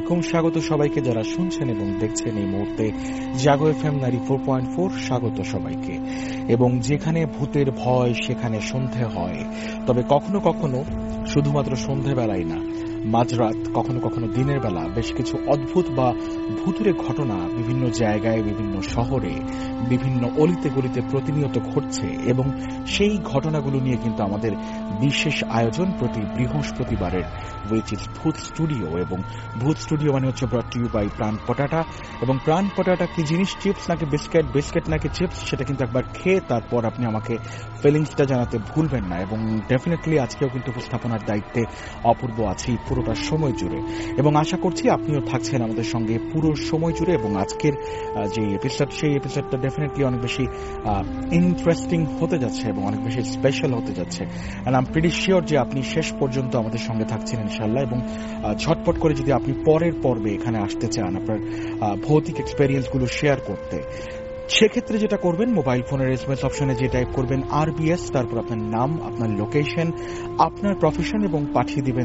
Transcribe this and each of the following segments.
আলাইকুম, স্বাগত সবাইকে যারা শুনছেন এবং দেখছেন এই মুহূর্তে জাগো এফএম 94.4। স্বাগত সবাইকে। এবং যেখানে ভূতের ভয় সেখানে সন্ধে হয়, তবে কখনো কখনো শুধুমাত্র সন্ধেবেলায় না, মাঝরাত, কখনো কখনো দিনের বেলা বেশ কিছু অদ্ভুত বা ভূতুরে ঘটনা বিভিন্ন জায়গায়, বিভিন্ন শহরে, বিভিন্ন অলিতে গলিতে প্রতিনিয়ত ঘটছে। এবং সেই ঘটনাগুলো নিয়ে কিন্তু আমাদের বিশেষ আয়োজন প্রতি বৃহস্পতিবারের, উইচ ইজ ভূত স্টুডিও। এবং ভূত স্টুডিও মানে হচ্ছে ব্রট টু ইউ বাই প্রাণ পটাটা। এবং প্রাণ পটাটা কি জিনিস, চিপস নাকি বিস্কিট, বিস্কিট নাকি চিপস, সেটা কিন্তু একবার খেয়ে তারপর আপনি আমাকে ফিলিংসটা জানাতে ভুলবেন না। এবং ডেফিনেটলি আজকেও কিন্তু উপস্থাপনার দায়িত্বে অপূর্ব আছি পুরোটা সময় জুড়ে, এবং আশা করছি আপনিও থাকছেন আমাদের সঙ্গে পুরো সময় জুড়ে। এবং আজকের যে এপিসোড, সেই এপিসোডটা ডেফিনেটলি অনেক বেশি ইন্টারেস্টিং হতে যাচ্ছে এবং অনেক বেশি স্পেশাল হতে যাচ্ছে। And I am pretty sure যে আপনি শেষ পর্যন্ত আমাদের সঙ্গে থাকছেন ইনশাল্লাহ। এবং ঝটপট করে যদি আপনি পরের পর্বে এখানে আসতে চান আপনার ভৌতিক এক্সপেরিয়েন্সগুলো শেয়ার করতে, সেক্ষেত্রে যেটা করবেন, মোবাইল ফোনের এসএমএস অপশনে যে টাইপ করবেন RBS, তারপর আপনার নাম, আপনার লোকেশন, আপনার প্রফেশন এবং পাঠিয়ে দিবেন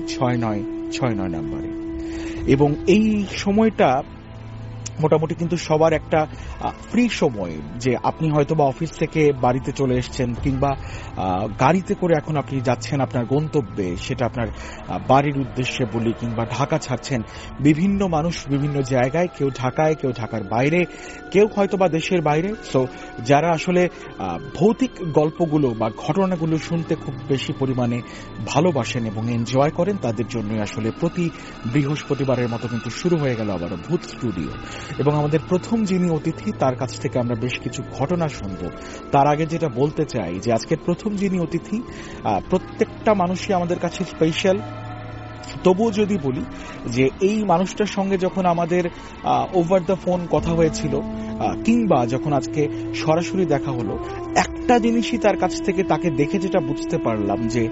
26969 নাম্বারে। এবং এই সময়টা মোটামুটি কিন্তু সবার একটা ফ্রি সময়, যে আপনি হয়তো বা অফিস থেকে বাড়িতে চলে এসছেন, কিংবা গাড়িতে করে এখন আপনি যাচ্ছেন আপনার গন্তব্যে, সেটা আপনার বাড়ির উদ্দেশ্যে বলি, কিংবা ঢাকা ছাড়ছেন। বিভিন্ন মানুষ বিভিন্ন জায়গায়, কেউ ঢাকায়, কেউ ঢাকার বাইরে, কেউ হয়তো বা দেশের বাইরে। সো যারা আসলে ভৌতিক গল্পগুলো বা ঘটনাগুলো শুনতে খুব বেশি পরিমাণে ভালোবাসেন এবং এনজয় করেন, তাদের জন্যই আসলে প্রতি বৃহস্পতিবারের মতো কিন্তু শুরু হয়ে গেল আবার ভূত স্টুডিও। এবং আমাদের প্রথম যিনি অতিথি, তার কাছ থেকে আমরা বেশ কিছু ঘটনা শুনবো। তার আগে যেটা বলতে চাই যে আজকের প্রথম যিনি অতিথি, প্রত্যেকটা মানুষই আমাদের কাছে স্পেশাল। তবুও যদি বলি যে এই মানুষটার সঙ্গে যখন আমাদের ওভার দ্য ফোন কথা হয়েছিল, কিংবা যখন আজকে সরাসরি দেখা হলো, একটা জিনিসই তার কাছ থেকে তাকে দেখে যেটা বুঝতে পারলাম যে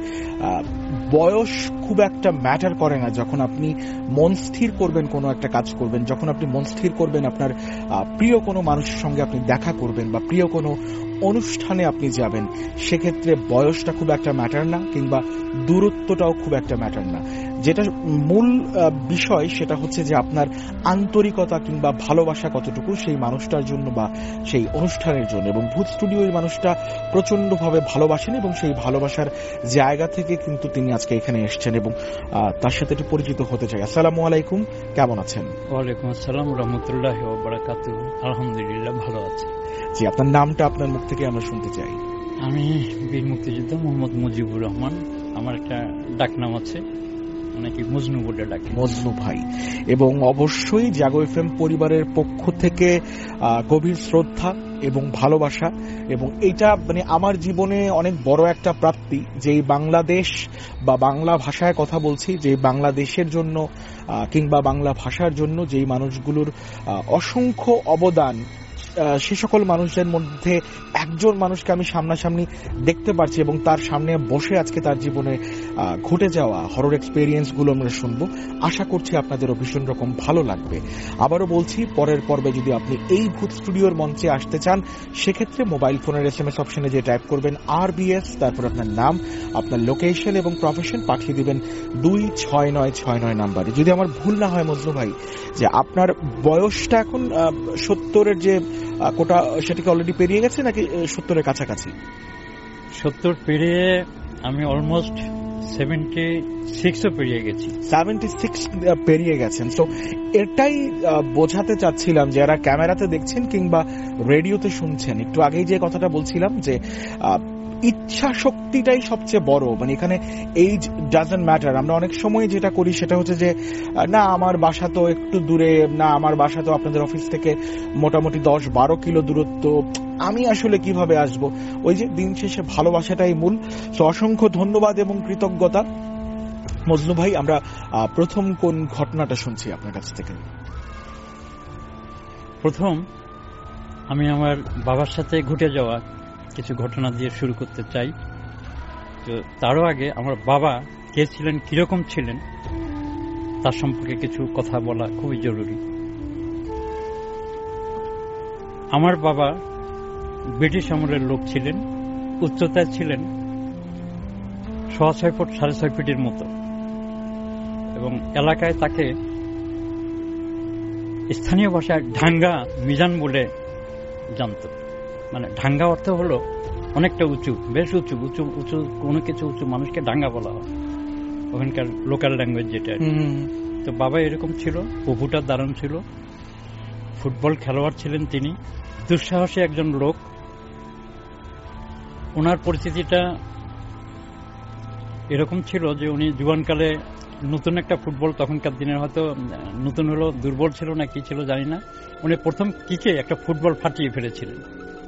বয়স খুব একটা ম্যাটার করে না। যখন আপনি মন স্থির করবেন কোনো একটা কাজ করবেন, যখন আপনি মন স্থির করবেন আপনার প্রিয় কোনো মানুষের সঙ্গে আপনি দেখা করবেন বা প্রিয় কোনো অনুষ্ঠানে আপনি যাবেন, সেক্ষেত্রে বয়সটা খুব একটা ম্যাটার না, কিংবা দূরত্বটাও খুব একটা ম্যাটার না। যেটা মূল বিষয় সেটা হচ্ছে যে আপনার আন্তরিকতা কিংবা ভালোবাসা কতটুকু সেই মানুষটার জন্য বা সেই অনুষ্ঠানের জন্য। এবং ভূত স্টুডিও এই মানুষটা প্রচন্ডভাবে ভালোবাসেন এবং সেই ভালোবাসার জায়গা থেকে কিন্তু তিনি আজকে এখানে এসেছেন এবং তার সাথে একটু পরিচিত হতে চাই। আসসালামু আলাইকুম, কেমন আছেন? ওয়ালাইকুম আসসালাম রাহমাতুল্লাহি ওয়া বারাকাতুহু। আলহামদুলিল্লাহ, ভালো আছি। জি, আপনার নামটা আপনার মুখ থেকে আমরা শুনতে চাই। আমি বীর মুক্তিযোদ্ধা মোহাম্মদ মুজিবুর রহমান। আমার একটা ডাকনাম আছে, অনেকে মজনু বলে ডাকে। মজনু ভাই। এবং অবশ্যই জাগো এফএম পরিবারের পক্ষ থেকে গভীর শ্রদ্ধা এবং ভালোবাসা। এবং এটা মানে আমার জীবনে অনেক বড় একটা প্রাপ্তি, যে বাংলাদেশ বা বাংলা ভাষায় কথা বলছি, যে বাংলাদেশের জন্য কিংবা বাংলা ভাষার জন্য যেই মানুষগুলোর অসংখ্য অবদান, সে সকল মানুষদের মধ্যে একজন মানুষকে আমি সামনাসামনি দেখতে পারছি এবং তার সামনে বসে আজকে তার জীবনে ঘটে যাওয়া হরর এক্সপেরিয়েন্স গুলো আমরা শুনবো। আশা করছি আপনাদেরও ভীষণ রকম ভালো লাগবে। আবারও বলছি, পরের পর্বে যদি আপনি এই ভূত স্টুডিওর মঞ্চে আসতে চান, সেক্ষেত্রে মোবাইল ফোনের এসএমএস অপশনে যে টাইপ করবেন RBS, তারপর আপনার নাম, আপনার লোকেশন এবং প্রফেশন পাঠিয়ে দিবেন 26969 নাম্বারে। যদি আমার ভুল না হয় মজনু ভাই, যে আপনার বয়সটা এখন 70-এর যে কোটা, সেটাকে অলরেডি পেরিয়ে গেছে নাকি 70-এর কাছাকাছি? 70 পেরিয়ে আমি অলমোস্ট 76ও পেরিয়ে গেছি। 76 পেরিয়ে গেছেন। সো এটাই বোঝাতে চাচ্ছিলাম, যারা ক্যামেরাতে দেখছেন কিংবা রেডিওতে শুনছেন, একটু আগেই যে কথাটা বলছিলাম যে ইচ্ছা শক্তিটাই সবচেয়ে বড়। মানে এখানে এইজ ডাজন্ট ম্যাটার। আমরা অনেক সময় যেটা করি সেটা হচ্ছে যে না আমার বাসা তো একটু দূরে, না আমার বাসা তো আপনাদের অফিস থেকে মোটামুটি 10-12 কিলো দূরত্ব, আমি আসলে কিভাবে আসব। ওই যে দিন শেষে ভালোবাসাটাই মূল। তো অসংখ্য ধন্যবাদ এবং কৃতজ্ঞতা। মজনু ভাই, আমরা প্রথম কোন ঘটনাটা শুনছি আপনার কাছ থেকে? প্রথম আমি আমার বাবার সাথে ঘটে যাওয়া কিছু ঘটনা দিয়ে শুরু করতে চাই। তো তারও আগে আমার বাবা কে ছিলেন, কিরকম ছিলেন, তার সম্পর্কে কিছু কথা বলা খুবই জরুরি। আমার বাবা ব্রিটিশ আমলের লোক ছিলেন, উচ্চতায় ছিলেন 6.5 ফুট 6.5 ফিটের মতো, এবং এলাকায় তাকে স্থানীয় ভাষায় ঢাঙ্গা মিজান বলে জানত। মানে ঢাঙ্গা অর্থ হলো অনেকটা উঁচু, বেশ উঁচু উঁচু উঁচু কোনো কিছু উঁচু মানুষকে ডাঙ্গা বলা হয়, ওখানকার লোকাল ল্যাঙ্গুয়েজ যেটা। তো বাবা এরকম ছিল, প্রভুটা দারুণ ছিল, ফুটবল খেলোয়াড় ছিলেন তিনি, দুঃসাহসী একজন লোক। ওনার পরিস্থিতিটা এরকম ছিল যে উনি জীবনকালে নতুন একটা ফুটবল, তখনকার দিনের হয়তো নতুন হলো, দুর্বল ছিল না কি ছিল জানি না, উনি প্রথম কিকে একটা ফুটবল ফাটিয়ে ফেলেছিলেন।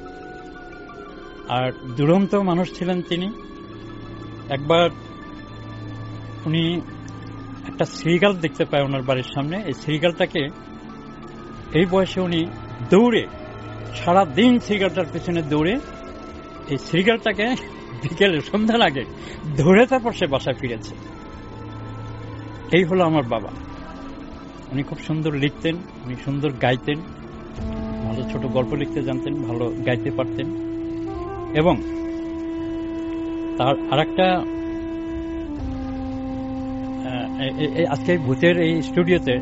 আর দুরন্ত মানুষ ছিলেন তিনি। একবার উনি একটা শ্রীগাল দেখতে পায় ওনার বাড়ির সামনে। এই শ্রীগালটাকে এই বয়সে উনি দৌড়ে সারাদিন শ্রীগালটার পেছনে দৌড়ে এই শ্রীগালটাকে বিকেলে সন্ধ্যার আগে ধরে তারপর সে বাসায় ফিরেছে। এই হলো আমার বাবা। উনি খুব সুন্দর লিখতেন, উনি সুন্দর গাইতেন, ভালো ছোট গল্প লিখতে জানতেন, ভালো গাইতে পারতেন। এবং তার আরেকটা, আজকে ভূতের এই স্টুডিওতে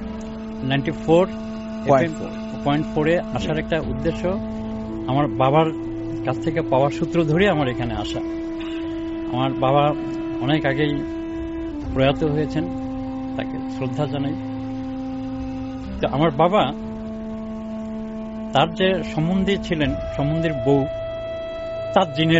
94.4 আসার একটা উদ্দেশ্য আমার বাবার কাছ থেকে পাওয়ার সূত্র ধরে আমার এখানে আসা। আমার বাবা অনেক আগেই প্রয়াত হয়েছেন, তাকে শ্রদ্ধা জানাই। তো আমার বাবা, তার যে সম্বন্ধী ছিলেন, সম্বন্ধীর বউ, তার জিনের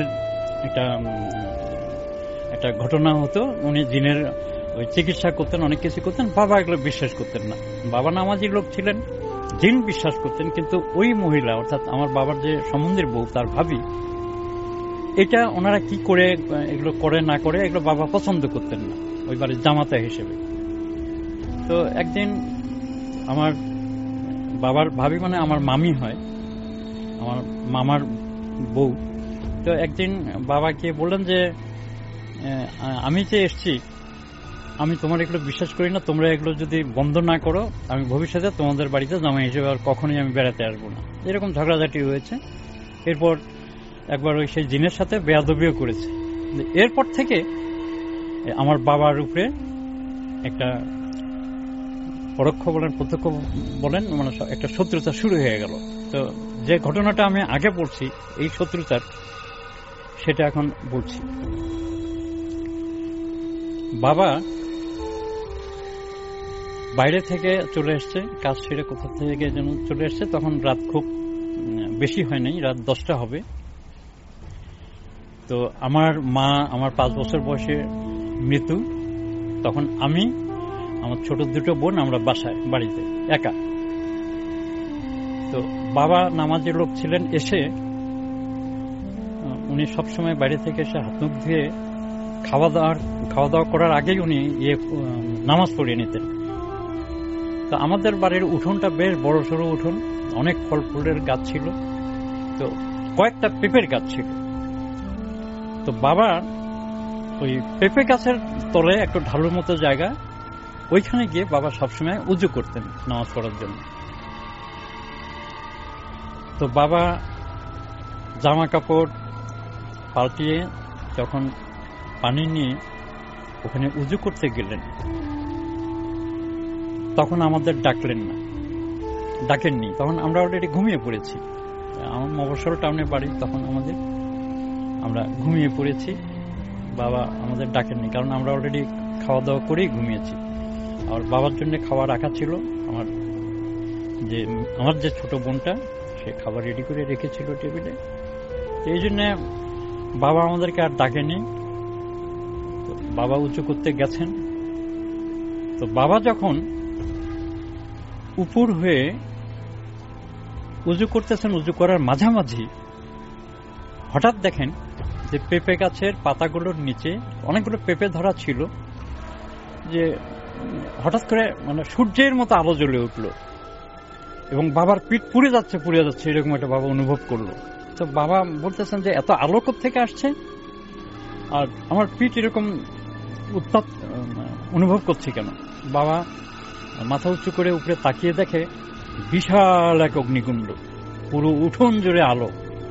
একটা ঘটনা হতো। উনি জিনের ওই চিকিৎসা করতেন, অনেক কিছু করতেন। বাবা এগুলো বিশ্বাস করতেন না। বাবা নামাজি লোক ছিলেন, জিন বিশ্বাস করতেন। কিন্তু ওই মহিলা, অর্থাৎ আমার বাবার যে সম্বন্ধীর বউ, তার ভাবি, এটা ওনারা কি করে এগুলো করে না করে, এগুলো বাবা পছন্দ করতেন না ওই বাড়ির জামাতা হিসেবে। তো একদিন আমার বাবার ভাবি মানে আমার মামি হয়, আমার মামার বউ। তো একদিন বাবাকে বললেন যে আমি যে এসছি, আমি তোমার এগুলো বিশ্বাস করি না, তোমরা এগুলো যদি বন্ধ না করো আমি ভবিষ্যতে তোমাদের বাড়িতে জামাই হিসেবে আর কখনোই আমি বেড়াতে আসবো না। এরকম ঝগড়াঝাটি হয়েছে। এরপর একবার ওই সেই জিনের সাথে বেয়াদবিও করেছে। এরপর থেকে আমার বাবার উপরে একটা পরোক্ষ বলেন প্রত্যক্ষ বলেন, মানে একটা শত্রুতা শুরু হয়ে গেল। তো যে ঘটনাটা আমি আগে বলছি এই শত্রুতার, সেটা এখন বলছি। বাবা বাইরে থেকে চলে এসছে, কাজ ছেড়ে কোথা থেকে যেন চলে এসছে। তখন রাত খুব বেশি হয় নাই, রাত 10টা হবে। তো আমার মা, আমার 5 বছর বয়সে মৃত্যু। তখন আমি, আমার ছোট দুটো বোন, আমরা বাড়িতে একা। তো বাবা নামাজি লোক ছিলেন। এসে উনি সবসময় বাইরে থেকে এসে হাত মুখ ধুয়ে খাওয়া দাওয়া করার আগেই উনি নামাজ পড়িয়ে নিতেন। তো আমাদের বাড়ির উঠোনটা বেশ বড় সড়ো উঠোন, অনেক ফল ফুলের গাছ ছিল, তো কয়েকটা পেঁপের গাছ ছিল। তো বাবা ওই পেঁপে গাছের তলে একটু ঢালুর মতো জায়গা, ওইখানে গিয়ে বাবা সবসময় উজু করতেন নামাজ পড়ার জন্য। তো বাবা জামা কাপড় পাল্টিয়ে যখন পানি নিয়ে ওখানে উজু করতে গেলেন, তখন আমাদের ডাকেননি। তখন আমরা অলরেডি ঘুমিয়ে পড়েছি। আমার মফস্বল টাউনে বাড়ি, তখন আমরা ঘুমিয়ে পড়েছি। বাবা আমাদের ডাকেননি, কারণ আমরা অলরেডি খাওয়া দাওয়া করেই ঘুমিয়েছি। আর বাবার জন্য খাবার রাখা ছিল। আমার যে ছোট বোনটা, সে খাবার রেডি করে রেখেছিল টেবিলে। এই জন্য বাবা আমাদেরকে আর ডাকেনি। বাবা উঁচু করতে গেছেন। তো বাবা যখন উপর হয়ে উজু করতেছেন, উজু করার মাঝামাঝি হঠাৎ দেখেন যে পেঁপে গাছের পাতাগুলোর নিচে অনেকগুলো পেঁপে ধরা ছিল, যে হঠাৎ করে মানে সূর্যের মতো আলো জ্বলে উঠল এবং বাবার পিঠ পুড়ে যাচ্ছে এরকম একটা বাবা অনুভব করলো। তো বাবা বলতেছেন যে এত আলো থেকে আসছে, আর আমার পিঠ এরকম উত্তাপ অনুভব করছে কেন? বাবা মাথা উঁচু করে উপরে তাকিয়ে দেখে বিশাল এক অগ্নিকুণ্ড, পুরো উঠোন জুড়ে আলো।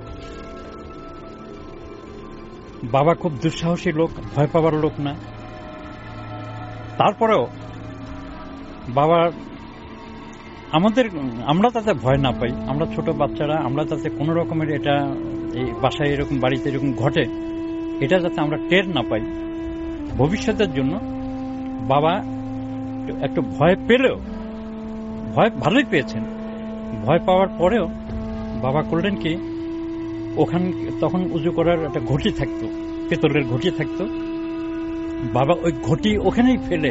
বাবা খুব দুঃসাহসী লোক, ভয় পাবার লোক না। তারপরেও বাবার আমরা তাতে ভয় না পাই, আমরা ছোট বাচ্চারা, আমরা তাতে কোনো রকমের এটা এই বাসায় এরকম বাড়িতে এরকম ঘটে এটা যাতে আমরা টের না পাই, ভবিষ্যতের জন্য বাবা একটু ভয় পেলেও, ভয় ভালোই পেয়েছেন, ভয় পাওয়ার পরেও বাবা করলেন কি, ওখানে তখন উজু করার একটা ঘটি থাকতো, পেতলের ঘটি থাকতো, বাবা ওই ঘটি ওখানেই ফেলে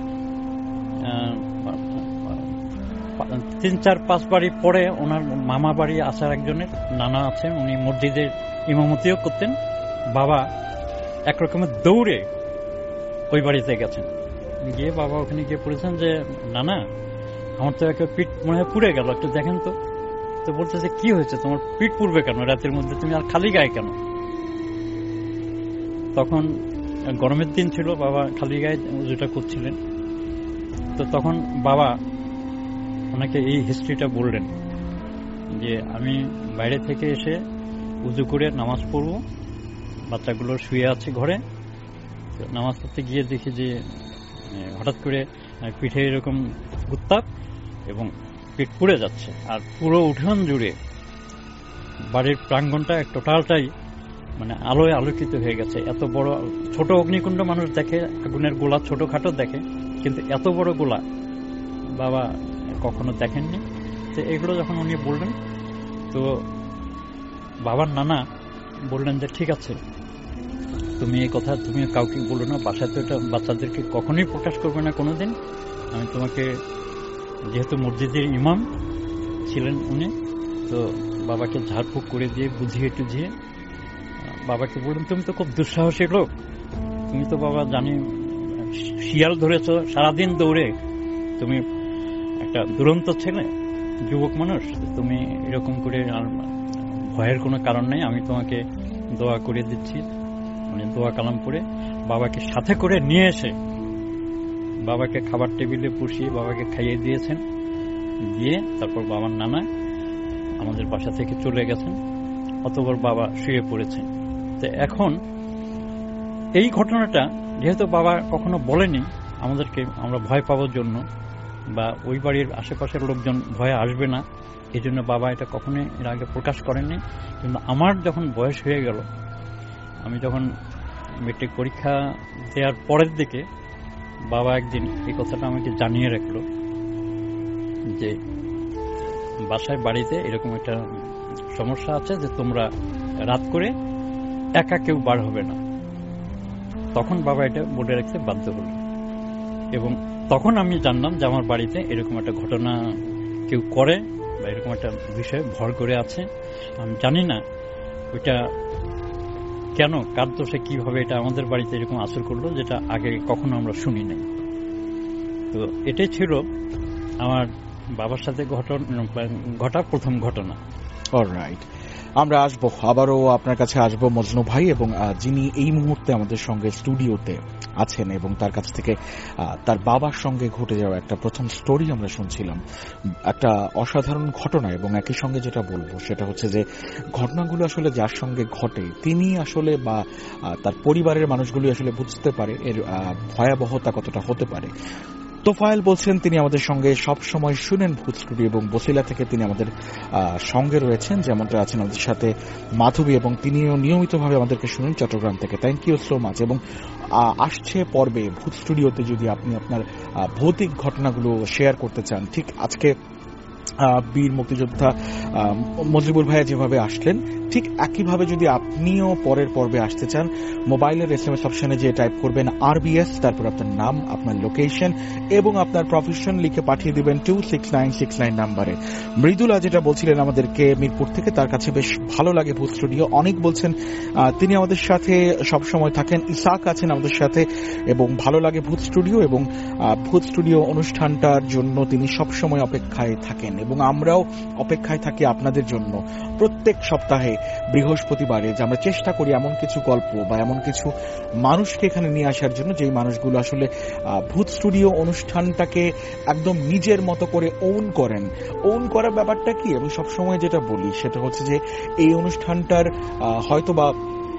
3-4-5 বাড়ি পরে ওনার মামা বাড়ি আসার একজনের নানা আছেন, উনি মসজিদের ইমামতিও করতেন, বাবা একরকমের দৌড়ে ওই বাড়িতে গেছেন, গিয়ে বাবা ওখানে গিয়ে পড়েছেন যে নানা আমার তো একটা পিঠ মনে হয় পুড়ে গেল, একটু দেখেন তো। তো বলতেছে কি হয়েছে, তোমার পিঠ পুড়বে কেন রাতের মধ্যে, তুমি আর খালি গায়ে কেন? তখন গরমের দিন ছিল, বাবা খালি গায়ে উজুটা করছিলেন। তো তখন বাবা ওনাকে এই হিস্ট্রিটা বললেন যে আমি বাইরে থেকে এসে উজু করে নামাজ পড়ব, বাচ্চাগুলো শুয়ে আছে ঘরে, নামাজ পড়তে গিয়ে দেখি যে হঠাৎ করে পিঠে এরকম উত্তাপ এবং পিঠ পুড়ে যাচ্ছে, আর পুরো উঠোন জুড়ে বাড়ির প্রাঙ্গণটা টোটালটাই মানে আলোয় আলোকিত হয়ে গেছে। এত বড় ছোট অগ্নিকুণ্ড মানুষ দেখে, আগুনের গোলা ছোটখাটো দেখে, কিন্তু এত বড় গোলা বাবা কখনো দেখেননি। তো এগুলো যখন উনি বললেন, তো বাবার নানা বললেন যে ঠিক আছে, তুমি এই কথা তুমি কাউকে বলো না, বাসায় তো এটা বাচ্চাদেরকে কখনোই প্রকাশ করবে না কোনোদিন। আমি তোমাকে, যেহেতু মসজিদের ইমাম ছিলেন উনি, তো বাবাকে ঝাড়ফুঁক করে দিয়ে বুঝিয়ে টুঝিয়ে বাবাকে বললেন তুমি তো খুব দুঃসাহসী লোক, তুমি তো বাবা জানি শিয়াল ধরেছ সারাদিন দৌড়ে, তুমি একটা দুরন্ত ছেলে, যুবক মানুষ, তুমি এরকম করে, আর ভয়ের কোনো কারণ নেই, আমি তোমাকে দোয়া করে দিচ্ছি। মানে দোয়া কালাম করে বাবাকে সাথে করে নিয়ে এসে বাবাকে খাবার টেবিলে বসিয়ে বাবাকে খাইয়ে দিয়েছেন, দিয়ে তারপর বাবার নানা আমাদের বাসা থেকে চলে গেছেন, অতঃপর বাবা শুয়ে পড়েছেন। তো এখন এই ঘটনাটা যেহেতু বাবা কখনো বলেনি আমাদেরকে, আমরা ভয় পাওয়ার জন্য বা ওই বাড়ির আশেপাশের লোকজন ভয়ে আসবে না, এই জন্য বাবা এটা কখনোই এর আগে প্রকাশ করেননি। কিন্তু আমার যখন বয়স হয়ে গেল, আমি যখন মেট্রিক পরীক্ষা দেওয়ার পরের দিকে বাবা একদিন এই কথাটা আমাকে জানিয়ে রাখলো যে বাসায় বাড়িতে এরকম একটা সমস্যা আছে যে তোমরা রাত করে একা কেউ বার হবে না। তখন বাবা এটা বলে রাখতে বাধ্য হল, এবং তখন আমি জানলাম যে আমার বাড়িতে এরকম একটা ঘটনা কেউ করে বা এরকম একটা বিষয় ভর করে আছে। আমি জানি না ওইটা কেন, কার দোষে, কিভাবে এটা আমাদের বাড়িতে এরকম আসর করলো, যেটা আগে কখনো আমরা শুনি নাই। তো এটাই ছিল আমার বাবার সাথে ঘটা প্রথম ঘটনা। অলরাইট, আমরা আসবো, আবারও আপনার কাছে আসবো মজনু ভাই, এবং যিনি এই মুহূর্তে আমাদের সঙ্গে স্টুডিওতে আছেন এবং তার কাছ থেকে তার বাবার সঙ্গে ঘটে যাওয়া একটা প্রথম স্টোরি আমরা শুনছিলাম, একটা অসাধারণ ঘটনা। এবং একই সঙ্গে যেটা বলবো সেটা হচ্ছে যে ঘটনাগুলো আসলে যার সঙ্গে ঘটে তিনি আসলে বা তার পরিবারের মানুষগুলি আসলে বুঝতে পারে এর ভয়াবহতা কতটা হতে পারে। তোফায়েল বলছেন তিনি আমাদের সঙ্গে সব সময় শুনেন ভূত স্টুডিও, এবং বসিলা থেকে তিনি আমাদের সঙ্গে রয়েছেন, যেমনটা আছেন আমাদের সাথে মাধবী, এবং তিনিও নিয়মিতভাবে আমাদেরকে শুনেন চট্টগ্রাম থেকে। Thank you so much. এবং আসছে পর্বে ভূত স্টুডিওতে যদি আপনি আপনার ভৌতিক ঘটনাগুলো শেয়ার করতে চান, ঠিক আজকে বীর মুক্তিযোদ্ধা মজিবুর ভাইয়া যেভাবে আসলেন, ঠিক একইভাবে যদি আপনিও পরের পর্বে আসতে চান, মোবাইলের SMS অপশনে যে টাইপ করবেন RBS, তারপর আপনার নাম, আপনার লোকেশন এবং আপনার প্রফেশন লিখে পাঠিয়ে দিবেন 26969 নাম্বারে। মৃদুলা যেটা বলছিলেন আমাদেরকে মিরপুর থেকে, তার কাছে বেশ ভালো লাগে ভূত স্টুডিও, অনেক বলছেন তিনি আমাদের সাথে সবসময় থাকেন। ইসাক আছেন আমাদের সাথে এবং ভালো লাগে ভূত স্টুডিও, এবং ভূত স্টুডিও অনুষ্ঠানটার জন্য তিনি সবসময় অপেক্ষায় থাকেন, এবং আমরাও অপেক্ষায় থাকি আপনাদের জন্য প্রত্যেক সপ্তাহে বৃহস্পতিবারে, যে আমরা চেষ্টা করি এমন কিছু গল্প বা এমন কিছু মানুষকে এখানে নিয়ে আসার জন্য যেই মানুষগুলো আসলে ভূত স্টুডিও অনুষ্ঠানটাকে একদম নিজের মতো করে ওন করার ব্যাপারটা কি। আমি সবসময় যেটা বলি সেটা হচ্ছে যে এই অনুষ্ঠানটার হয়তো বা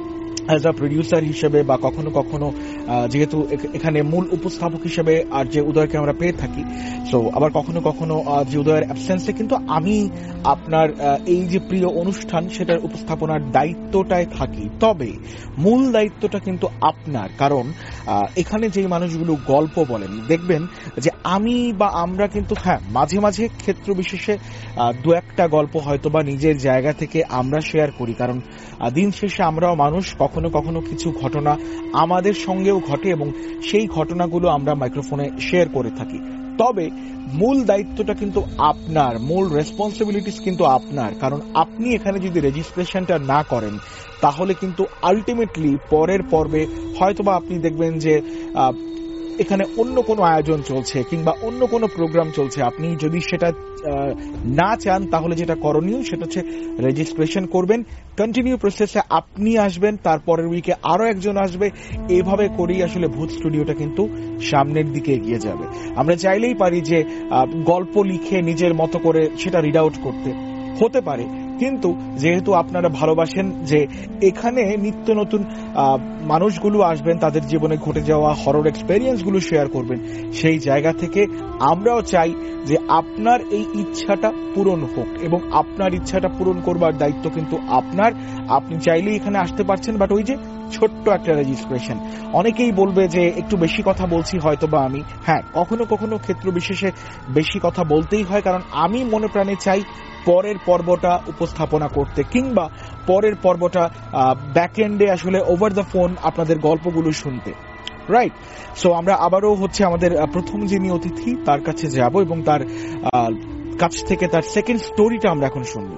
অ্যাজ আ প্রডিউসার হিসেবে বা কখনো কখনো যেহেতু এখানে মূল উপস্থাপক হিসেবে আর যে উদয়কে আমরা পেয়ে থাকি, সো আবার কখনো কখনো যে উদয়ের অ্যাবসেন্সে কিন্তু আমি আপনার এই যে প্রিয় অনুষ্ঠান সেটার উপস্থাপনার দায়িত্বটায় থাকি। তবে মূল দায়িত্বটা কিন্তু আপনার, কারণ এখানে যে মানুষগুলো গল্প বলেন দেখবেন যে আমি বা আমরা কিন্তু হ্যাঁ মাঝে মাঝে ক্ষেত্র বিশেষে দু একটা গল্প হয়তো বা নিজের জায়গা থেকে আমরা শেয়ার করি, কারণ দিন শেষে আমরাও মানুষ, কখনো কখনো কিছু ঘটনা আমাদের সঙ্গেও ঘটে এবং সেই ঘটনাগুলো আমরা মাইক্রোফোনে শেয়ার করে থাকি। তবে মূল দায়িত্বটা কিন্তু আপনার, মূল রেসপন্সিবিলিটিস কিন্তু আপনার, কারণ আপনি এখানে যদি রেজিস্ট্রেশনটা না করেন তাহলে কিন্তু আলটিমেটলি পরের পর্বে হয়তোবা আপনি দেখবেন যে এখানে অন্য কোনো আয়োজন চলছে কিংবা অন্য কোনো প্রোগ্রাম চলছে, আপনি যদি সেটা না চান তাহলে যেটা করণীয় সেটা হচ্ছে রেজিস্ট্রেশন করবেন, কন্টিনিউ প্রসেসে আপনি আসবেন, তারপরের উইকে আরো একজন আসবে, এভাবে করেই আসলে ভূত স্টুডিওটা কিন্তু সামনের দিকে এগিয়ে যাবে। আমরা চাইলেই পারি যে গল্প লিখে নিজের মতো করে সেটা রিড আউট করতে, হতে পারে, কিন্তু যেহেতু আপনারা ভালোবাসেন যে এখানে নিত্য নতুন মানুষগুলো আসবেন, তাদের জীবনে ঘটে যাওয়া হরর এক্সপেরিয়েন্স গুলো শেয়ার করবেন, সেই জায়গা থেকে আমরাও চাই যে আপনার এই ইচ্ছাটা পূরণ হোক এবং আপনার ইচ্ছাটা পূরণ করবার দায়িত্ব কিন্তু আপনার। আপনি চাইলেই এখানে আসতে পারছেন, বাট ওই যে ছোট্ট একটা রেজিস্ট্রেশন। অনেকেই বলবে যে একটু বেশি কথা বলছি হয়তো বা আমি, হ্যাঁ কখনো কখনো ক্ষেত্র বিশেষে বেশি কথা বলতেই হয়, কারণ আমি মনে প্রাণে চাই পরের পর্বটা উপস্থাপনা করতে কিংবা পরের পর্বটা ব্যাকএন্ডে আসলে ওভার দ্য ফোন আপনাদের গল্পগুলো শুনতে, রাইট? সো আমরা আবারও হচ্ছে আমাদের প্রথম যিনি অতিথি তার কাছে যাব এবং তার কাছ থেকে তার সেকেন্ড স্টোরিটা আমরা এখন শুনব।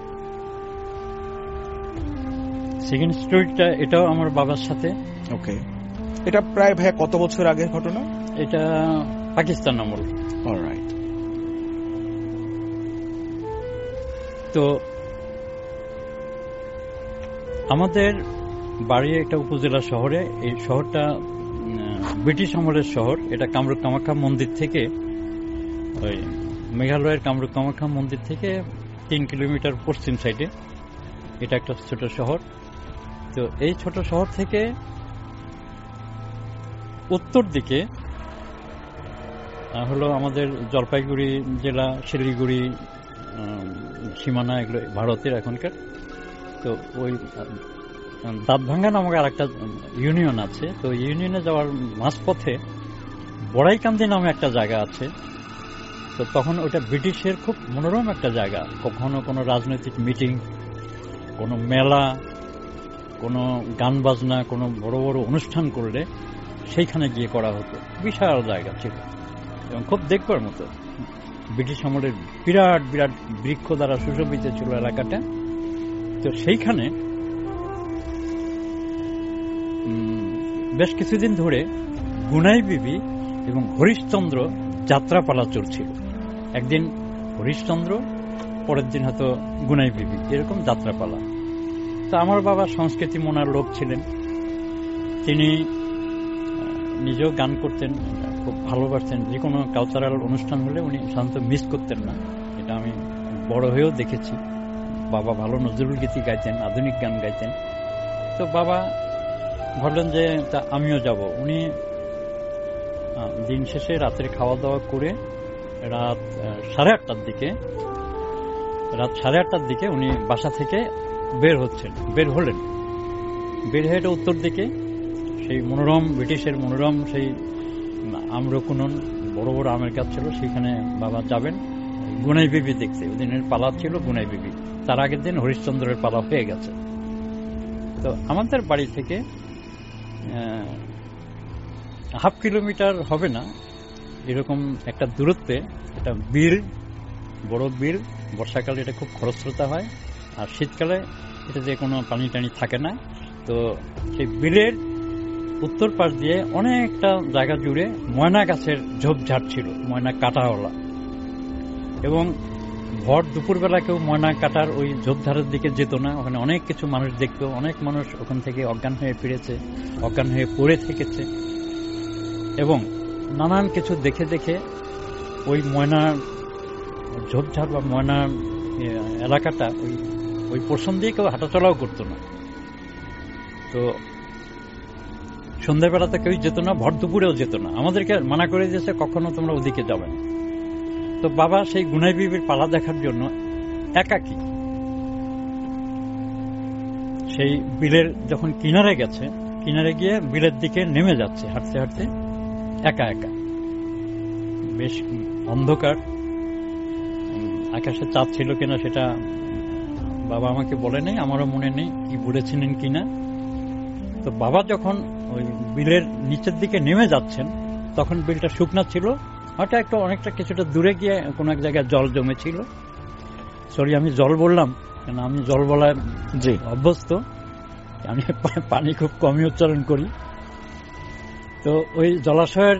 সেকেন্ড স্টোরিটা এটাও আমার বাবার সাথে। ওকে, এটা প্রায় ভাইয়া কত বছর আগের ঘটনা? এটা পাকিস্তান আমল। অলরাইট। তো আমাদের বাড়ি একটা উপজেলা শহরে, এই শহরটা ব্রিটিশ আমলের শহর। এটা কামরূপ কামাখ্যা মন্দির থেকে, ওই মেঘালয়ের কামরূপ কামাখ্যা মন্দির থেকে 3 কিলোমিটার পশ্চিম সাইডে এটা একটা ছোট শহর। তো এই ছোট শহর থেকে উত্তর দিকে হলো আমাদের জলপাইগুড়ি জেলা, শিলিগুড়ি সীমানা, এগুলো ভারতের এখনকার। তো ওই দাঁতভাঙ্গা নামক আর একটা ইউনিয়ন আছে। তো ইউনিয়নে যাওয়ার মাঝপথে বড়াইকান্দি নামে একটা জায়গা আছে। তো তখন ওটা ব্রিটিশের খুব মনোরম একটা জায়গা। কখনো কোনো রাজনৈতিক মিটিং, কোনো মেলা, কোনো গান বাজনা, কোনো বড় বড় অনুষ্ঠান করলে সেইখানে গিয়ে করা হতো। বিশাল জায়গা ছিল এবং খুব দেখবার মতো। ব্রিটিশ আমলের বিরাট বিরাট বৃক্ষ দ্বারা সুশোভিত ছিল এলাকাটা। তো সেইখানে বেশ কিছুদিন ধরে গুনাই বিবি এবং হরিশচন্দ্র যাত্রাপালা চলছিল। একদিন হরিশচন্দ্র, পরের দিন হয়তো গুনাই বিবি, এরকম যাত্রাপালা। তো আমার বাবা সংস্কৃতি মনার লোক ছিলেন, তিনি নিজেও গান করতেন, খুব ভালোবাসতেন। যে কোনো কালচারাল অনুষ্ঠান হলে উনি সাধারণত মিস করতেন না। এটা আমি বড় হয়েও দেখেছি। বাবা ভালো নজরুল গীতি গাইতেন, আধুনিক গান গাইতেন। তো বাবা ভাবলেন যে তা আমিও যাব। উনি দিন শেষে রাতের খাওয়া দাওয়া করে রাত 8:30টার দিকে উনি বাসা থেকে বের হলেন। বের হয়ে উত্তর দিকে সেই মনোরম, ব্রিটিশের মনোরম সেই আম্রকুনন, বড় বড় আমের গাছ ছিল, সেখানে বাবা যাবেন গুনাই বিবি দেখতে। ওই দিনের পালা ছিল গুনাই বিবি, তার আগের দিন হরিশচন্দ্রের পালা হয়ে গেছে। তো আমাদের বাড়ি থেকে 1/2 কিলোমিটার হবে না এরকম একটা দূরত্বে একটা বিল, বড় বিল। বর্ষাকালে এটা খুব খরস্রোতা হয়, আর শীতকালে এটাতে কোনো পানি টানি থাকে না। তো সেই বিলের উত্তর পাশ দিয়ে অনেকটা জায়গা জুড়ে ময়না গাছের ঝোপঝাড় ছিল, ময়না কাটাওয়ালা। এবং ভর দুপুরবেলা কেউ ময়না কাটার ওই ঝোপঝাড়ের দিকে যেত না। ওখানে অনেক কিছু মানুষ দেখতো, অনেক মানুষ ওখান থেকে অজ্ঞান হয়ে ফিরেছে, অজ্ঞান হয়ে পড়ে থেকেছে। এবং নানান কিছু দেখে দেখে ওই ময়না ঝোপঝাড় বা ময়না এলাকাটা, ওই পোর্শন দিয়ে কেউ হাঁটাচলাও করতো না। তো সন্ধ্যাবেলা তো কেউ যেত না, ভর দুপুরেও যেত না, আমাদেরকে মানা করে দিয়েছে কখনো তোমরা ওদিকে যাবে না। তো বাবা সেই গুনাই বিবির পালা দেখার জন্য একাকী সেই বিলের যখন কিনারে গেছে, কিনারে গিয়ে বিলের দিকে নেমে যাচ্ছে হাঁটতে হাঁটতে একা একা। বেশ অন্ধকার, আকাশে চাঁদ ছিল কিনা সেটা বাবা আমাকে বলে নেই, আমারও মনে নেই কি বলেছিলেন কিনা। তো বাবা যখন ওই বিলের নিচের দিকে নেমে যাচ্ছেন তখন বিলটা শুকনা ছিল, হয়তো একটু অনেকটা কিছুটা দূরে গিয়ে কোন এক জায়গায় জল জমেছিল। সরি, আমি জল বললাম কেন, আমি জল বলার অভ্যস্ত, আমি পানি খুব কমই উচ্চারণ করি। তো ওই জলাশয়ের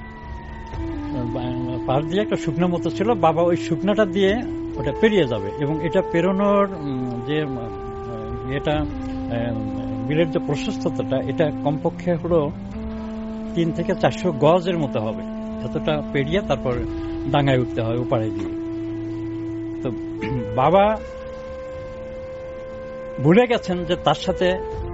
পাশ দিয়ে একটা শুকনো মতো ছিল, বাবা ওই শুকনাটা দিয়ে ওটা পেরিয়ে যাবে এবং এটা পেরোনোর যে এটা বিলের যে প্রশস্ততাটা, এটা কমপক্ষে হলো 3 থেকে 400 গজের মতো হবে। এতটা পেরিয়ে তারপর ডাঙায় উঠতে হয় ওপারে দিয়ে। তো বাবা ভুলে গেছেন যে তার সাথে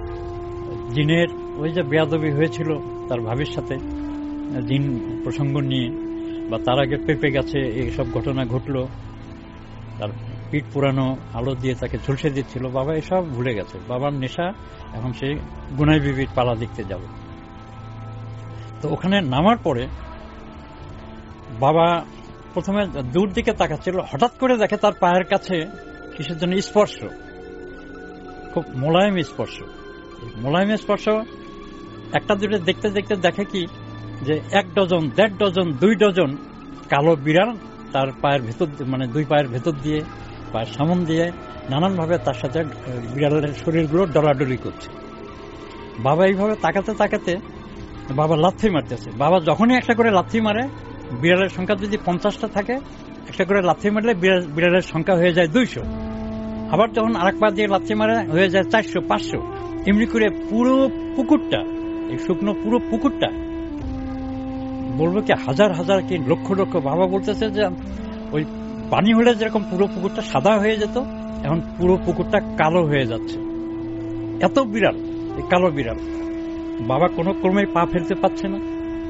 জিনের ওই যে বেয়াদবি হয়েছিল তার ভাবির সাথে, জিন প্রসঙ্গ নিয়ে, বা তার আগে পেপে গেছে এইসব ঘটনা ঘটলো, তার পিঠ পুরানো আলো দিয়ে তাকে ঝলসে দিচ্ছিল, বাবা এসব ভুলে গেছে। বাবার নেশা এখন সে গুনাই বিবির পালা দেখতে যাবে। তো ওখানে নামার পরে বাবা প্রথমে দূর দিকে তাকাচ্ছিল, হঠাৎ করে দেখে তার পায়ের কাছে কিসের জন্য স্পর্শ, খুব মোলায়েম স্পর্শ। মোলায়েম স্পর্শ একটা দুটো দেখতে দেখতে দেখে কি যে 1 ডজন, 1.5 ডজন, 2 ডজন কালো বিড়াল তার পায়ের ভেতর, মানে 2 পায়ের ভেতর দিয়ে, পায়ের সামন দিয়ে নানানভাবে তার সাথে বিড়ালের শরীরগুলো ডলাডলি করছে। বাবা এইভাবে তাকাতে তাকাতে বাবা লাথি মারতেছে। বাবা যখনই একটা করে লাথি মারে, বিড়ালের সংখ্যা যদি 50টা থাকে, একটা করে লাথি মারলে বিড়ালের সংখ্যা হয়ে যায় 200। আবার যখন আরেক পা দিয়ে লাথি মারে হয়ে যায় 400, 500, এমনি করে পুরো পুকুরটা, এই শুকনো পুরো পুকুরটা, বলবো কি হাজার হাজার কি লক্ষ লক্ষ। বাবা বলতেছে যে ওই পানি হলে যেরকম পুরো পুকুরটা সাদা হয়ে যেত, এখন পুরো পুকুরটা কালো হয়ে যাচ্ছে। এত বিড়াল, এই কালো বিড়াল। বাবা কোনো ক্রমে পা ফেলতে পারছে না।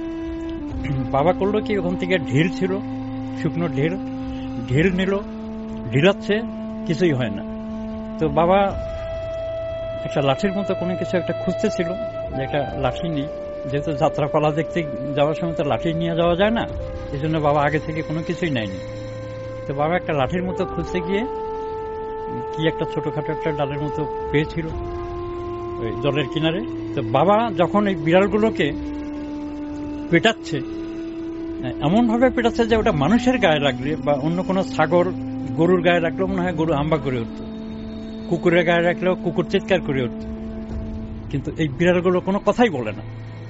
বাবা করলো কি, ওখান থেকে ঢিল ছিল, শুকনো ঢিল নিল, ঢিলাচ্ছে, কিছুই হয় না। তো বাবা একটা লাঠির মতো কোনো কিছু একটা খুঁজতেছিল, যে একটা লাঠি নিই, যেহেতু যাত্রাপালা দেখতে যাওয়ার সময় তো লাঠি নিয়ে যাওয়া যায় না, এই জন্য বাবা আগে থেকে কোনো কিছুই নেয়নি। তো বাবা একটা লাঠির মতো খুঁজতে গিয়ে কি একটা ছোটখাটো একটা ডালের মতো পেয়েছিল ওই জলের কিনারে। তো বাবা যখন এই বিড়ালগুলোকে পেটাচ্ছে, এমন ভাবে পেটাচ্ছে যে ওটা মানুষের গায়ে লাগলে বা অন্য কোনো ছাগল গরুর গায়ে রাখলেও মনে হয় গরু হাম্বা করে উঠত, কুকুরের গায়ে রাখলেও কুকুর চিৎকার করে উঠত, কিন্তু এই বিড়ালগুলো কোনো কথাই বলে না।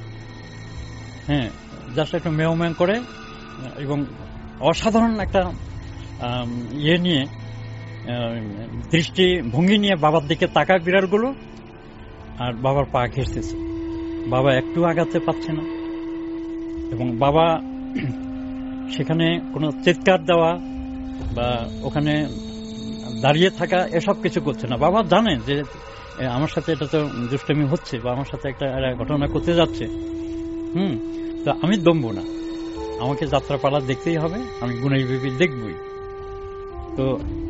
হ্যাঁ, জাস্ট একটু মেও মেও করে এবং অসাধারণ একটা ইয়ে নিয়ে, দৃষ্টি ভঙ্গি নিয়ে বাবার দিকে তাকায় বিড়ালগুলো, আর বাবার পা ঘেঁষতেছে। বাবা একটু আগাতে পারছে না এবং বাবা সেখানে কোনো চিৎকার দেওয়া বা ওখানে দাঁড়িয়ে থাকা এসব কিছু করছে না। বাবা জানে যে আমার সাথে এটা তো দুষ্টামি হচ্ছে বা আমার সাথে একটা ঘটনা করতে যাচ্ছে। তো আমি দমবো না, আমাকে যাত্রাপালা দেখতেই হবে, আমি গুনাই বিবি দেখবই। তো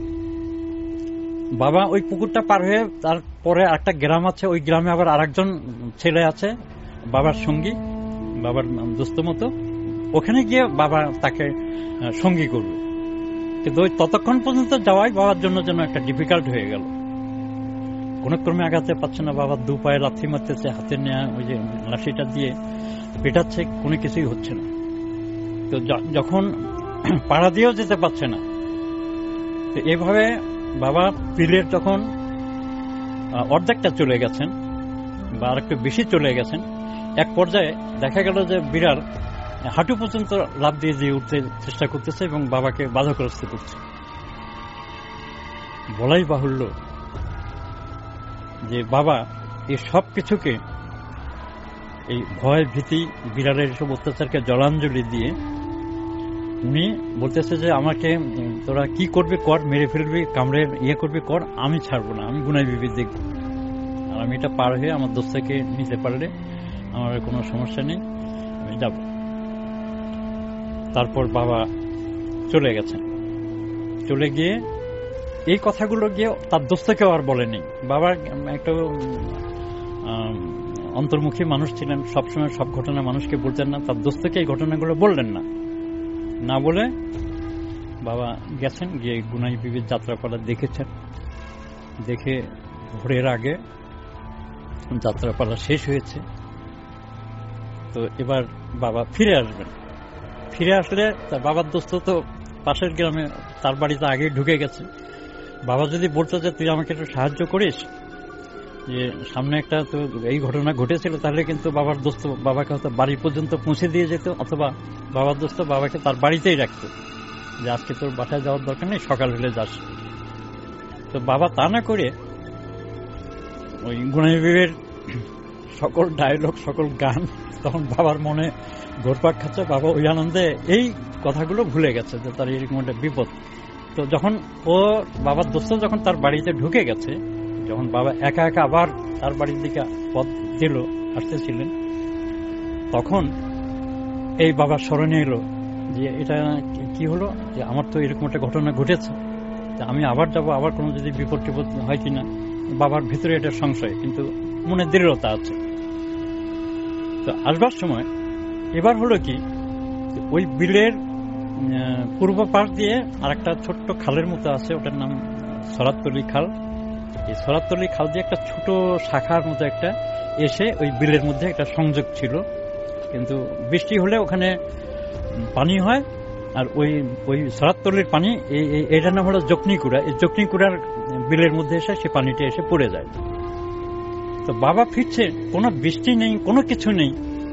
বাবা ওই পুকুরটা পার হয়ে তারপরে একটা গ্রাম আছে, ওই গ্রামে আবার আরেকজন ছেলে আছে বাবার সঙ্গী, বাবার দোস্ত মতো, ওখানে গিয়ে বাবা তাকে সঙ্গী করবে। কিন্তু ওই ততক্ষণ পর্যন্ত যাওয়াই বাবার জন্য যেন একটা ডিফিকাল্ট হয়ে গেল। কোনো ক্রমে আগাতে পারছে না, বাবার 2 পায়ে লাথি মারতেছে, হাতে নেওয়া ওই যে লাঠিটা দিয়ে পেটাচ্ছে, কোনো কিছুই হচ্ছে না। তো যখন পাড়া দিয়েও যেতে পারছে না, তো এভাবে বাবা বিলের যখন অর্ধেকটা চলে গেছেন বা আর একটু বেশি চলে গেছেন, এক পর্যায়ে দেখা গেল যে বিড়াল হাঁটু পর্যন্ত লাফ দিয়ে দিয়ে উঠতে চেষ্টা করতেছে এবং বাবাকে বাধাগ্রস্ত করছে। বলাই বাহুল্য যে বাবা এই সব কিছুকে, এই ভয় ভীতি বিড়ালের সব অত্যাচারকে জলাঞ্জলি দিয়ে উনি বলতেছে যে আমাকে তোরা কি করবি কর, মেরে ফেলবি, কামড়ে ইয়ে করবি কর, আমি ছাড়বো না, আমি গুনাই বিবি দেখব। আর আমি এটা পার হয়ে আমার দোস্তকে নিতে পারলে আমার কোনো সমস্যা নেই, আমি যাব। তারপর বাবা চলে গেছেন। চলে গিয়ে এই কথাগুলো গিয়ে তার দোস্তকেও আর বলেনি। বাবা একটা অন্তর্মুখী মানুষ ছিলেন, সবসময় সব ঘটনা মানুষকে বলতেন না। তার দোস্তকে এই ঘটনাগুলো বললেন না। না বলে বাবা গেছেন, গিয়ে গুনাই বিবির যাত্রাপালা দেখেছেন। দেখে ভোরের আগে যাত্রাপালা শেষ হয়েছে, তো এবার বাবা ফিরে আসবেন। ফিরে আসলে তার বাবার দোস্ত তো পাশের গ্রামে, তার বাড়িতে আগে ঢুকে গেছে। বাবা যদি বলতো যে তুই আমাকে একটু সাহায্য করিস, যে সামনে একটা তো এই ঘটনা ঘটেছিল, তাহলে কিন্তু বাবার দোস্ত বাবাকে হয়তো বাড়ি পর্যন্ত পৌঁছে দিয়ে যেত, অথবা বাবার দোস্ত বাবাকে তার বাড়িতেই রাখতো, যে আজকে তোর বাসায় যাওয়ার দরকার নেই, সকাল হলে যাস। তো বাবা তা না করে ওই গুনাই বিবির সকল ডায়লগ, সকল গান তখন বাবার মনে ঘুরপাক খাচ্ছে। বাবা ওই আনন্দে এই কথাগুলো ভুলে গেছে যে তার এরকম একটা বিপদ। তো যখন ও বাবার দোস্ত যখন তার বাড়িতে ঢুকে গেছে, যখন বাবা একা একা আবার তার বাড়ির দিকে পথ দিল, আসতেছিলেন, তখন এই বাবার স্মরণে এলো যে এটা কি হলো, যে আমার তো এরকম একটা ঘটনা ঘটেছে, আমি আবার যাব, আবার কোনো যদি বিপদ টিপদ হয় কিনা। বাবার ভিতরে এটা সংশয়, কিন্তু মনে দৃঢ়তা আছে। তো আসবার সময় এবার হলো কি, ওই বিলের পূর্ব পাশ দিয়ে আর একটা ছোট্ট খালের মতো আছে, ওটার নাম সরাততলি খাল। এই সরাততলি খাল দিয়ে একটা ছোট শাখার মতো একটা এসে ওই বিলের মধ্যে একটা সংযোগ ছিল। কিন্তু বৃষ্টি হলে ওখানে পানি হয়, আর ওই সরাততলির পানি এটার নাম হলো জকনিকুড়া। এই জকনিকুড়ার বিলের মধ্যে এসে সে পানিটা এসে পড়ে যায়। তো বাবা ফিরছে, কোনো বৃষ্টি নেই, কোনো কিছু নেই।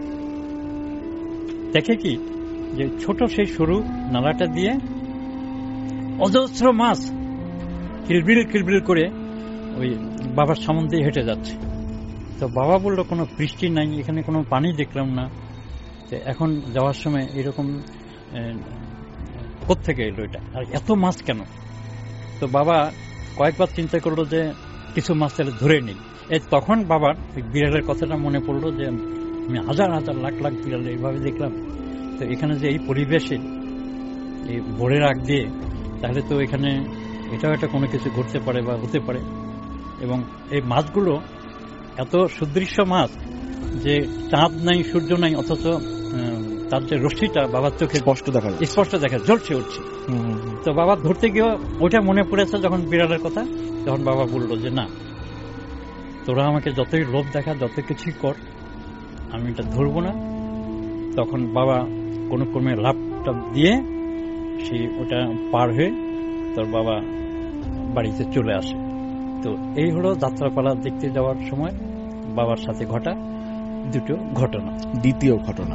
দেখে কি যে ছোট সেই সরু নালাটা দিয়ে অজস্র মাছ কিলবিল কিলবিল করে ওই বাবার সামনে দিয়ে হেঁটে যাচ্ছে। তো বাবা বললো কোনো বৃষ্টি নাই, এখানে কোনো পানি দেখলাম না, তো এখন যাওয়ার সময় এরকম কোত্থেকে এলো এটা, আর এত মাছ কেন? তো বাবা কয়েকবার চিন্তা করলো যে কিছু মাছ তাহলে ধরে নিই। তখন বাবার বিড়ালের কথাটা মনে পড়লো যে আমি হাজার হাজার লাখ লাখ বিড়াল এইভাবে দেখলাম, তো এখানে যে এই পরিবেশে এই ভোরের আগ দিয়ে, তাহলে তো এখানে এটাও একটা কোনো কিছু ঘটতে পারে বা হতে পারে। এবং এই মাছগুলো এত সুদৃশ্য মাছ যে চাঁদ নাই, সূর্য নাই, অথচ তার যে রশ্মিটা বাবার চোখে স্পষ্ট দেখা জ্বলছে উঠছে। তো বাবা ধরতে গিয়ে ওইটা মনে পড়েছে যখন বিড়ালের কথা, তখন বাবা বললো যে না, তোরা আমাকে যতই লোভ দেখা, যত কিছুই কর, আমি এটা ধরবো না। তখন বাবা কোনো ক্রমে লাভটা দিয়ে সেই ওটা পার হয়ে তোর বাবা বাড়িতে চলে আসে। তো এই হলো যাত্রাপালা দেখতে যাওয়ার সময় বাবার সাথে ঘটা দুটো ঘটনা। দ্বিতীয়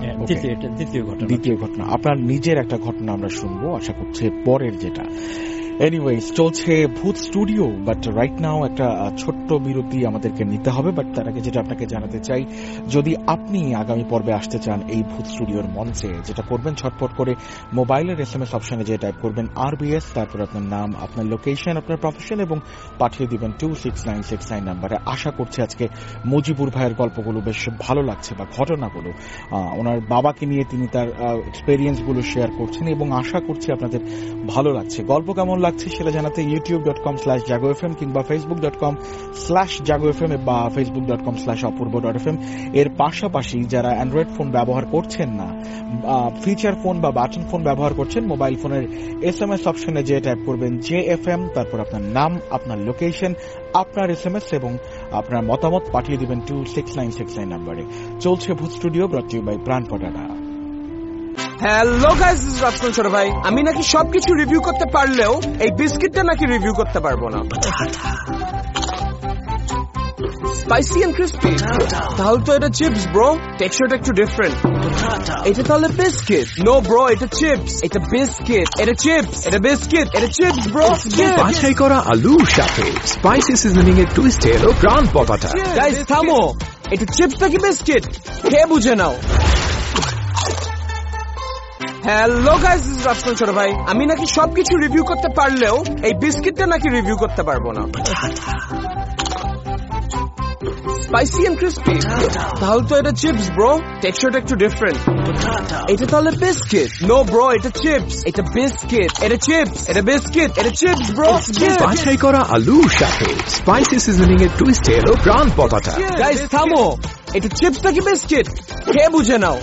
ঘটনা আপনার নিজের একটা ঘটনা আমরা শুনবো আশা করছি পরের, যেটা এনিওয়েজ চলছে Bhoot studio. But right now একটা ছোট্ট বিরতি আমাদেরকে নিতে হবে। বাট তার আগে যেটা আপনাকে জানাতে চাই, যদি আপনি আগামী পর্বে আসতে চান এই ভূত স্টুডিওর মঞ্চে, যেটা করবেন ছটফট করে মোবাইলের SMS অপশনে যে টাইপ করবেন RBS, তারপর আপনার নাম, আপনার লোকেশন, আপনার প্রফেশন এবং পাঠিয়ে দিবেন 26969 নাম্বারে। আশা করছি আজকে মুজিবুর ভাইয়ের গল্পগুলো বেশ ভালো লাগছে, বা ঘটনাগুলো ওনার বাবাকে নিয়ে তিনি তার এক্সপেরিয়েন্সগুলো শেয়ার করছেন, এবং আশা করছি আপনাদের ভালো লাগছে। গল্প কেমন লাগছে সেটা জানাতে youtube.com/jagofm কিংবা facebook.com/jagofm বা facebook.com/apurbo.fm। এর পাশাপাশি যারা অ্যান্ড্রয়েড ফোন ব্যবহার করছেন না, ফিচার ফোন বা বাটন ফোন ব্যবহার করছেন, মোবাইল ফোনের SMS অপশনে যে টাইপ করবেন JFM, তারপর আপনার নাম, আপনার লোকেশন, আপনার SMS এবং আপনার মতামত পাঠিয়ে দিবেন 26969 নাম্বারে। চলছে Bhoot studio, ব্রট you by Pran Potata. Hello guys, this is Rafsan ছোট ভাই। আমি নাকি সবকিছু রিভিউ করতে পারলেও এই বিস্কিটটা নাকি রিভিউ করতে পারবো না। স্পাইসি এন্ড ক্রিস্পি, তাহলে তো এটা চিপস ব্রো, টেক্সচারটা একটু ডিফারেন্ট। এটা তাহলে বিস্কিট? নো ব্রো, এটা চিপস। এটা বিস্কিট, এটা চিপস, এটা বিস্কিট, এটা চিপস ব্রো। বাছাই করা আলুর সাথে স্পাইসি সিজনিং এর টুইস্টে এলো প্রাণ পটাটা। গাইস থামো, এটা চিপস নাকি বিস্কিট খেয়ে বুঝে নাও। Hello guys, this is Rafsan ছোট ভাই। আমি নাকি সবকিছু রিভিউ করতে পারলেও এই বিস্কিটটা নাকি রিভিউ করতে পারবো না। স্পাইসি এন্ড ক্রিস্পি তাহলে তো এটা চিপস ব্রো টেক্সচারটা একটু ডিফারেন্ট এটা তাহলে বিস্কিট নো ব্রো এটা চিপস এটা বিস্কিট এটা চিপস এটা বিস্কিট এটা চিপস ব্রো বাছাই করা আলুর সাথে স্পাইসি সিজনিং এর টুইস্টে এলো প্রাণ পকাটা। গাইস থামো এটা চিপস নাকি বিস্কিট খেয়ে বুঝে নাও।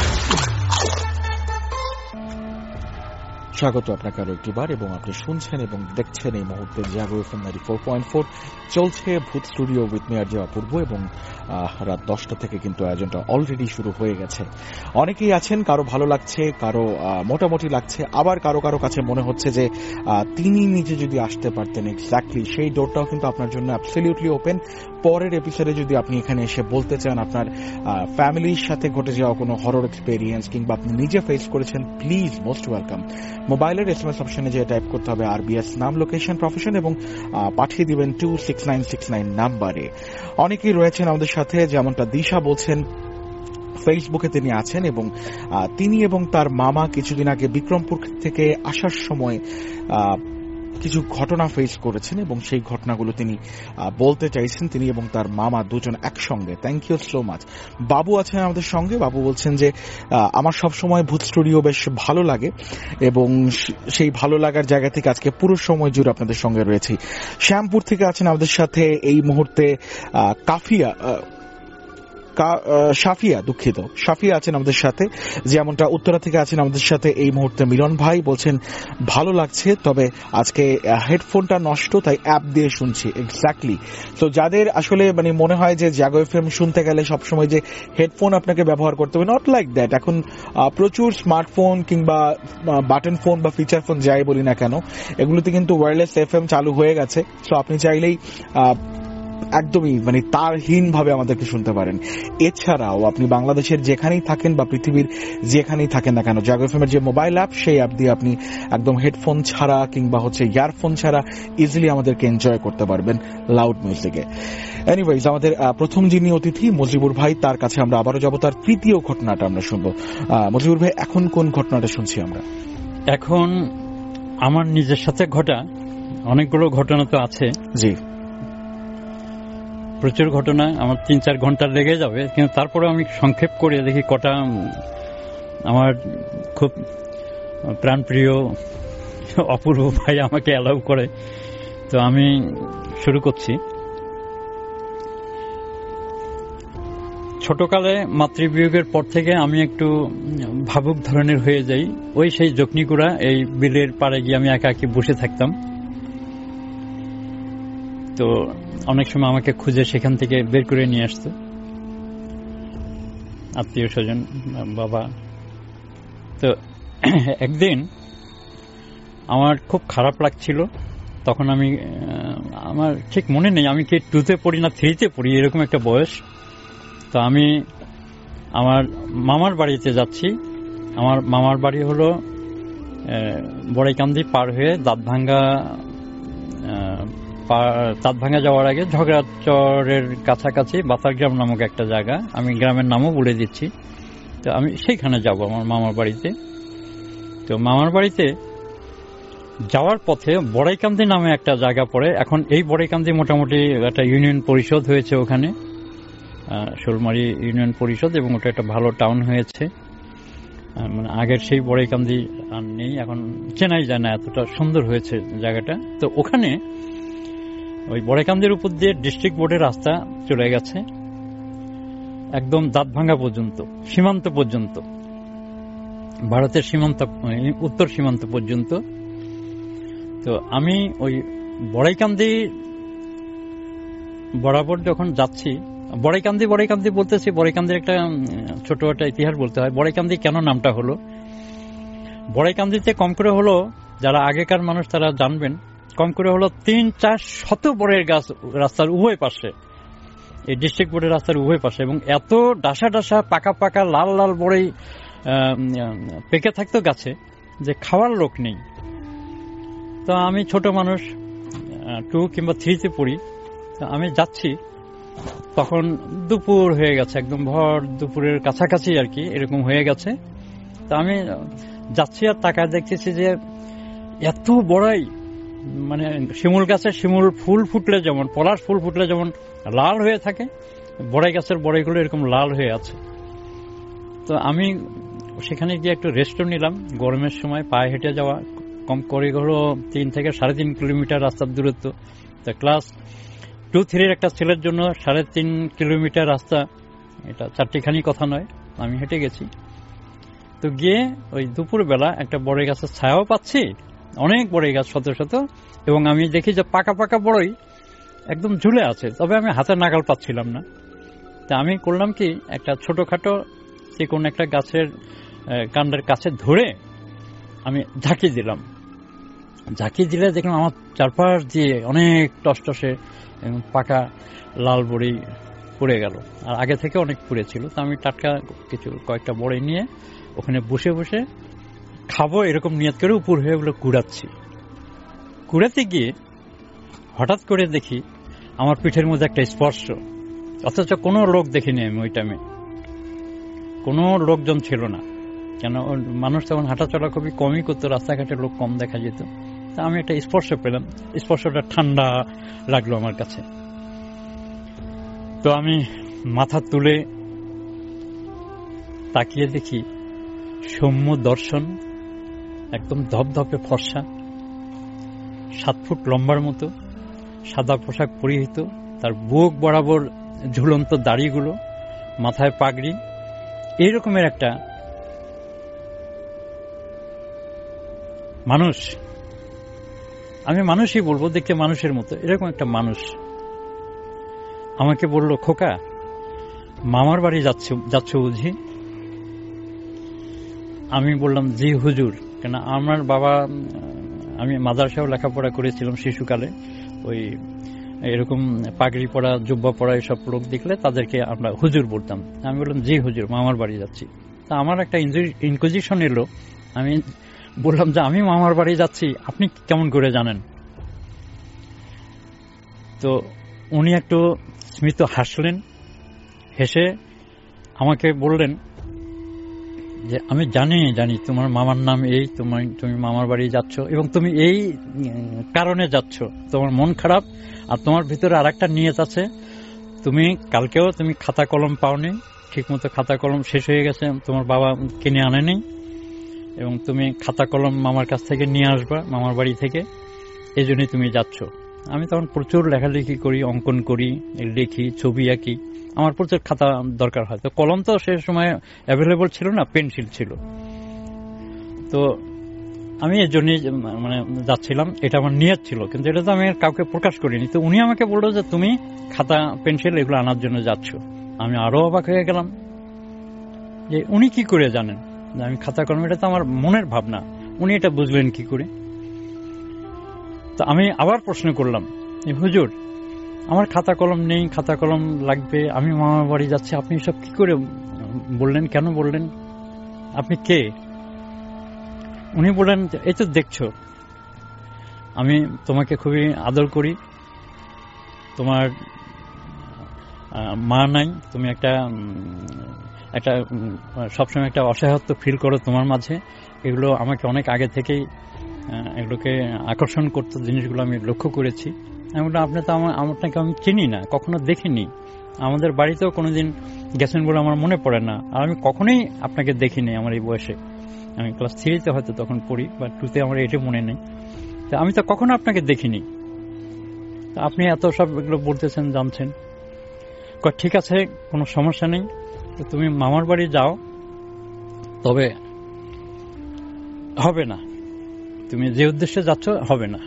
স্বাগত আপনাকে আরো একটিবার এবং আপনি শুনছেন এবং দেখছেন এই মুহূর্তে জাগো এফএম 94.4 চলছে ভূত স্টুডিও উইথ মি আর যে অপূর্ব এবং রাত 10টা থেকে কিন্তু আয়োজনটা অলরেডি শুরু হয়ে গেছে। অনেকেই আছেন, কারো ভালো লাগছে, কারো মোটামুটি লাগছে, আবার কারো কারো কাছে মনে হচ্ছে যে তিনি নিজে যদি আসতে পারতেন এক্স্যাক্টলি সেই ডোরটাও কিন্তু আপনার জন্য অ্যাবসলিউটলি ওপেন। পরের এপিসোডে যদি আপনি এখানে এসে বলতে চান আপনার ফ্যামিলির সাথে ঘটে যাওয়া কোনো হরর এক্সপেরিয়েন্স কিংবা আপনি নিজে ফেস করেছেন, প্লিজ মোস্ট ওয়েলকাম। মোবাইলের এসএমএস অপশনে যে টাইপ করতে হবে আরবিএস নাম, লোকেশন, প্রফেশন এবং পাঠিয়ে দিবেন 26969 নাম্বারে। অনেকেই রয়েছেন আমাদের সাথে, যেমনটা দিশা বলছেন ফেসবুকে তিনি আছেন এবং তিনি এবং তার মামা কিছুদিন আগে বিক্রমপুর থেকে আসার সময় কিছু ঘটনা ফেস করেছেন এবং সেই ঘটনাগুলো তিনি বলতে চাইছেন, তিনি এবং তার মামা দুজন একসঙ্গে। Thank you so much. বাবু আছেন আমাদের সঙ্গে। বাবু বলছেন যে আমার সবসময় ভূত স্টুডিও বেশ ভালো লাগে এবং সেই ভালো লাগার জায়গা থেকে আজকে পুরো সময় জুড়ে আপনাদের সঙ্গে রয়েছি। শ্যামপুর থেকে আছেন আমাদের সাথে এই মুহূর্তে সাফিয়া আছেন আমাদের সাথে, যেমনটা উত্তরা থেকে আছেন আমাদের সাথে এই মুহূর্তে মিলন ভাই। বলছেন ভালো লাগছে, তবে আজকে হেডফোনটা নষ্ট, তাই অ্যাপ দিয়ে শুনছি। এক্স্যাক্টলি। তো যাদের আসলে মনে হয় যে জাগো এফএম শুনতে গেলে সবসময় যে হেডফোন আপনাকে ব্যবহার করতে হবে, নট লাইক দ্যাট। এখন প্রচুর স্মার্টফোন কিংবা বাটন ফোন বা ফিচার ফোন যাই বলি না কেন, এগুলোতে কিন্তু ওয়্যারলেস এফএম চালু হয়ে গেছে। সো আপনি চাইলেই একদমই তারহীন ভাবে আমাদেরকে শুনতে পারেন। এছাড়াও আপনি বাংলাদেশের যেখানেই থাকেন বা পৃথিবীর যেখানেই থাকেন না কেন, জাগো এফএম এর যে মোবাইল অ্যাপ, সেই অ্যাপ দিয়ে আপনি একদম হেডফোন ছাড়া কিংবা ইয়ারফোন ছাড়া ইজিলি আমাদেরকে এনজয় করতে পারবেন লাউড মিউজিকে। এনিওয়েজ, আমাদের প্রথম যিনি অতিথি মজিবুর ভাই, তার কাছে আমরা আবারও যাব। তার তৃতীয় ঘটনাটা আমরা শুনবো। মজিবুর ভাই, এখন কোন ঘটনাটা শুনছি আমরা? এখন আমার নিজের সাথে ঘটা অনেকগুলো ঘটনা তো আছে। জি, প্রচুর ঘটনা, আমার 3-4 ঘন্টা লেগে যাবে, কিন্তু তারপরে আমি সংক্ষেপ করে দেখি কটা আমার খুব প্রাণপ্রিয় অপূর্ব ভাই আমাকে অ্যালাউ করে। তো আমি শুরু করছি। ছোটকালে মাতৃবিয়োগের পর থেকে আমি একটু ভাবুক ধরনের হয়ে যাই। ওই সেই যখনিকুড়া এই বিলের পাড়ে গিয়ে আমি একা বসে থাকতাম। তো অনেক সময় আমাকে খুঁজে সেখান থেকে বের করে নিয়ে আসতো আত্মীয় স্বজন, বাবা। তো একদিন আমার খুব খারাপ লাগছিল। তখন আমার ঠিক মনে নেই আমি কি 2তে পড়ি না 3তে পড়ি, এরকম একটা বয়স। তো আমি আমার মামার বাড়িতে যাচ্ছি। আমার মামার বাড়ি হলো বড়াইকান্দি পার হয়ে দাঁতভাঙ্গা যাওয়ার আগে ঝগড়াচরের কাছাকাছি বাতারগ্রাম নামক একটা জায়গা, আমি গ্রামের নামও বলে দিচ্ছি। তো আমি সেইখানে যাব আমার মামার বাড়িতে। তো মামার বাড়িতে যাওয়ার পথে বড়াইকান্দি নামে একটা জায়গা পড়ে। এখন এই বড়াইকান্দি মোটামুটি একটা ইউনিয়ন পরিষদ হয়েছে ওখানে, শোলমারি ইউনিয়ন পরিষদ, এবং ওটা একটা ভালো টাউন হয়েছে। আগের সেই বড়াইকান্দি আর নেই, এখন চেনাই যায় না, এতটা সুন্দর হয়েছে জায়গাটা। তো ওখানে ওই বড়াইকান্দির উপর দিয়ে ডিস্ট্রিক্ট বোর্ডের রাস্তা চলে গেছে একদম দাঁতভাঙ্গা পর্যন্ত, সীমান্ত পর্যন্ত, ভারতের সীমান্ত, উত্তর সীমান্ত পর্যন্ত। তো আমি ওই বড়াইকান্দি বরাবর যখন যাচ্ছি, বড়াইকান্দি বলতেছি, বড়াইকান্দির একটা ছোট একটা ইতিহাস বলতে হয়। বড়াইকান্দি কেন নামটা হলো? বড়াইকান্দিতে কম করে হলো, যারা আগেকার মানুষ তারা জানবেন, কম করে হলো 3-4 শত বড়ের গাছ রাস্তার উভয় পাশে, এই ডিস্ট্রিক্ট বোর্ডের রাস্তার উভয় পাশে, এবং এত ডাসা ডাসা পাকা পাকা লাল লাল বড়ই পেকে থাকতো গাছে যে খাওয়ার লোক নেই। তো আমি ছোট মানুষ, 2 কিংবা 3তে পড়ি। আমি যাচ্ছি, তখন দুপুর হয়ে গেছে, একদম ভর দুপুরের কাছাকাছি আর কি, এরকম হয়ে গেছে। তো আমি যাচ্ছি আর তাকায় দেখতেছি যে এত বড়াই, শিমুল গাছে শিমুল ফুল ফুটলে যেমন, পলাশ ফুল ফুটলে যেমন লাল হয়ে থাকে, বড়াই গাছের বড়াইগুলো এরকম লাল হয়ে আছে। তো আমি সেখানে গিয়ে একটু রেস্টও নিলাম। গরমের সময় পায়ে হেঁটে যাওয়া, কম করে হলো 3 থেকে 3.5 কিলোমিটার রাস্তার দূরত্ব। তো ক্লাস 2-3 একটা ছেলের জন্য 3.5 কিলোমিটার রাস্তা, এটা চারটিখানি কথা নয়। আমি হেঁটে গেছি। তো গিয়ে ওই দুপুরবেলা একটা বড়ই গাছের ছায়াও পাচ্ছি, অনেক বড়ই গাছ, শত শত, এবং আমি দেখি যে পাকা পাকা বড়ই একদম ঝুলে আছে, তবে আমি হাতে নাগাল পাচ্ছিলাম না। তা আমি করলাম কি, একটা ছোটখাটো যে কোনো একটা গাছের কাণ্ডের কাছে ধরে আমি ঝাঁকি দিলাম। ঝাঁকি দিলে দেখলাম আমার চারপাশ দিয়ে অনেক টসটসে পাকা লাল বড়ি পড়ে গেল, আর আগে থেকে অনেক পড়ে ছিল। তো আমি টাটকা কয়েকটা বড়ি নিয়ে ওখানে বসে বসে খাবো এরকম নিয়ত করে উপর হয়ে ওগুলো কুড়াচ্ছি। কুড়াতে গিয়ে হঠাৎ করে দেখি আমার পিঠের মধ্যে একটা স্পর্শ, অথচ কোনো লোক দেখিনি আমি ওই টাইমে, কোনো লোকজন ছিল না। কেন, মানুষ তখন হাঁটাচলা খুবই কমই করতো, রাস্তাঘাটে লোক কম দেখা যেত। তা আমি একটা স্পর্শ পেলাম, স্পর্শটা ঠান্ডা লাগলো আমার কাছে। তো আমি মাথা তুলে তাকিয়ে দেখি সৌম্য দর্শন, একদম ধপধপে ফর্সা, 7 ফুট লম্বার মতো, সাদা পোশাক পরিহিত, তার বুক বরাবর ঝুলন্ত দাড়িগুলো, মাথায় পাগড়ি, এইরকমের একটা মানুষ। আমি মানুষই বলবো, দেখতে মানুষের মতো, এরকম একটা মানুষ আমাকে বলল, খোকা মামার বাড়ি যাচ্ছ বুঝি? আমি বললাম, জি হুজুর। কেন, আমার বাবা, আমি মাদ্রাসাও লেখাপড়া করেছিলাম শিশুকালে, ওই এরকম পাগড়ি পরা, জুব্বা পরা এসব লোক দেখলে তাদেরকে আমরা হুজুর বলতাম। আমি বললাম, জি হুজুর, মামার বাড়ি যাচ্ছি। তা আমার একটা ইনকুইজিশন এলো। আমি বললাম যে আমি মামার বাড়ি যাচ্ছি, আপনি কেমন করে জানেন? তো উনি একটু স্মিত হাসলেন, হেসে আমাকে বললেন যে আমি জানি তোমার মামার নাম এই, তুমি মামার বাড়ি যাচ্ছ এবং তুমি এই কারণে যাচ্ছ, তোমার মন খারাপ, আর তোমার ভিতরে আরেকটা নিয়ত আছে। তুমি কালকেও তুমি খাতা কলম পাওনি, ঠিক মতো খাতা কলম শেষ হয়ে গেছে, তোমার বাবা কিনে আনেনি, এবং তুমি খাতা কলম মামার কাছ থেকে নিয়ে আসবা, মামার বাড়ি থেকে, এই জন্যই তুমি যাচ্ছ। আমি তখন প্রচুর লেখালেখি করি, অঙ্কন করি, লিখি, ছবি আঁকি, আমার প্রচুর খাতা দরকার হয়। তো কলম তো সে সময় অ্যাভেলেবল ছিল না, পেন্সিল ছিল। তো আমি এর জন্যই মানে যাচ্ছিলাম, এটা আমার নিয়ত ছিল, কিন্তু এটা তো আমি কাউকে প্রকাশ করিনি। তো উনি আমাকে বললো যে তুমি খাতা পেন্সিল এগুলো আনার জন্য যাচ্ছ। আমি আরো অবাক হয়ে গেলাম যে উনি কি করে জানেন আমি খাতা কলম, এটা তো আমার মনের ভাবনা, উনি এটা বুঝলেন কি করে? তো আমি আবার প্রশ্ন করলাম, হুজুর আমার খাতা কলম নেই, খাতা কলম লাগবে, আমি মামার বাড়ি যাচ্ছি, আপনি সব কি করে বললেন, কেন বললেন, আপনি কে? উনি বললেন, এই তো দেখছো আমি তোমাকে খুবই আদর করি, তোমার মা নাই, তুমি একটা সবসময় একটা অসহায়ত্ব ফিল করো তোমার মাঝে, এগুলো আমাকে অনেক আগে থেকেই এগুলোকে আকর্ষণ করতো, জিনিসগুলো আমি লক্ষ্য করেছি। আমি বললাম, আপনি তো আপনাকে আমি চিনি না, কখনো দেখিনি, আমাদের বাড়িতেও কোনোদিন গেছেন বলে আমার মনে পড়ে না, আর আমি কখনোই আপনাকে দেখিনি আমার এই বয়সে। আমি ক্লাস 3-তে হয়তো তখন পড়ি, বা 2-তে আমার এটা মনে নেই। তো আমি তো কখনো আপনাকে দেখিনি, আপনি এত সব এগুলো বলতেছেন, জানছেন। ঠিক আছে, কোনো সমস্যা নেই, তো তুমি মামার বাড়ি যাও, তবে হবে না, তুমি যে উদ্দেশ্যে যাচ্ছ হবে না।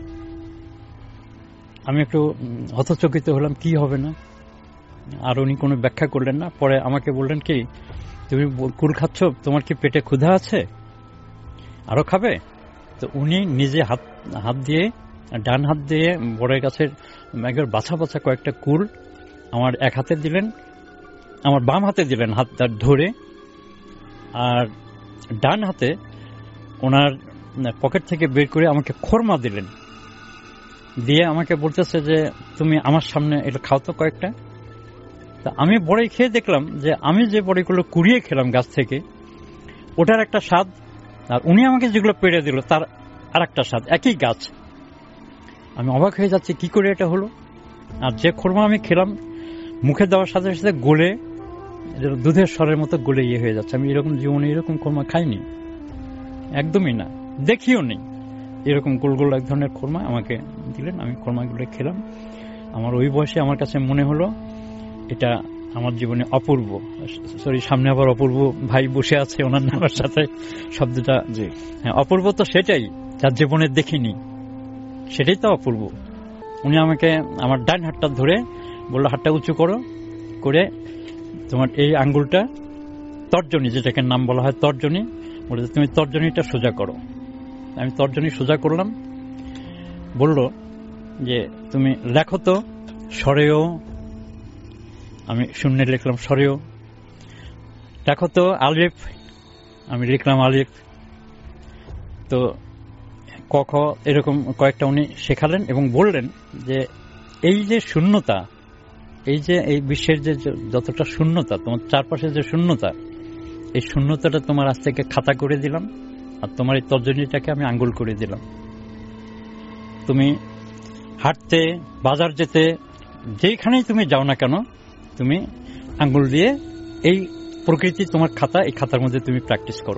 আমি একটু হতচকিত হলাম, কি হবে না? আর উনি কোনো ব্যাখ্যা করলেন না। পরে আমাকে বললেন, কি তুমি কুল খাচ্ছ, তোমার কি পেটে ক্ষুধা আছে, আরো খাবে? তো উনি নিজে হাত দিয়ে, ডান হাত দিয়ে বড় গাছের একবার বাছা বাছা কয়েকটা কুল আমার এক হাতে দিলেন, আমার বাম হাতে দিলেন হাতটা ধরে, আর ডান হাতে ওনার পকেট থেকে বের করে আমাকে খোরমা দিলেন, দিয়ে আমাকে বলতেছে যে তুমি আমার সামনে এটা খাও তো কয়েকটা। তা আমি বড়ই খেয়ে দেখলাম যে আমি যে বড়িগুলো কুড়িয়ে খেলাম গাছ থেকে, ওটার একটা স্বাদ, আর উনি আমাকে যেগুলো পেড়ে দিল তার আর একটা স্বাদ, একই গাছ। আমি অবাক হয়ে যাচ্ছি, কি করে এটা হলো। আর যে খোরমা আমি খেলাম মুখে দেওয়ার সাথে সাথে গলে দুধের স্বরের মতো গলে ইয়ে হয়ে যাচ্ছে। আমি এরকম জীবনে এরকম খোরমা খাইনি, একদমই না, দেখিও নেই। এরকম গোল গোল এক ধরনের খোরমা আমাকে দিলেন, আমি খোরমাগুলো খেলাম। আমার ওই বয়সে আমার কাছে মনে হলো এটা আমার জীবনে অপূর্ব। সরি, সামনে আবার অপূর্ব ভাই বসে আছে, ওনার নামের সাথে শব্দটা। হ্যাঁ, অপূর্ব তো সেটাই যার জীবনে দেখিনি, সেটাই তো অপূর্ব। উনি আমাকে আমার ডান হাতটা ধরে বললো, হাতটা উঁচু করো, করে তোমার এই আঙ্গুলটা তর্জনী, যেটাকে নাম বলা হয় তর্জনী, বলে তুমি তর্জনীটা সোজা করো। আমি তর্জনী সোজা করলাম। বলল যে তুমি লেখো তো সরেও, আমি শূন্যে লিখলাম সরেও। লেখো তো আলিফ, আমি লিখলাম আলিফ। তো ক খ এরকম কয়েকটা উনি শেখালেন এবং বললেন যে এই যে শূন্যতা, এই যে এই বিশ্বের যে যতটা শূন্যতা, তোমার চারপাশে যে শূন্যতা, এই শূন্যতাটা তোমার আজ থেকে খাতা করে দিলাম, আর তোমার এই তর্জনীটাকে আমি আঙ্গুল করে দিলাম। তুমি হাঁটতে, বাজার যেতে, যেখানেই তুমি যাও না কেন, তুমি আঙ্গুল দিয়ে এই প্রকৃতি তোমার খাতা, এই খাতার মধ্যে তুমি প্র্যাকটিস করো।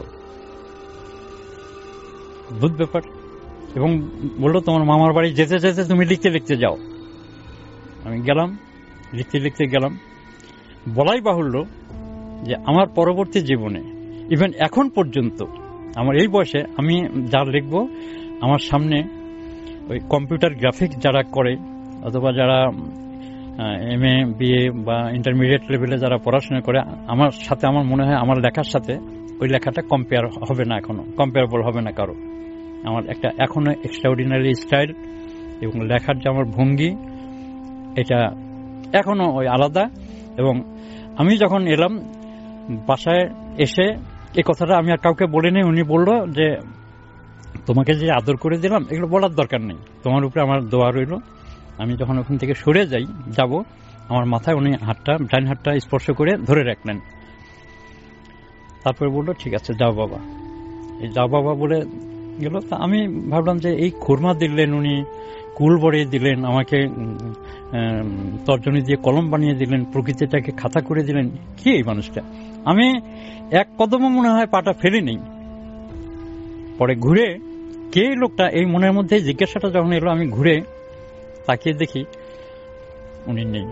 অদ্ভুত ব্যাপার। এবং বললো তোমার মামার বাড়ি যেতে যেতে তুমি লিখতে লিখতে যাও। আমি গেলাম, লিখতে লিখতে গেলাম। বলাই বাহুল্য যে আমার পরবর্তী জীবনে, ইভেন এখন পর্যন্ত আমার এই বয়সে, আমি যা লিখব, আমার সামনে ওই কম্পিউটার গ্রাফিক্স যারা করে, অথবা যারা MA BA বা ইন্টারমিডিয়েট লেভেলে যারা পড়াশোনা করে, আমার সাথে আমার মনে হয় আমার লেখার সাথে ওই লেখাটা কম্পেয়ার হবে না, এখনো কম্পেয়ারেবল হবে না কারো। আমার একটা এখনো এক্সট্রাঅর্ডিনারি স্টাইল এবং লেখার যে আমার ভঙ্গি, এটা এখনো ওই আলাদা। এবং আমি যখন এলাম বাসায় এসে, এই কথাটা আমি আর কাউকে বলিনি। উনি বলল যে তোমাকে যে আদর করে দিলাম, এগুলো বলার দরকার নেই, তোমার উপরে আমার দোয়া রইল। আমি যখন ওখান থেকে সরে যাব, আমার মাথায় উনি হাতটা, ডান হাতটা স্পর্শ করে ধরে রাখলেন। তারপরে বললো ঠিক আছে যাও বাবা। এই যাও বাবা বলে গেল। তা আমি ভাবলাম যে এই খুরমা দিলেন উনি, কুল বড়িয়ে দিলেন, আমাকে তর্জনী দিয়ে কলম বানিয়ে দিলেন, প্রকৃতিটাকে খাতা করে দিলেন, কি এই মানুষটা। আমি এক কদমও মনে হয় পাটা ফেলি নেই। পরে ঘুরে কে লোকটা, এই মনের মধ্যে জিজ্ঞাসাটা যখন এলো, আমি ঘুরে তাকিয়ে দেখি উনি নেই।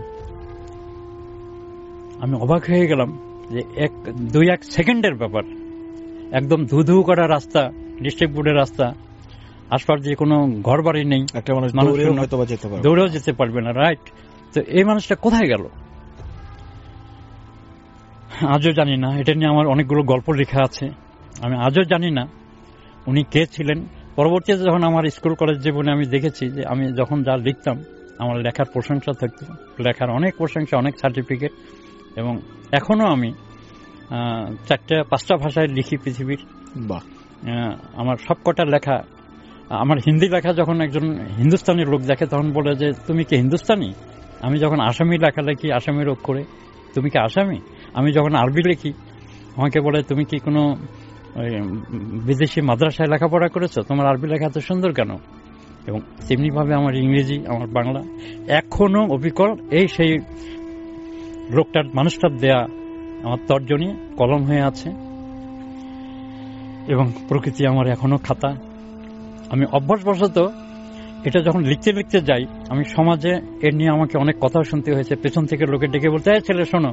আমি অবাক হয়ে গেলাম যে 1-2 সেকেন্ডের ব্যাপার। একদম ধু ধু করা রাস্তা, ডিস্ট্রিক্ট বোর্ডের রাস্তা, আশপাশ দিয়ে কোনো ঘর বাড়ি নেই, একটা মানুষ দৌড়েও যেতে পারবে না। রাইট। তো এই মানুষটা কোথায় গেল আজও জানি না। এটা নিয়ে আমার অনেকগুলো গল্প লেখা আছে, আমি আজও জানি না উনি কে ছিলেন। পরবর্তীতে যখন আমার স্কুল কলেজ জীবনে আমি দেখেছি যে আমি যখন যা লিখতাম, আমার লেখার প্রশংসা থাকতো, লেখার অনেক প্রশংসা, অনেক সার্টিফিকেট। এবং এখনো আমি 4-5টা ভাষায় লিখি পৃথিবীর। আমার সবকটা লেখা, আমার হিন্দি লেখা যখন একজন হিন্দুস্তানি লোক দেখে, তখন বলে যে তুমি কি হিন্দুস্তানি। আমি যখন আসামি লেখা লিখি, আসামির রোগ করে, তুমি কি আসামি। আমি যখন আরবি লিখি, আমাকে বলে তুমি কি কোনো বিদেশি মাদ্রাসায় লেখাপড়া করেছো, তোমার আরবি লেখা এত সুন্দর কেন। এবং তেমনিভাবে আমার ইংরেজি, আমার বাংলা এখনো অবিকল এই সেই লোকটার, মানুষটার দেয়া আমার তর্জনী কলম হয়ে আছে। এবং প্রকৃতি আমার এখনো খাতা। আমি অভ্যাসবশত এটা যখন লিখতে লিখতে যাই, আমি সমাজে এর নিয়ে আমাকে অনেক কথা শুনতে হয়েছে। পেছন থেকে লোকে ডেকে বলতে, এই ছেলে শোনো।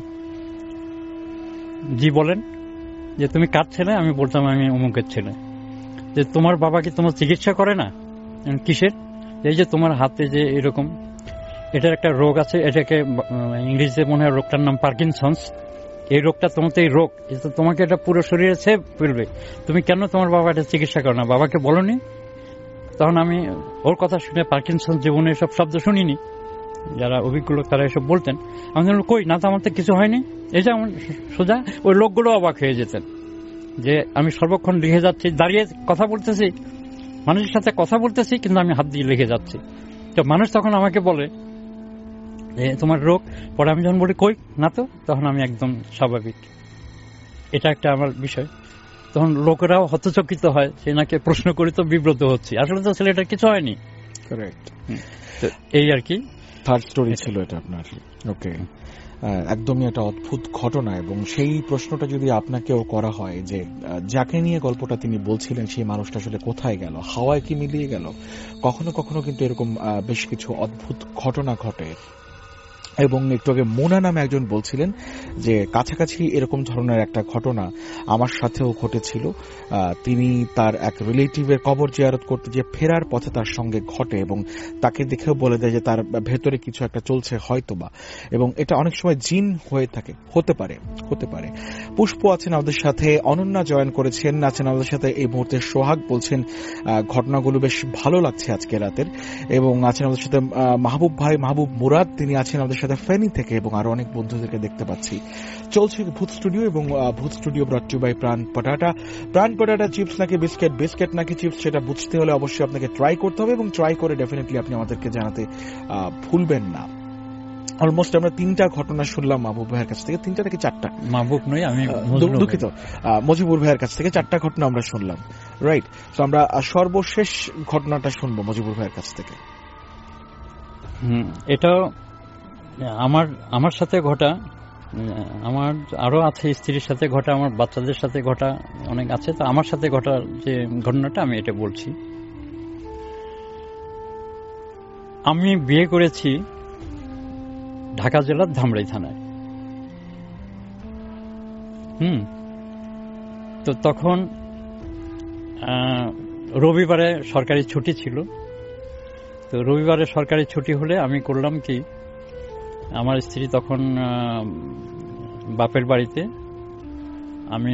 জি বলেন। যে তুমি কার ছেলে। আমি বলতাম আমি অমুকের ছেলে। যে তোমার বাবা কি তোমার চিকিৎসা করে না। কিসের। এই যে তোমার হাতে যে এরকম, এটার একটা রোগ আছে, এটাকে ইংরেজিতে মনে হয় রোগটার নাম পার্কিনসন্স। এই রোগটা তোমার, এই রোগ তোমাকে এটা পুরো শরীরে ছেয়ে ফেলবে। তুমি কেন তোমার বাবা এটা চিকিৎসা করো না, বাবাকে বলনি। তখন আমি ওর কথা শুনে, পার্কিনসন্স জীবনে এসব শব্দ শুনিনি, যারা অভিজ্ঞ লোক তারা এসব বলতেন। আমি বললাম কই না, তো আমার তো কিছু হয়নি। এই যে আমার সোজা ওই লোকগুলো অবাক হয়ে যেতেন যে আমি সর্বক্ষণ লিখে যাচ্ছি, দাঁড়িয়ে কথা বলতেছি, মানুষের সাথে কথা বলতেছি, কিন্তু আমি হাত দিয়ে লিখে যাচ্ছি। তো মানুষ তখন আমাকে বলে তোমার রোগ। পরে আমি যখন বলি কই না তো, তখন আমি একদম স্বাভাবিক। এটা একটা আমার বিষয়। তখন লোকেরাও হতচকিত হয়, সে নাকি প্রশ্ন করি তো বিব্রত হচ্ছে, আসলে তো ছেলেটার কিছু হয়নি। কারেক্ট। এই আর কি থার্ড স্টোরি ছিল এটা আপনার। ওকে, একদমই একটা অদ্ভুত ঘটনা। এবং সেই প্রশ্নটা যদি আপনাকেও করা হয় যে যাকে নিয়ে গল্পটা তিনি বলছিলেন সেই মানুষটা আসলে কোথায় গেল, হাওয়ায় কি মিলিয়ে গেল, কখনো কখনো কিন্তু এরকম বেশ কিছু অদ্ভুত ঘটনা ঘটে। এবং একটু আগে মোনা নামে একজন বলছিলেন যে কাছাকাছি এরকম ধরনের একটা ঘটনা আমার সাথেও ঘটেছিল। তিনি তার এক রিলেটিভের কবর জিয়ারত করতে যে ফেরার পথে তার সঙ্গে ঘটে এবং তাকে দেখেও বলে দেয় যে তার ভেতরে কিছু একটা চলছে হয়তোবা, এবং এটা অনেক সময় জিন হয়ে থাকে, হতে পারে। পুষ্প আছেন আমাদের সাথে, অনন্যা জয়েন করেছেন, আছেন আমাদের সাথে এই মুহূর্তে সোহাগ, বলছেন ঘটনাগুলো বেশ ভালো লাগছে আজকে রাতের। এবং আছেন আমাদের সাথে মাহবুব ভাই, মাহবুব মুরাদ, তিনি আছেন আমাদের সাথে ফেনী থেকে, এবং আরো অনেক বন্ধুদেরকে দেখতে পাচ্ছি। চলছে ভূত স্টুডিও, এবং ভূত studio brought to by Pran Potata chips নাকি বিস্কেট নাকি চিপস, সেটা বুঝতে হলে অবশ্যই আপনাকে ট্রাই করতে হবে, এবং ট্রাই করে ডেফিনেটলি আপনি আমাদেরকে জানাতে ভুলবেন না। অলমোস্ট আমরা 3টা ঘটনা শুনলাম মাহবুব ভাইয়ের কাছ থেকে, 3টা নাকি 4টা, মাহবুব নয় আমি দুঃখিত, মজিবুর ভাইয়ের কাছ থেকে 4টা ঘটনা আমরা শুনলাম, রাইট? তো আমরা সর্বশেষ ঘটনাটা শুনবো মজিবুর ভাইয়ের কাছ থেকে। এটা আমার সাথে ঘটা, আমার আরো আছে, স্ত্রীর সাথে ঘটা, আমার বাচ্চাদের সাথে ঘটা অনেক আছে। তো আমার সাথে ঘটা যে ঘটনাটা আমি এটা বলছি। আমি বিয়ে করেছি ঢাকা জেলার ধামরাই থানায়। তো তখন রবিবারে সরকারি ছুটি ছিল। তো রবিবারে সরকারি ছুটি হলে আমি করলাম কি, আমার স্ত্রী তখন বাপের বাড়িতে, আমি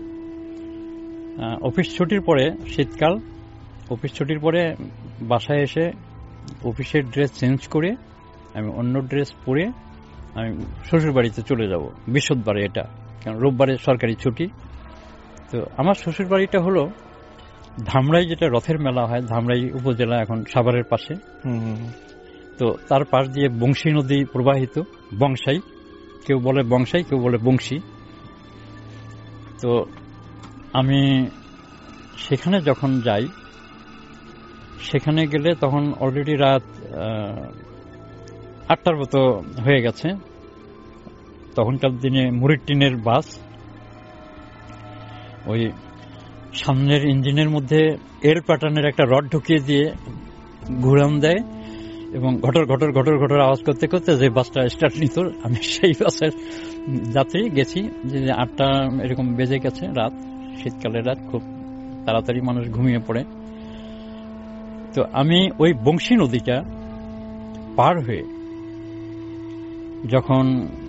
অফিস ছুটির পরে, শীতকাল অফিস ছুটির পরে বাসায় এসে অফিসের ড্রেস চেঞ্জ করে আমি অন্য ড্রেস পরে আমি শ্বশুর বাড়িতে চলে যাব বৃহস্পতিবারে, এটা কারণ রোববারে সরকারি ছুটি। তো আমার শ্বশুর বাড়িটা হলো ধামরাই, যেটা রথের মেলা হয়, ধামরাই উপজেলা, এখন সাভারের পাশে। তো তার পাশ দিয়ে বংশী নদী প্রবাহিত, বংশাই, কেউ বলে বংশাই, কেউ বলে বংশী। তো আমি সেখানে যখন যাই, সেখানে গেলে তখন অলরেডি রাত 8টার মতো হয়ে গেছে। তখনকার দিনে মুড়ির টিনের বাস, ওই সামনের ইঞ্জিনের মধ্যে এর প্যাটার্নের একটা রড ঢুকিয়ে দিয়ে ঘুরান দেয়, এবং ঘটর ঘটর ঘটর ঘটর আওয়াজ করতে করতে যে বাসটা স্টার্ট নিত, আমি সেই বাসের যাত্রী গেছি। যে 8টা এরকম বেজে গেছে রাত, শীতকালের রাত, খুব তাড়াতাড়ি মানুষ ঘুমিয়ে পড়ে। তো আমি ওই বংশী নদীটা পার হয়ে যখন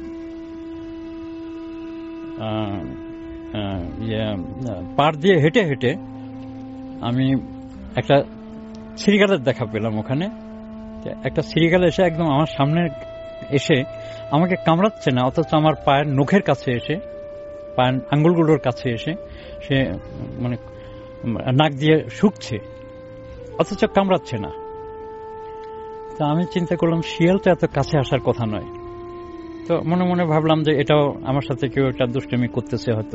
পার দিয়ে হেঁটে হেঁটে আমি একটা শ্রীগালের দেখা পেলাম। ওখানে একটা শ্রীগাল এসে একদম আমার সামনে এসে আমাকে কামড়াচ্ছে না, অথচ আমার পায়ের নখের কাছে এসে, পায়ের আঙ্গুলগুলোর কাছে এসে সে মানে নাক দিয়ে শুকছে, অথচ কামড়াচ্ছে না। তা আমি চিন্তা করলাম শিয়াল তো এত কাছে আসার কথা নয়। তো মনে মনে ভাবলাম যে এটাও আমার সাথে কেউ একটা দুষ্টামি করতেছে হয়তো।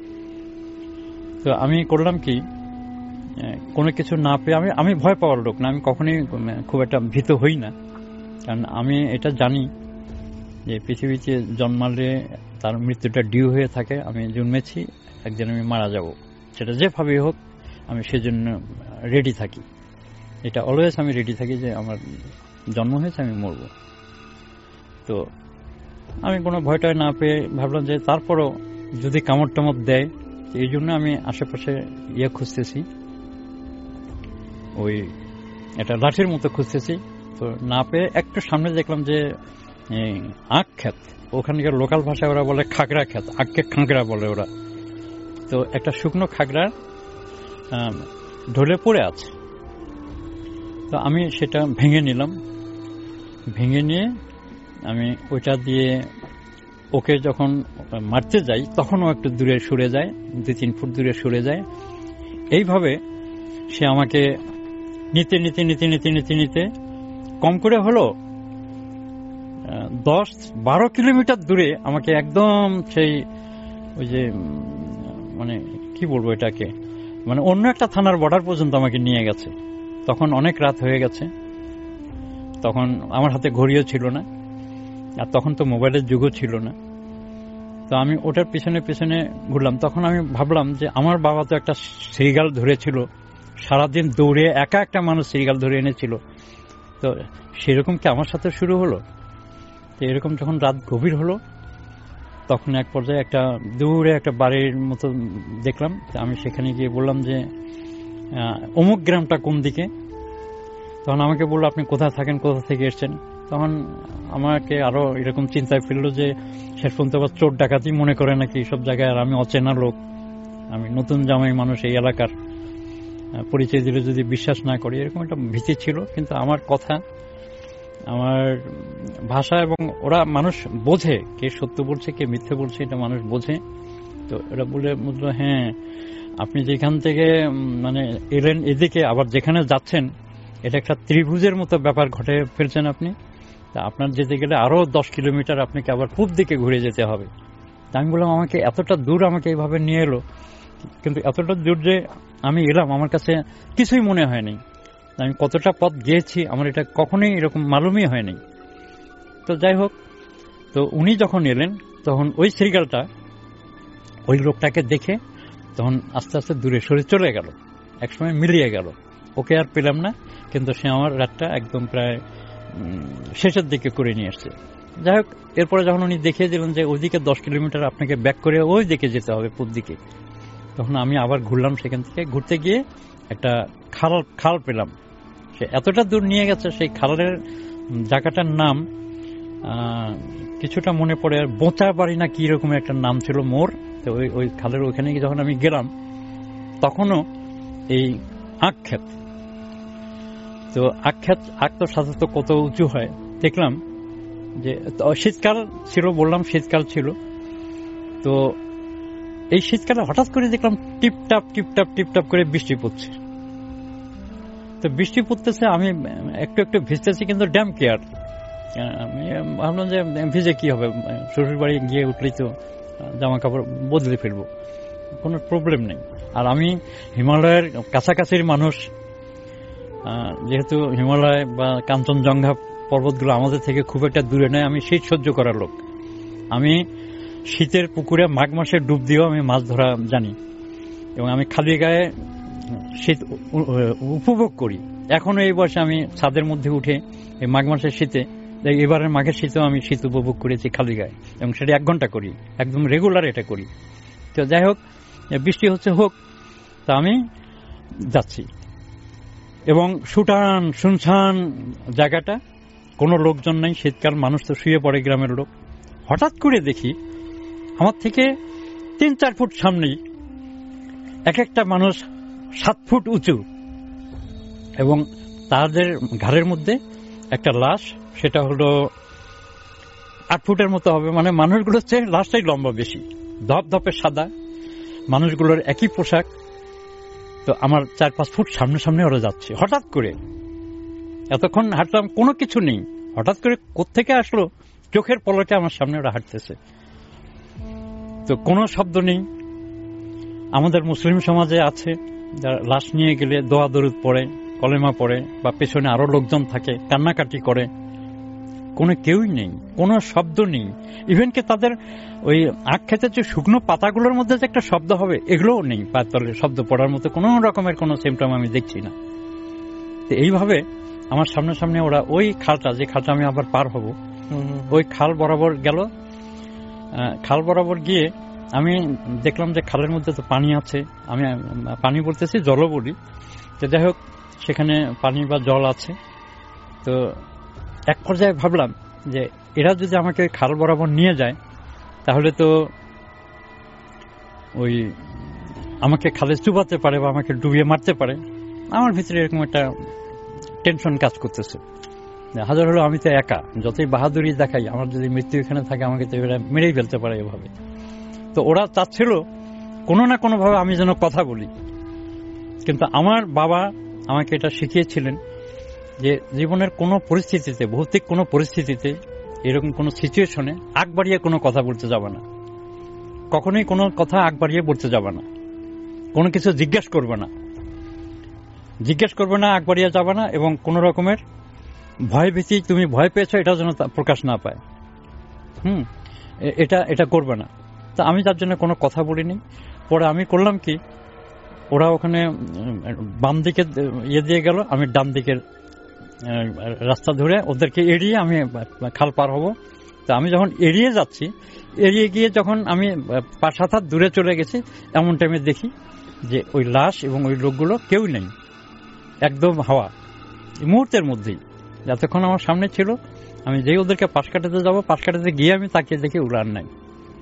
তো আমি করলাম কি, কোনো কিছু না পেয়ে, আমি ভয় পাওয়ার লোক না, আমি কখনোই খুব একটা ভীত হই না, কারণ আমি এটা জানি যে পৃথিবীতে জন্মালে তার মৃত্যুটা ডিউ হয়ে থাকে। আমি জন্মেছি, একদিন আমি মারা যাব, সেটা যেভাবেই হোক আমি সেজন্য রেডি থাকি। এটা অলওয়েজ আমি রেডি থাকি যে আমার জন্ম হয়েছে, আমি মরব। তো আমি কোনো ভয়টা না পেয়ে ভাবলাম যে তারপরও যদি কামড় টামড় দেয়, এই জন্য আমি আশেপাশে খুঁজতেছি, ওই একটা লাঠির মতো খুঁজতেছি। তো না পেয়ে একটু সামনে দেখলাম যে আখ ক্ষেত, ওখানকার লোকাল ভাষায় ওরা বলে খাগড়া ক্ষেত, আখকে খাগড়া বলে ওরা। তো একটা শুকনো খাগড়া ঢলে পড়ে আছে। তো আমি সেটা ভেঙে নিলাম, ভেঙে নিয়ে আমি ওইটা দিয়ে ওকে যখন মারতে যাই, তখনও একটু দূরে সরে যায়, 2-3 ফুট দূরে সরে যায়। এইভাবে সে আমাকে নিতে নিতে নিতে নিতে নিতে নিতে কম করে হলো 10-12 কিলোমিটার দূরে আমাকে একদম সেই ওই যে মানে কি বলবো এটাকে, মানে অন্য একটা থানার বর্ডার পর্যন্ত আমাকে নিয়ে গেছে। তখন অনেক রাত হয়ে গেছে, তখন আমার হাতে ঘড়িও ছিল না। আর তখন তো মোবাইলের যুগও ছিল না। তো আমি ওটার পিছনে পিছনে ঘুরলাম। তখন আমি ভাবলাম যে আমার বাবা তো একটা শ্রীগাল ধরেছিল, সারাদিন দৌড়ে একা একটা মানুষ শ্রীগাল ধরে এনেছিল, তো সেরকম কি আমার সাথে শুরু হলো? তো এরকম যখন রাত গভীর হলো তখন এক পর্যায়ে একটা দূরে একটা বাড়ির মতো দেখলাম। আমি সেখানে গিয়ে বললাম যে অমুক গ্রামটা কোন দিকে। তখন আমাকে বললো আপনি কোথায় থাকেন, কোথা থেকে এসছেন। তখন আমাকে আরো এরকম চিন্তায় ফেললো যে শেষ পর্যন্ত আবার চোর ডাকাতি মনে করে নাকি সব জায়গায়, আর আমি অচেনা লোক, আমি নতুন জামাই মানুষ এই এলাকার, পরিচয় দিলে যদি বিশ্বাস না করি, এরকম একটা ভীতি ছিল। কিন্তু আমার কথা, আমার ভাষা, এবং ওরা মানুষ বোঝে কে সত্য বলছে কে মিথ্যে বলছে, এটা মানুষ বোঝে। তো এরা বুঝলো হ্যাঁ আপনি যেখান থেকে মানে এলেন এদিকে, আবার যেখানে যাচ্ছেন এটা একটা ত্রিভুজের মতো ব্যাপার ঘটে ফেলছেন আপনি। তা আপনার যেতে গেলে আরো 10 কিলোমিটার আপনাকে আবার পূব দিকে ঘুরে যেতে হবে। তা আমি বললাম আমাকে এতটা দূর আমাকে এইভাবে নিয়ে এলো, কিন্তু এতটা দূর যে আমি এলাম আমার কাছে কিছুই মনে হয়নি। আমি কতটা পথ গিয়েছি আমার এটা কখনোই এরকম মালুমই হয়নি। তো যাই হোক, তো উনি যখন এলেন তখন ওই শ্রীগালটা ওই লোকটাকে দেখে তখন আস্তে আস্তে দূরে সরে চলে গেল, একসময় মিলিয়ে গেল। ওকে আর পেলাম না, কিন্তু সে আমার রাতটা একদম প্রায় শেষের দিকে করে নিয়ে আসছে। যাই হোক, এরপরে যখন উনি দেখিয়ে দিলেন যে ওইদিকে 10 কিলোমিটার আপনাকে ব্যাক করে ওই দিকে যেতে হবে পূব দিকে, তখন আমি আবার ঘুরলাম। সেখান থেকে ঘুরতে গিয়ে একটা খাল পেলাম। সে এতটা দূর নিয়ে গেছে, সেই খালের জায়গাটার নাম কিছুটা মনে পড়ে, আর বোঁচা বাড়ি না কি রকম একটা নাম ছিল মোর। তো ওই খালের ওইখানে যখন আমি গেলাম তখনও এই আখ ক্ষেত। তো আখ তো সাধারণত কত উঁচু হয়, দেখলাম যে শীতকাল ছিল, বললাম শীতকাল ছিল। তো এই শীতকালে হঠাৎ করে দেখলাম টিপটাপ টিপটাপ টিপটাপ করে বৃষ্টি পড়ছে। তো বৃষ্টি পড়তেছে, আমি একটু একটু ভিজতেছি, কিন্তু ড্যাম কেয়ার। আমি ভাবলাম যে ভিজে কি হবে, শ্বশুর বাড়ি গিয়ে উঠলেই তো জামা কাপড় বদলে ফেলবো, কোনো প্রবলেম নেই। আর আমি হিমালয়ের কাছাকাছির মানুষ, যেহেতু হিমালয় বা কাঞ্চনজঙ্ঘা পর্বতগুলো আমাদের থেকে খুব একটা দূরে নয়, আমি শীত সহ্য করার লোক। আমি শীতের পুকুরে মাঘ মাসে ডুব দিয়েও আমি মাছ ধরা জানি, এবং আমি খালি গায়ে শীত উপভোগ করি। এখনো এই বয়সে আমি ছাদের মধ্যে উঠে এই মাঘ মাসের শীতে, এবারের মাঘের শীতেও আমি শীত উপভোগ করেছি খালি গায়ে, এবং সেটা 1 ঘন্টা করি, একদম রেগুলার এটা করি। তো যাই হোক, বৃষ্টি হচ্ছে হোক, তা আমি যাচ্ছি, এবং শুনশান জায়গাটা, কোনো লোকজন নাই, শীতকাল, মানুষ তো শুয়ে পড়ে, গ্রামের লোক। হঠাৎ করে দেখি আমার থেকে 3-4 ফুট সামনেই এক একটা মানুষ 7 ফুট উঁচু, এবং তাদের ঘাড়ের মধ্যে একটা লাশ, সেটা হলো 8 ফুটের মতো হবে, মানে মানুষগুলোর চেয়ে লাশটাই লম্বা বেশি, ধপধপে সাদা, মানুষগুলোর একই পোশাক। তো আমার 4-5 ফুট সামনে সামনে ওরা যাচ্ছে। হঠাৎ করে, এতক্ষণ হাঁটলাম কোনো কিছু নেই, হঠাৎ করে কোত্থেকে আসলো, চোখের পলকে আমার সামনে ওরা হাঁটতেছে। তো কোনো শব্দ নেই। আমাদের মুসলিম সমাজে আছে যারা লাশ নিয়ে গেলে দোয়া দরুদ পড়ে, কলেমা পড়ে, বা পেছনে আরো লোকজন থাকে কান্নাকাটি করে, কোনো কেউই নেই, কোনো শব্দ নেই। ইভেন কি তাদের ওই আখ খেতে যে শুকনো পাতাগুলোর মধ্যে যে একটা শব্দ হবে, এগুলোও নেই। পাতলে শব্দ পড়ার মতো কোনো রকমের কোনো সিমটম আমি দেখছি না। তো এইভাবে আমার সামনে সামনে ওরা ওই খালটা, যে খালটা আমি আবার পার হব, ওই খাল বরাবর গেল। খাল বরাবর গিয়ে আমি দেখলাম যে খালের মধ্যে তো পানি আছে, আমি পানি বলতেছি, জলও বলি। তো যাই হোক, সেখানে পানি বা জল আছে। তো এক পর্যায়ে ভাবলাম যে এরা যদি আমাকে ওই খাল বরাবর নিয়ে যায়, তাহলে তো ওই আমাকে খালে চুবাতে পারে বা আমাকে ডুবিয়ে মারতে পারে। আমার ভিতরে এরকম একটা টেনশন কাজ করতেছে। হাজার হলো আমি তো একা, যতই বাহাদুরি দেখাই, আমার যদি মৃত্যু এখানে থাকে আমাকে তো এরা মেরেই ফেলতে পারে এভাবে। তো ওরা চাচ্ছিল কোনো না কোনো ভাবে আমি যেন কথা বলি। কিন্তু আমার বাবা আমাকে এটা শিখিয়েছিলেন যে জীবনের কোনো পরিস্থিতিতে, ভৌতিক কোনো পরিস্থিতিতে, এরকম কোনো সিচুয়েশনে আগ বাড়িয়ে কোনো কথা বলতে যাবে না, কখনোই কোনো কথা আগ বাড়িয়ে বলতে যাবে না, কোনো কিছু জিজ্ঞেস করবে না, আগ বাড়িয়ে যাবে না, এবং কোন রকমের ভয় ভীতি তুমি ভয় পেয়েছো এটা যেন প্রকাশ না পায়। এটা করবে না। তা আমি তার জন্য কোনো কথা বলিনি। পরে আমি করলাম কি, ওরা ওখানে বাম দিকে দিয়ে গেল, আমি ডান দিকের রাস্তা ধরে ওদেরকে এড়িয়ে আমি খাল পার হব। তো আমি যখন এড়িয়ে যাচ্ছি, এড়িয়ে গিয়ে যখন আমি 5-7 হাত দূরে চলে গেছি, এমন টাইমে দেখি যে ওই লাশ এবং ওই লোকগুলো কেউ নেই, একদম হাওয়া। মুহূর্তের মধ্যেই যতক্ষণ আমার সামনে ছিল, আমি যেই ওদেরকে পাশ কাটাতে যাবো, পাশ কাটাতে গিয়ে আমি তাকিয়ে দেখি উড়ান নাই।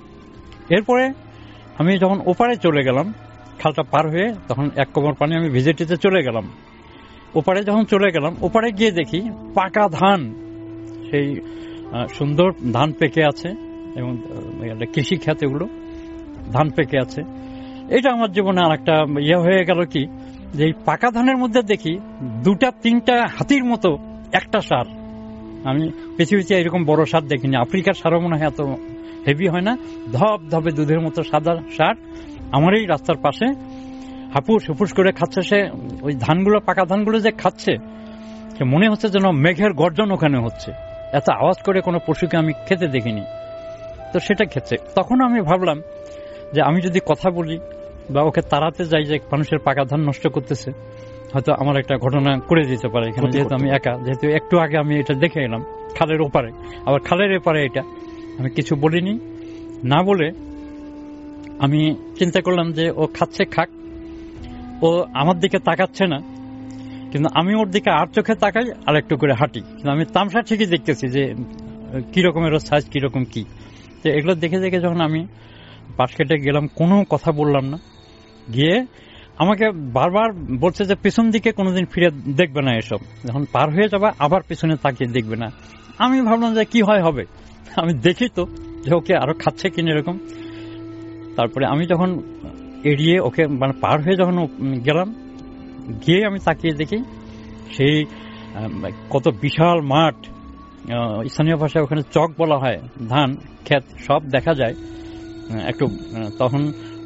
এরপরে আমি যখন ওপারে চলে গেলাম, খালটা পার হয়ে, তখন 1 কোমর পানি আমি ভিজেটিতে চলে গেলাম। ওপারে যখন চলে গেলাম, ওপারে গিয়ে দেখি পাকা ধান, সেই সুন্দর ধান পেকে আছে এবং কৃষি ক্ষেত, এগুলো ধান পেকে আছে। এটা আমার জীবনে আর একটা হয়ে গেল কি, যে এই পাকা ধানের মধ্যে দেখি 2-3টা হাতির মতো একটা সার। আমি পৃথিবীতে এরকম বড় সার দেখিনি। আফ্রিকার সারও মনে হয় এত হেভি হয় না। ধপ ধপে দুধের মতো সাদা সার আমার এই রাস্তার পাশে হাপুস হুপুস করে খাচ্ছে। সে ওই ধানগুলো, পাকা ধানগুলো যে খাচ্ছে, সে মনে হচ্ছে যেন মেঘের গর্জন ওখানে হচ্ছে। এত আওয়াজ করে কোনো পশুকে আমি খেতে দেখিনি। তো সেটা খেচ্ছে। তখন আমি ভাবলাম যে আমি যদি কথা বলি বা ওকে তাড়াতে যাই যে মানুষের পাকা ধান নষ্ট করতেছে, হয়তো আমার একটা ঘটনা করে দিতে পারে এখানে। যেহেতু আমি একা, যেহেতু একটু আগে আমি এটা দেখে এলাম খালের ওপারে, আবার খালের এপারে এটা, আমি কিছু বলিনি। না বলে আমি চিন্তা করলাম যে ও খাচ্ছে খাক, ও আমার দিকে তাকাচ্ছে না, কিন্তু আমি ওর দিকে আর চোখে তাকাই আর একটু করে হাঁটি। আমি তামসা ঠিকই দেখতেছি যে কিরকমের সাইজ, কিরকম কি। তো এগুলো দেখে দেখে যখন আমি পাশ কেটে গেলাম, কোনো কথা বললাম না। গিয়ে আমাকে বারবার বলছে যে পিছন দিকে কোনোদিন ফিরে দেখবে না, এসব যখন পার হয়ে যাবে আবার পিছনে তাকিয়ে দেখবে না। আমি ভাবলাম যে কি হয় হবে, আমি দেখি তো যে ওকে আরো খাচ্ছে কিনা এরকম। তারপরে আমি যখন এড়িয়ে ওকে মানে পার হয়ে যখন গেলাম, গিয়ে আমি তাকিয়ে দেখি সেই কত বিশাল মাঠ, স্থানীয় ভাষায় ওখানে চক বলা হয়, ধান ক্ষেত সব দেখা যায়। একটু তখন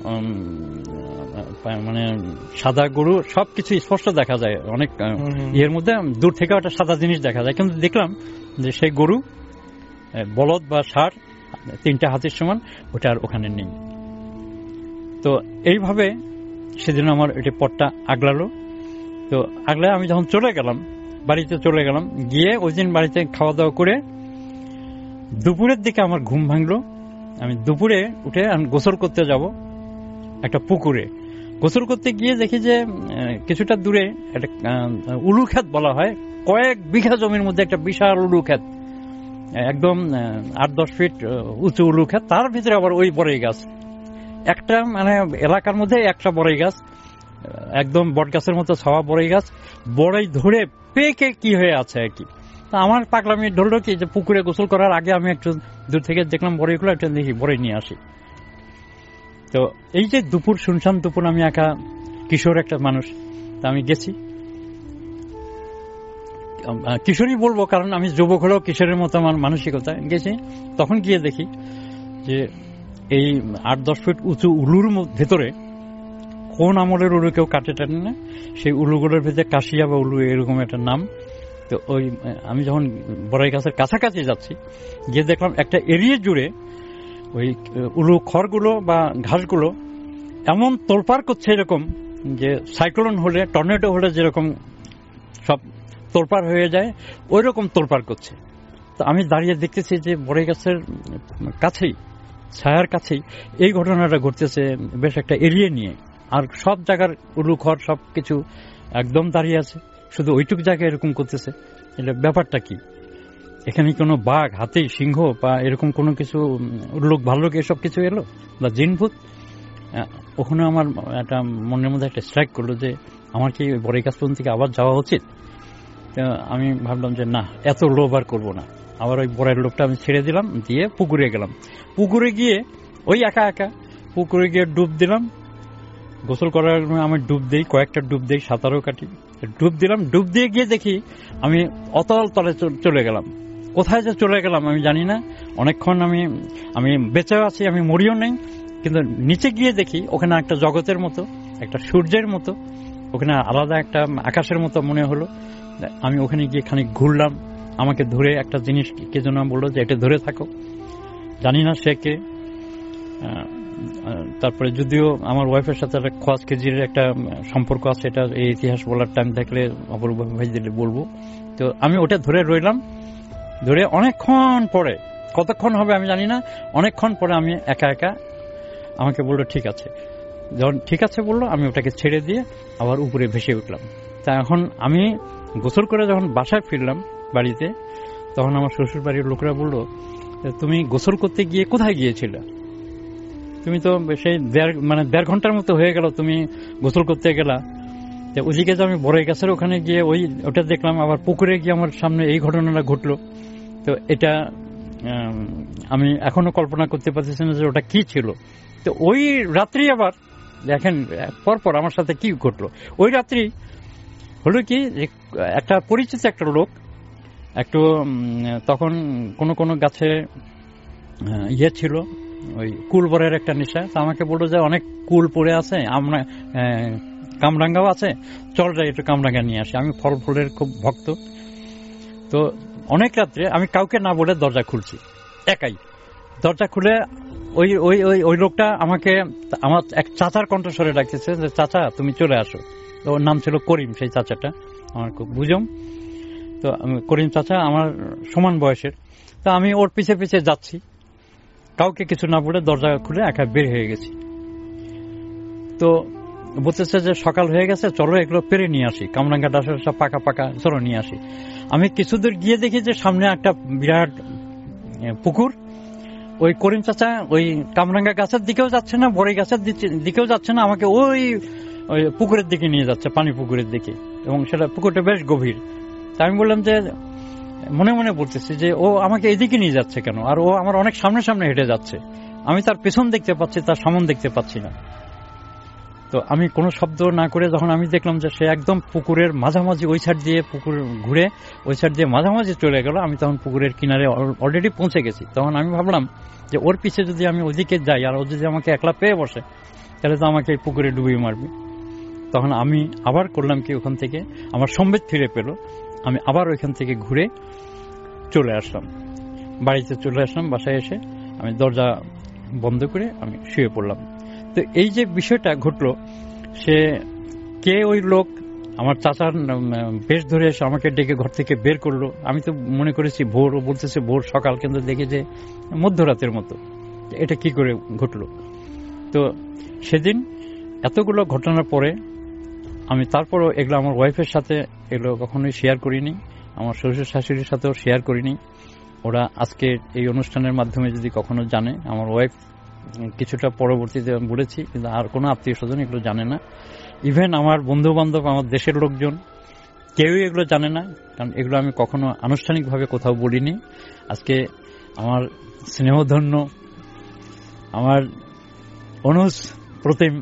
মানে সাদা গরু সবকিছু স্পষ্ট দেখা যায়, অনেক এর মধ্যে দূর থেকে একটা সাদা জিনিস দেখা যায়। কিন্তু দেখলাম যে সেই গরু, বলদ বা ষাঁড় 3টা হাতির সমান, ওটা আর ওখানে নেই। তো এইভাবে সেদিন আমার এটি পথটা আগলালো। তো আগলায় আমি যখন চলে গেলাম, বাড়িতে চলে গেলাম, গিয়ে ওই দিন বাড়িতে খাওয়া দাওয়া করে দুপুরের দিকে আমার ঘুম ভাঙলো। আমি দুপুরে উঠে আমি গোসল করতে যাব একটা পুকুরে। গোসল করতে গিয়ে দেখি যে কিছুটা দূরে একটা উলু ক্ষেত বলা হয়, কয়েক বিঘা জমির মধ্যে একটা বিশাল উলু ক্ষেত, একদম 8-10 ফিট উঁচু উলু ক্ষেত। তার ভিতরে আবার ওই বড়ই গাছ, একটা মানে এলাকার মধ্যে একটা বড়ই গাছ, একদম বট গাছের মতো ছাওয়া বড়ই গাছ, বড়ই ধরে পেকে কি হয়ে আছে আর কি। আমার পাগলামি ধরলো কি যে পুকুরে গোসল করার আগে আমি একটু দূর থেকে দেখলাম বড়ইগুলো, একটু দেখি বড়ই নিয়ে আসি। তো এই যে দুপুর, শুনশান দুপুর, আমি একা কিশোর একটা মানুষ, তা আমি গেছি। কিশোরই বলবো কারণ আমি যুবক হলেও কিশোরের মতো আমার মানসিকতা। গেছি, তখন গিয়ে দেখি যে এই 8-10 ফিট উঁচু উলুর ভেতরে, কোন আমলের উলু কেউ কাটে টানে না, সেই উলুগুলোর ভেতরে কাশিয়া বা উলু এরকম একটা নাম। তো ওই আমি যখন বড়াই গাছের কাছাকাছি যাচ্ছি, গিয়ে দেখলাম একটা এরিয়া জুড়ে ওই উলু খড়গুলো বা ঘাসগুলো এমন তোলপাড় করছে, এরকম যে সাইক্লোন হলে, টর্নেডো হলে যেরকম সব তোলপাড় হয়ে যায়, ওই রকম তোলপাড় করছে। তো আমি দাঁড়িয়ে দেখতেছি যে বড়াই গাছের কাছেই, ছায়ার কাছেই এই ঘটনাটা ঘটতেছে, বেশ একটা এরিয়া নিয়ে। আর সব জায়গার উলু খড় সবকিছু একদম দাঁড়িয়ে আছে, শুধু ওইটুক জায়গায় এরকম করতেছে। এটা ব্যাপারটা কি? এখানে কোনো বাঘ, হাতি, সিংহ বা এরকম কোনো কিছু, উল্লুক ভাল্লুক এসব কিছু এলো বা জিনভূত? ওখানে আমার একটা মনের মধ্যে একটা স্ট্রাইক করলো যে আমার কি ওই বড়াই গাছ পর্যন্ত থেকে আবার যাওয়া উচিত। আমি ভাবলাম যে না, এত লোভ আর করবো না। আবার ওই বড়াইয়ের লোভটা আমি ছেড়ে দিলাম, দিয়ে পুকুরে গেলাম। পুকুরে গিয়ে ওই একা একা পুকুরে গিয়ে ডুব দিলাম। গোসল করার আমি ডুব দিই, কয়েকটা ডুব দিই, সাঁতারও কাটি। ডুব দিলাম, ডুব দিয়ে গিয়ে দেখি আমি অতল তলে চলে গেলাম। কোথায় যে চলে গেলাম আমি জানি না। অনেকক্ষণ আমি বেঁচেও আছি, আমি মরিও নেই, কিন্তু নিচে গিয়ে দেখি ওখানে একটা জগতের মতো, একটা সূর্যের মতো, ওখানে আলাদা একটা আকাশের মতো মনে হলো। আমি ওখানে গিয়ে খানিক ঘুরলাম। আমাকে ধরে একটা জিনিস কে যেন বললো যে এটা ধরে থাকো। জানি না সে কে। তারপরে যদিও আমার ওয়াইফের সাথে একটা খোয়াজ কেজির একটা সম্পর্ক আছে, এটা এই ইতিহাস বলার টাইম থাকলে অপূর্ব ভাই দিলে বলবো। তো আমি ওটা ধরে রইলাম, ধরে অনেকক্ষণ পরে, কতক্ষণ হবে আমি জানি না, অনেকক্ষণ পরে আমি একা একা আমাকে বললো ঠিক আছে। যখন ঠিক আছে বললো, আমি ওটাকে ছেড়ে দিয়ে আবার উপরে ভেসে উঠলাম। তা এখন আমি গোসল করে যখন বাসায় ফিরলাম বাড়িতে, তখন আমার শ্বশুর বাড়ির লোকরা বললো, তুমি গোসল করতে গিয়ে কোথায় গিয়েছিলে? তুমি তো সেই দেড় ঘন্টার মতো হয়ে গেল তুমি গোসল করতে গেলা। ওইদিকে যে আমি বড়ই গাছের ওখানে গিয়ে ওটা দেখলাম, আবার পুকুরে গিয়ে আমার সামনে এই ঘটনাটা ঘটলো। তো এটা আমি এখনো কল্পনা করতে পারতেছি না যে ওটা কি ছিল। তো ওই রাত্রি আবার দেখেন পরপর আমার সাথে কি ঘটলো। ওই রাত্রি হলো কি, একটা পরিচিত একটা লোক একটু তখন কোনো গাছে ছিল, ওই কুল বরের একটা নেশা। তো আমাকে বললো যে অনেক কুল পড়ে আছে, আমরা কামরাঙ্গাও আছে, চল যাই একটু কামরাঙ্গা নিয়ে আসি। আমি ফল ফুলের খুব ভক্ত। তো অনেক রাত্রে আমি কাউকে না বলে দরজা খুলছি, একাই দরজা খুলে ওই লোকটা আমাকে আমার এক চাচার কণ্ঠস্বরে ডাকতেছে যে চাচা তুমি চলে আসো। তো ওর নাম ছিল করিম, সেই চাচাটা আমার খুব বুঝম। তো করিম চাচা আমার সমান বয়সের। তো আমি ওর পিছে পিছে যাচ্ছি, কাউকে কিছু না বলে দরজা খুলে একা বের হয়ে গেছি। তো বলতেছে যে সকাল হয়ে গেছে, চলো এগুলো পেরে নিয়ে আসি, কামরাঙ্গা ডাসের সব পাকা পাকা, চলো নিয়ে আসি। আমি কিছুদূর গিয়ে দেখি যে সামনে একটা বিরাট পুকুর। ওই করিম চাচা ওই কামরাঙ্গা গাছের দিকেও যাচ্ছে না, বড়ই গাছের দিকেও যাচ্ছে না, আমাকে ওই পুকুরের দিকে নিয়ে যাচ্ছে, পানি পুকুরের দিকে, এবং সেটা পুকুরটা বেশ গভীর। তা আমি বললাম যে মনে মনে বলতেছি যে ও আমাকে এদিকে নিয়ে যাচ্ছে কেন, আর ও আমার অনেক সামনে সামনে হেঁটে যাচ্ছে, আমি তার পেছন দেখতে পাচ্ছি, তার সামন দেখতে পাচ্ছি না। তো আমি কোনো শব্দ না করে যখন আমি দেখলাম যে সে একদম পুকুরের মাঝামাঝি, ওই সাইড দিয়ে পুকুর ঘুরে ওই সাইড দিয়ে মাঝামাঝি চলে গেল, আমি তখন পুকুরের কিনারে অলরেডি পৌঁছে গেছি। তখন আমি ভাবলাম যে ওর পিছে যদি আমি ওইদিকে যাই আর ও যদি আমাকে একলা পেয়ে বসে, তাহলে তো আমাকে পুকুরে ডুবিয়ে মারবে। তখন আমি আবার করলাম কি, ওখান থেকে আমার সম্বিত ফিরে পেল, আমি আবার ওইখান থেকে ঘুরে চলে আসলাম বাড়িতে, চলে আসলাম বাসায়। এসে আমি দরজা বন্ধ করে আমি শুয়ে পড়লাম। তো এই যে বিষয়টা ঘটলো, সে কে ওই লোক, আমার চাচার বেশ ধরে এসে আমাকে ডেকে ঘর থেকে বের করলো। আমি তো মনে করেছি ভোর, ও বলতেছে ভোর সকাল, কিন্তু দেখি যে মধ্যরাতের মতো। এটা কি করে ঘটলো? তো সেদিন এতগুলো ঘটনার পরে আমি তারপরও এগুলো আমার ওয়াইফের সাথে এগুলো কখনোই শেয়ার করিনি, আমার শ্বশুর শাশুড়ির সাথেও শেয়ার করিনি। ওরা আজকে এই অনুষ্ঠানের মাধ্যমে যদি কখনো জানে, আমার ওয়াইফ কিছুটা পরবর্তীতে বলেছি, কিন্তু আর কোনো আত্মীয় স্বজন এগুলো জানে না। ইভেন আমার বন্ধু বান্ধব, আমার দেশের লোকজন, কেউই এগুলো জানে না, কারণ এগুলো আমি কখনো আনুষ্ঠানিকভাবে কোথাও বলিনি। আজকে আমার স্নেহধন্য আমার অনুজ প্রতিম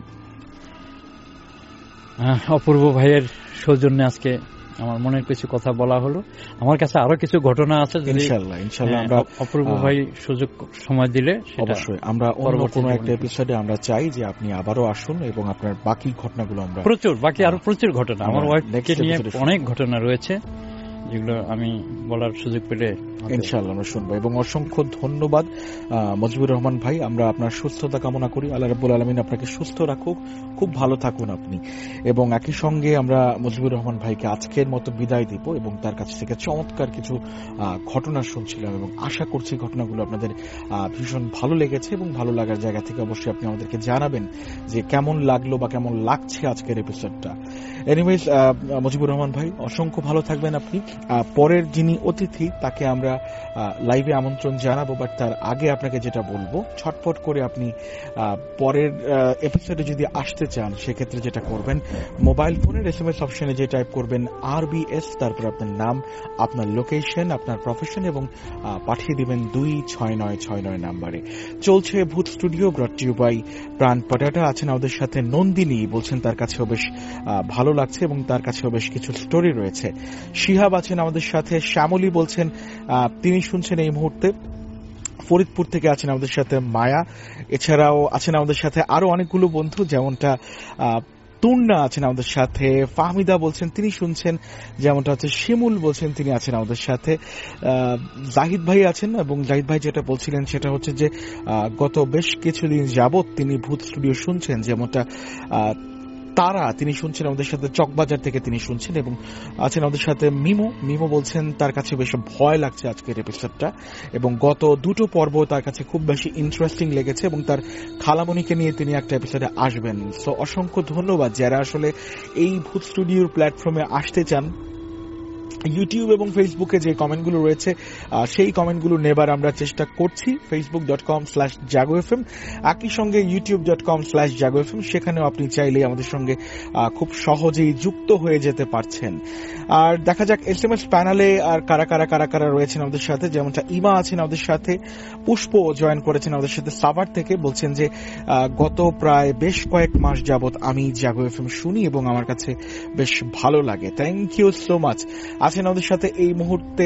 অপূর্ব ভাইয়ের সৌজন্যে আজকে আমার মনের কিছু কথা বলা হলো। আমার কাছে আরো কিছু ঘটনা আছে, ইনশাআল্লাহ আমরা অপূর্ব ভাই সুযোগ সময় দিলে অবশ্যই আমরা অন্য কোনো একটা এপিসোডে আমরা চাই যে আপনি আবারও আসুন এবং আপনার বাকি ঘটনাগুলো আমরা আরো প্রচুর ঘটনা, আমার ওয়াইফকে নিয়ে অনেক ঘটনা রয়েছে যেগুলো আমি বলার সুযোগ পেলে ইনশাআল্লাহ আমরা শুনবো। এবং অসংখ্য ধন্যবাদ মজিবুর রহমান ভাই, আমরা আপনার সুস্থতা কামনা করি। আল্লাহ রাব্বুল আলামিন আপনাকে সুস্থ রাখুক, খুব ভালো থাকুন আপনি। এবং একই সঙ্গে আমরা মজিবুর রহমান ভাইকে আজকের মতো বিদায় দিব এবং তার কাছ থেকে চমৎকার কিছু ঘটনা শুনছিলাম, এবং আশা করছি ঘটনাগুলো আপনাদের ভীষণ ভালো লেগেছে, এবং ভালো লাগার জায়গা থেকে অবশ্যই আপনি আমাদেরকে জানাবেন যে কেমন লাগলো বা কেমন লাগছে আজকের এপিসোডটা। এনিওয়েজ মজিবুর রহমান ভাই অসংখ্য ভালো থাকবেন আপনি। পরের যিনি অতিথি তাকে আমরা লাইভে আমন্ত্রণ জানাবো, বাট তার আগে আপনাকে যেটা বলবো, ছটফট করে আপনি পরের এপিসোডে যদি আসতে চান, সেক্ষেত্রে যেটা করবেন, মোবাইল ফোনের SMS অপশনে যে টাইপ করবেন RBS, তারপর আপনার নাম, আপনার লোকেশন, আপনার প্রফেশন, এবং পাঠিয়ে দিবেন 26969 নাম্বারে। চলছে Bhoot studio, brought to you by Pran Potata. আছেন আমাদের সাথে নন্দিনী, বলছেন তার কাছেও বেশ ভালো লাগছে এবং তার কাছেও বেশ কিছু স্টোরি রয়েছে। শিহাব আছেন আমাদের সাথে, শ্যামলী বলছেন তিনি শুনছেন এই মুহূর্তে। ফরিদপুর থেকে আছেন আমাদের সাথে মায়া, এছাড়াও আছেন আমাদের সাথে আরো অনেকগুলো বন্ধু, যেমনটা তুন্না আছেন আমাদের সাথে, ফাহমিদা বলছেন তিনি শুনছেন, যেমনটা হচ্ছে শিমুল বলছেন তিনি আছেন আমাদের সাথে, জাহিদ ভাই আছেন, এবং জাহিদ ভাই যেটা বলছিলেন সেটা হচ্ছে যে গত বেশ কিছুদিন যাবত তিনি ভূত স্টুডিও শুনছেন, যেমনটা তারা তিনি শুনছেন আমাদের সাথে, চকবাজার থেকে তিনি শুনছেন, এবং আছেন আমাদের সাথে মিমো বলছেন তার কাছে বেশ ভয় লাগছে আজকের এপিসোডটা, এবং গত দুটো পর্ব তার কাছে খুব বেশি ইন্টারেস্টিং লেগেছে, এবং তার খালামণিকে নিয়ে তিনি একটা এপিসোডে আসবেন। সো অসংখ্য ধন্যবাদ যারা আসলে এই ভূত স্টুডিওর প্ল্যাটফর্মে আসতে চান। ইউটিউব এবং ফেসবুকে যে কমেন্টগুলো রয়েছে সেই কমেন্টগুলো নেবার আমরা চেষ্টা করছি, facebook.com/jagoFM, একই সঙ্গে youtube.com/jagoFM, সেখানেও আপনি চাইলে আমাদের সঙ্গে খুব সহজেই যুক্ত হয়ে যেতে পারছেন। আর দেখা যাক SMS প্যানেলে আর কারা কারা রয়েছেন আমাদের সাথে, যেমনটা ইমা আছেন আমাদের সাথে, পুষ্প জয়েন করেছেন আমাদের সাথে সাভার থেকে, বলছেন যে গত প্রায় বেশ কয়েক মাস যাবত আমি জাগো FM শুনি এবং আমার কাছে বেশ ভালো লাগে। Thank you so much. আছেন আমাদের সাথে এই মুহূর্তে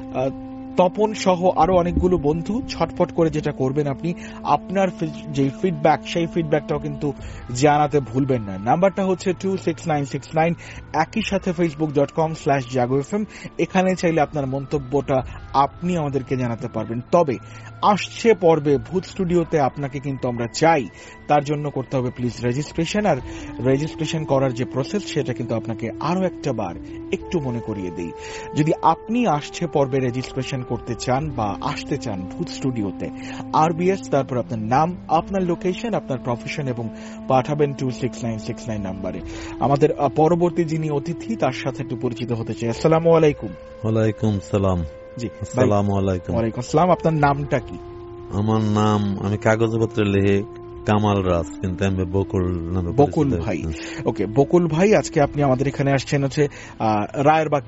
তপন সহ আরো অনেকগুলো বন্ধু। ছটফট করে যেটা করবেন আপনি আপনার যে ফিডব্যাক সেই ফিডব্যাকটাও কিন্তু জানাতে ভুলবেন না। নাম্বারটা হচ্ছে 26969, একই সাথে facebook.com/jagoFM, এখানে চাইলে আপনার মন্তব্যটা আপনি আমাদেরকে জানাতে পারবেন। তবে আসছে পর্বে ভূত স্টুডিওতে আপনাকে কিন্তু আমরা চাই, তার জন্য করতে হবে প্লিজ রেজিস্ট্রেশন, আর রেজিস্ট্রেশন করার যে প্রসেস সেটা কিন্তু আপনাকে আরো একটা বার একটু মনে করিয়ে দেই। যদি আপনি আসছে পর্বে রেজিস্ট্রেশন করতে চান বা আসতে চান ভূত স্টুডিওতে, RBS, তারপর আপনার নাম, আপনার লোকেশন, আপনার প্রফেশন এবং পাঠাবেন 26969 নাম্বারে। আমাদের পরবর্তী যিনি অতিথি তার সাথে একটু পরিচিত হতে চাই। আসসালামু আলাইকুম। ওয়ালাইকুম সালাম। জি, আসসালামু আলাইকুম। ওয়ালাইকুম আসসালাম। আপনার নামটা কি? আমার নাম, আমি কাগজপত্রে লিখে কামাল রাজ, কিন্তু আমি বকুল নামে। বকুল ভাই। ওকে, বকুল ভাই, আজকে আপনি আমাদের এখানে আসছেন হচ্ছে রায়েরবাগ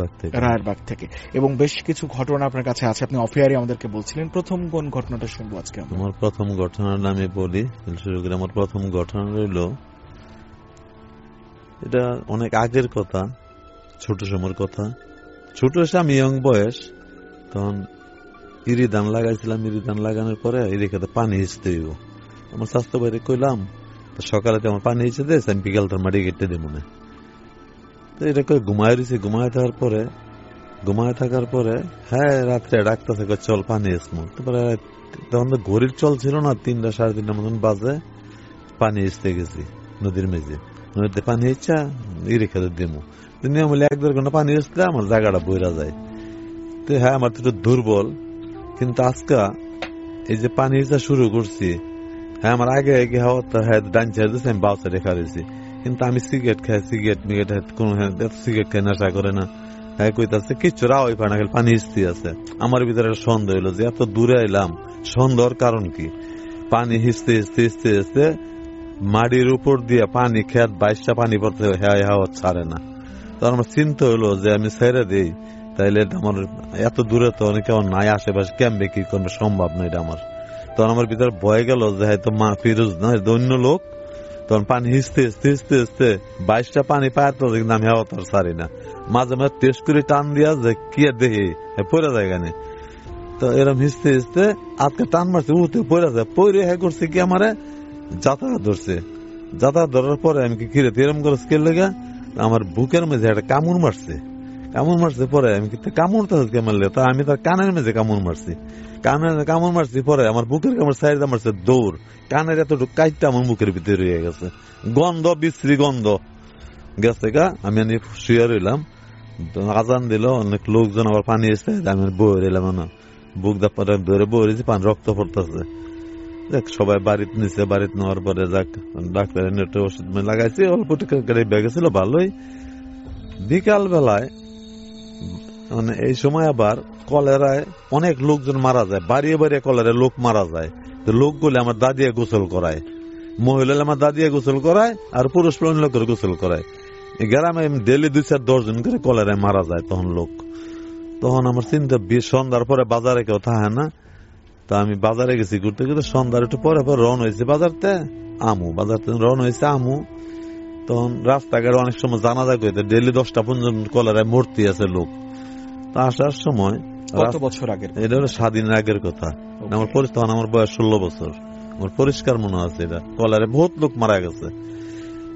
থেকে, এবং বেশ কিছু ঘটনা আপনার কাছে আছে, আপনি অফিয়ারে আমাদেরকে বলছিলেন। প্রথম কোন ঘটনাটা শুনবো আজকে? আমার প্রথম ঘটনার নামে বলি, শুরু করে। আমার প্রথম ঘটনা রইল, এটা অনেক আগের কথা, ছোট সময়ের কথা। ছোট এসে আমি ইয়ং বয়স, তখন ইরি ধান লাগাইছিলাম। ইরি ধান লাগানোর পরে ইরি খেতে পানি হিঁচতে হইব। আমার স্বাস্থ্য বাইরে কইলাম, সকালে আমার পানি হিঁচে দিয়েছে, আমি বিকাল তার মাটি কেটে দেব না। তো এটা কই ঘুমায় রয়েছে। ঘুমায় থাকার পরে হ্যাঁ রাত্রে ডাকতেছে, চল পানি হিঁচমু। তারপরে তখন তো ঘড়ির চল ছিল না, 3টা 3:30 মতন বাজে। পানি হিঁচতে গেছি নদীর মেঝে। নদীতে পানি হিঁচা ইরি খেতে দেবো। নিয়ম হলে 1-1.5 ঘন্টা পানি হিঁচলে আমার জায়গাটা বইরা যায়। তো হ্যাঁ, আমার তো একটু দুর্বল, কিন্তু আজকা এই যে পানি হিঁচা শুরু করছি, হ্যাঁ আমার আগে ডান ছেড়ে দিচ্ছে, আমি বাউ ছেড়ে খাইছি। কিন্তু আমি সিগারেট খাই, সিগারেট কোন সিগারেট খাই, নেশা করে না। হ্যাঁ কইতাছে কিচ্ছু রাওয়াই পায় না, পানি হিঁচতে আছে। আমার ভিতরে একটা সন্দেহ হইলো যে এত দূরে এলাম, সন্দেহর কারণ কি? পানি হিঁচতে হিঁচতে হিঁচতে হিঁচতে মাটির উপর দিয়ে পানি খেত 22টা পানি পড়তে, হ্যাঁ হাওয়া ছাড়ে না। তখন আমার চিন্তা হলো যে আমি ছেড়ে দিই, তাইলে আমার এত দূরে তো অনেকে নাই, আশেপাশে কেমবে কি করবে, সম্ভব না এটা আমার। তখন আমার ভিতরে ভয় গেল যে হয়তো মা ফিরোজ না অন্য লোক। তখন পানি হিঁচতে হিঁচতে হিঁচতে হিঁচতে 22টা পানি পায়, তো কিন্তু আমি হাওয়া তার ছাড়ি না। মাঝে মাঝে টেস্ট করে টান দিয়া যে কি দেখি পড়ে যায় গানে। তো এরকম হিঁচতে হিঁচতে আজকে টান মারছে, উঠতে পড়ে যায়। পড়ে হ্যাঁ করছে কি আমার যাতায়াত ধরছে। যাতায়াত ধরার পরে আমি কি কিরে এরম করে স্কেল লেগে আমার বুকের মেঝে একটা কামড় মারছে। পরে আমি কামড়টা মারলে তা আমি তার কানের মেঝে কামড় মারছি। কামড় মারছি পরে আমার বুকের কামড় সাইড মারছে দৌড়। কানের এতটুকু কাইটটা আমার বুকের ভিতরে রয়ে গেছে, গন্ধ, বিশ্রী গন্ধ গেছে গা। আমি শুয়ে রইলাম, আজান দিল, অনেক লোকজন আবার পানি এসে, আমি বয়ে রইলাম না, বুক দাপটা ধরে বয়ে রয়েছি, পানি রক্ত পড়তেছে। দেখ সবাই বাড়িতে নিছে, বাড়িতে নেওয়ার পরে যাক ডাক্তারের নেটে ওষুধ লাগাইছি, অল্প টাকা বেগেছিল ভালোই। বিকাল বেলায় মানে এই সময় আবার কলেরায় অনেক লোকজন মারা যায়, বাড়িয়ে বাড়িয়ে কলেরায় লোক মারা যায়। তো লোকগুলো আমার দাদিয়া গোসল করায়, মহিলা আমার দাদিয়া গোসল করায়, আর পুরুষ লোকের গোসল করায়। গ্রামে ডেলি 2-4-10 জন করে কলেরায় মারা যায় তখন লোক। তখন আমার চিন্তা, সন্ধ্যার পরে বাজারে কেউ থাকে না, তা আমি বাজারে গেছি ঘুরতে ঘুরতে। সন্ধ্যার একটু পরে রওনা হয়েছে বাজারতে রওনা হয়েছে আমু। তখন রাস্তাঘাটে অনেক সময় জানাজা করতে ডেলি 10টা পর্যন্ত কলেরায় মূর্তি আছে লোক। তা আসার সময়, কত বছর আগে? এটা হলো স্বাধীনের আগের কথা। আমার বয়স 16 বছর। আমার পরিষ্কার মনে আছে, এটা কলেরায় বহুত লোক মারা গেছে।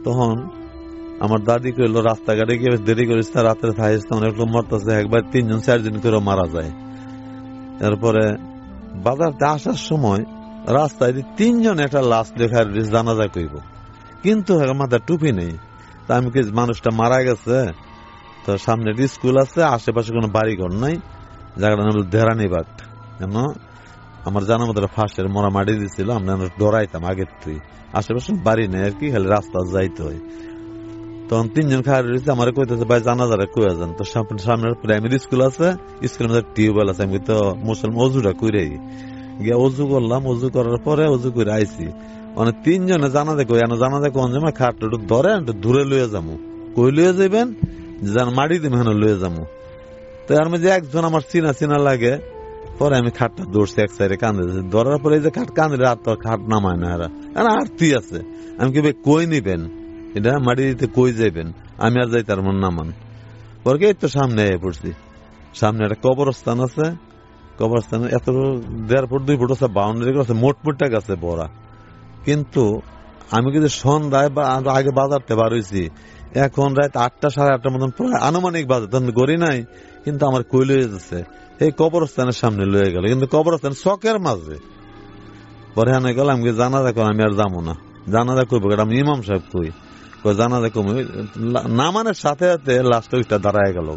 তখন আমার দাদি কইলো রাস্তাঘাটে গিয়ে দেরি করিস না, রাত্রে থাইস না, অনেক লোক মরতেছে, একবার 3 জন 4 জন করে মারা যায়। এরপরে বাজারতে আসার সময় রাস্তায় 3 জন একটা লাশ দেখার জানাজা কইব, কিন্তু মাথায় টুপি নেই। তা আমি কি মানুষটা মারা গেছে, তো সামনে স্কুল আছে, আশেপাশে কোনো বাড়িঘর নাই, জায়গাটা নাম দেরানিবাগ। কেন আমার জানার মতো ফাঁসের মরা মাটি দিচ্ছিল, আমরা ডরাইতাম আগের তুই, আশেপাশে বাড়ি নেই আর কি, খালি রাস্তা যাইতে হয়। তখন 3 জন খাওয়া রয়েছে, আমার কইতেছে ভাই জানাজারে কয়ে যান। তো সামনে প্রাইমারি স্কুল আছে, স্কুলের মধ্যে টিউবওয়েল আছে, আমি তো মুসলমান অজুটা কইরে গিয়া অজু করলাম। অজু করার পরে অজু করে আইসি, মানে 3 জনে জানাজা কই জানাজা কোন জমা খাটটা একটু ধরে একটু দূরে লইয়া যাবো, কই লইয়া যাবেন মাটি দিম হেন লইয়া যাবো। তো এর মধ্যে একজন আমার চিনা লাগে, পরে আমি খাটটা দৌড়ছি এক সাইডে কান্দে, ধরার পরে এই যে খাট কান্দে আর তোর খাট নামায় না, এরা আরতি আছে। আমি কি ভাই কই নিবেন এটা মাটি দিতে, কই যাইবেন, আমি আর যাই তার মন নামান। পরে এই তো সামনে পড়ছি, সামনে একটা কবরস্থান আছে, কবরস্থানে এত 1.5 ফুট 2 ফুট আছে, বাউন্ডারি আছে, মোটমুটটা গাছে ভরা। কিন্তু আমি কিন্তু সন্ধ্যায় বা আগে বাজারতে বার হয়েছি, এখন রাত 8টা 8:30 মতন প্রায় আনুমানিক বাজার, তখন গড়ি নাই, কিন্তু আমার কই লয়ে যাচ্ছে এই কবরস্থানের সামনে লয়ে গেল, কিন্তু কবরস্থান চকের মাঝে। পরে হানে গেলাম কি জানাজা কর, আমি আর যাবো না, জানাজা করবো, আমি ইমাম সাহেব কই জানাজা কম নামানের সাথে সাথে লাস্টে ওইটা দাঁড়ায় গেল।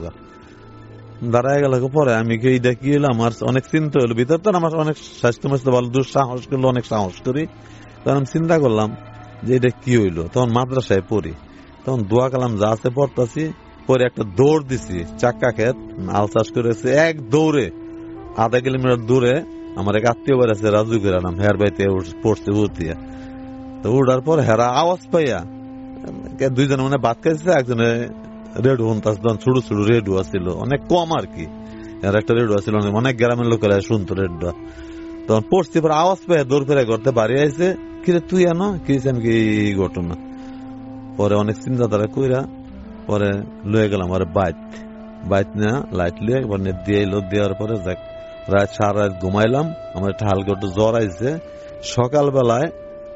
পরে আমি কি এইটা কি হলো, আমার অনেক চিন্তা হলো ভিতর, তো আমার অনেক স্বাস্থ্য মাস্ত ভালো, দুঃসাহস করলো, অনেক সাহস করি। তখন আমি চিন্তা করলাম যে এটা কি হইলো। তখন মাদ্রাসায় পড়ি, তখন দোয়া কালাম যা আছে পড়তাছি, পরে একটা দৌড় দিছি, চাক্কা ক্ষেত আল চাষ করেছে, এক দৌড়ে 1/2 কিলোমিটার দূরে আমার এক আত্মীয় বাড়ি আছে, রাজু করে নাম, হের বাড়িতে পড়ছে উঠিয়া। তো উঠার পর হেরা আওয়াজ পাইয়া 2 জন মানে ভাত খাইছে, একজনে রেডু শুনতাছে, তখন ছোট ছোট রেডু আছিল, অনেক কম আর কি, এর একটা রেডু আছিল, অনেক গ্রামের লোকেরা শুনতো রেডুয়া। তখন পড়ছি, পরে আওয়াজ পেয়ে দৌড় ফেরে করতে বাড়ি আইছে, কিরে তুই আনো কি কি ঘটনা। পরে অনেক চিন্তা তারা কইরা পরে লয়ে গেলাম আর বাইত না লাইট লিয়ে দিয়ে এলো। দেওয়ার পরে যাক রাত সারা রাত ঘুমাইলাম, আমার একটা হালকা একটু জ্বর আইছে। সকালবেলায়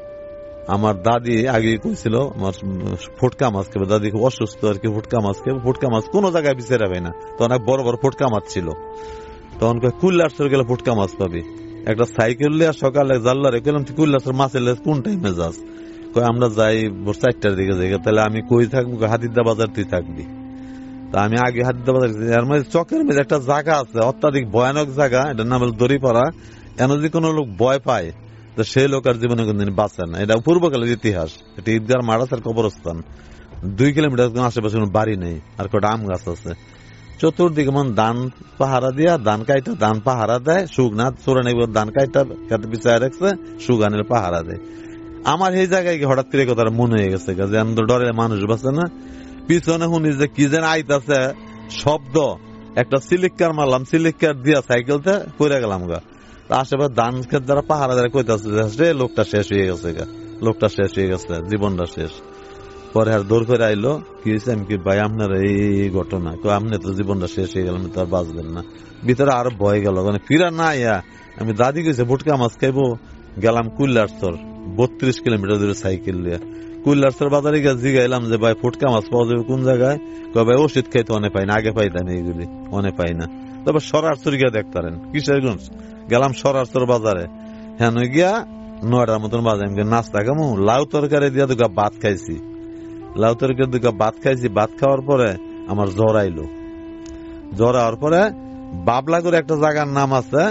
আমার দাদি আগে কইছিল আমার ফুটকা মাছ খাবে, দাদি খুব অসুস্থ আর কি, ফুটকা মাছ খাবে, ফুটকা মাছ কোন জায়গায় বিচার হবে না, তখন এক বড় বড় ফুটকা মাছ ছিল। তখন কুল্লার গেলে ফুটকা মাছ পাবি, একটা সাইকেল লিয়া সকালে জাল্লারে কইলাম তুই কুল্লার মাছের কোন টাইমে যাস, আমরা যাই 4টার দিকে যাই। তাহলে আমি কই থাকবো, হাতিদা বাজার তুই থাকবি। তা আমি আগে হাতিদা বাজার, এর মধ্যে চকের মধ্যে একটা জায়গা আছে, অত্যাধিক ভয়ানক জায়গা, এটার নাম হল দড়িপাড়া। এন যদি কোনো লোক ভয় পায় তো সেই লোক আর জীবনে কোনদিন বাঁচে না। এটা পূর্বকালের ইতিহাস, এটা ঈদগার মাঠ আছে, কবরস্থান 2 কিলোমিটার আশেপাশে কোনো বাড়ি নেই, আর কটা আম গাছ আছে। চতুর্দিকে মন ধান পাহারা দিয়া, ধান কাইটা ধান পাহারা দেয়, সুখ না চোরা নেই, ধান কাইটা খেতে পিছায় রাখছে, সুখ আনের পাহারা দেয়। আমার এই জায়গায় হঠাৎ করে কথা মনে হয়ে গেছে যে আমি তো ডরে মানুষ বাঁচে না। পিছনে শুনি যে কি যেন আইতাছে শব্দ, একটা সিলিকার মারলাম, সিলিকার দিয়া সাইকেলতে পড়ে গেলাম গা। আশেপাশে ধান খেত যারা পাহারা দ্বারা কইতাছে লোকটা শেষ হয়ে গেছে গা, লোকটা শেষ হয়ে গেছে, জীবনটা শেষ। পরে আর দৌড় করে আইলো, কি হয়েছে, আমি কি ভাই আপনার এই ঘটনা, আপনি তো জীবনটা শেষ হয়ে গেল, তো আর বাঁচবেন না। ভিতরে আরো ভয় গেল, মানে ফিরা না ইয়া। আমি দাদি কইছে ফুটকা মাছ খাইবো, গেলাম কুল্লারচর 32 কিলোমিটার দূরে সাইকেল লিয়া। কুল্লারচর বাজারে গিয়ে জিগাইলাম যে ভাই ফুটকা মাছ পাওয়া যাবে কোন জায়গায়, ভাই ওষুধ খাইতে অনেক পাই না, আগে পাইতাম এইগুলি অনেক পাই না। তবে সরারচর গিয়া দেখতারেন, কিশোরগঞ্জ গেলাম সরারচর বাজারে, হ্যাঁ গিয়া 9টার মতন বাজে, আমি নাস্তা খামু, লাউ তরকারি দিয়া 2 কাপ ভাত খাইছি, লাউ তরকারি 2 কাপ ভাত খাইছি। ভাত খাওয়ার পরে আমার জ্বর আইলো, জ্বর আওয়ার পরে বাবলা করে একটা জায়গার নাম আছে,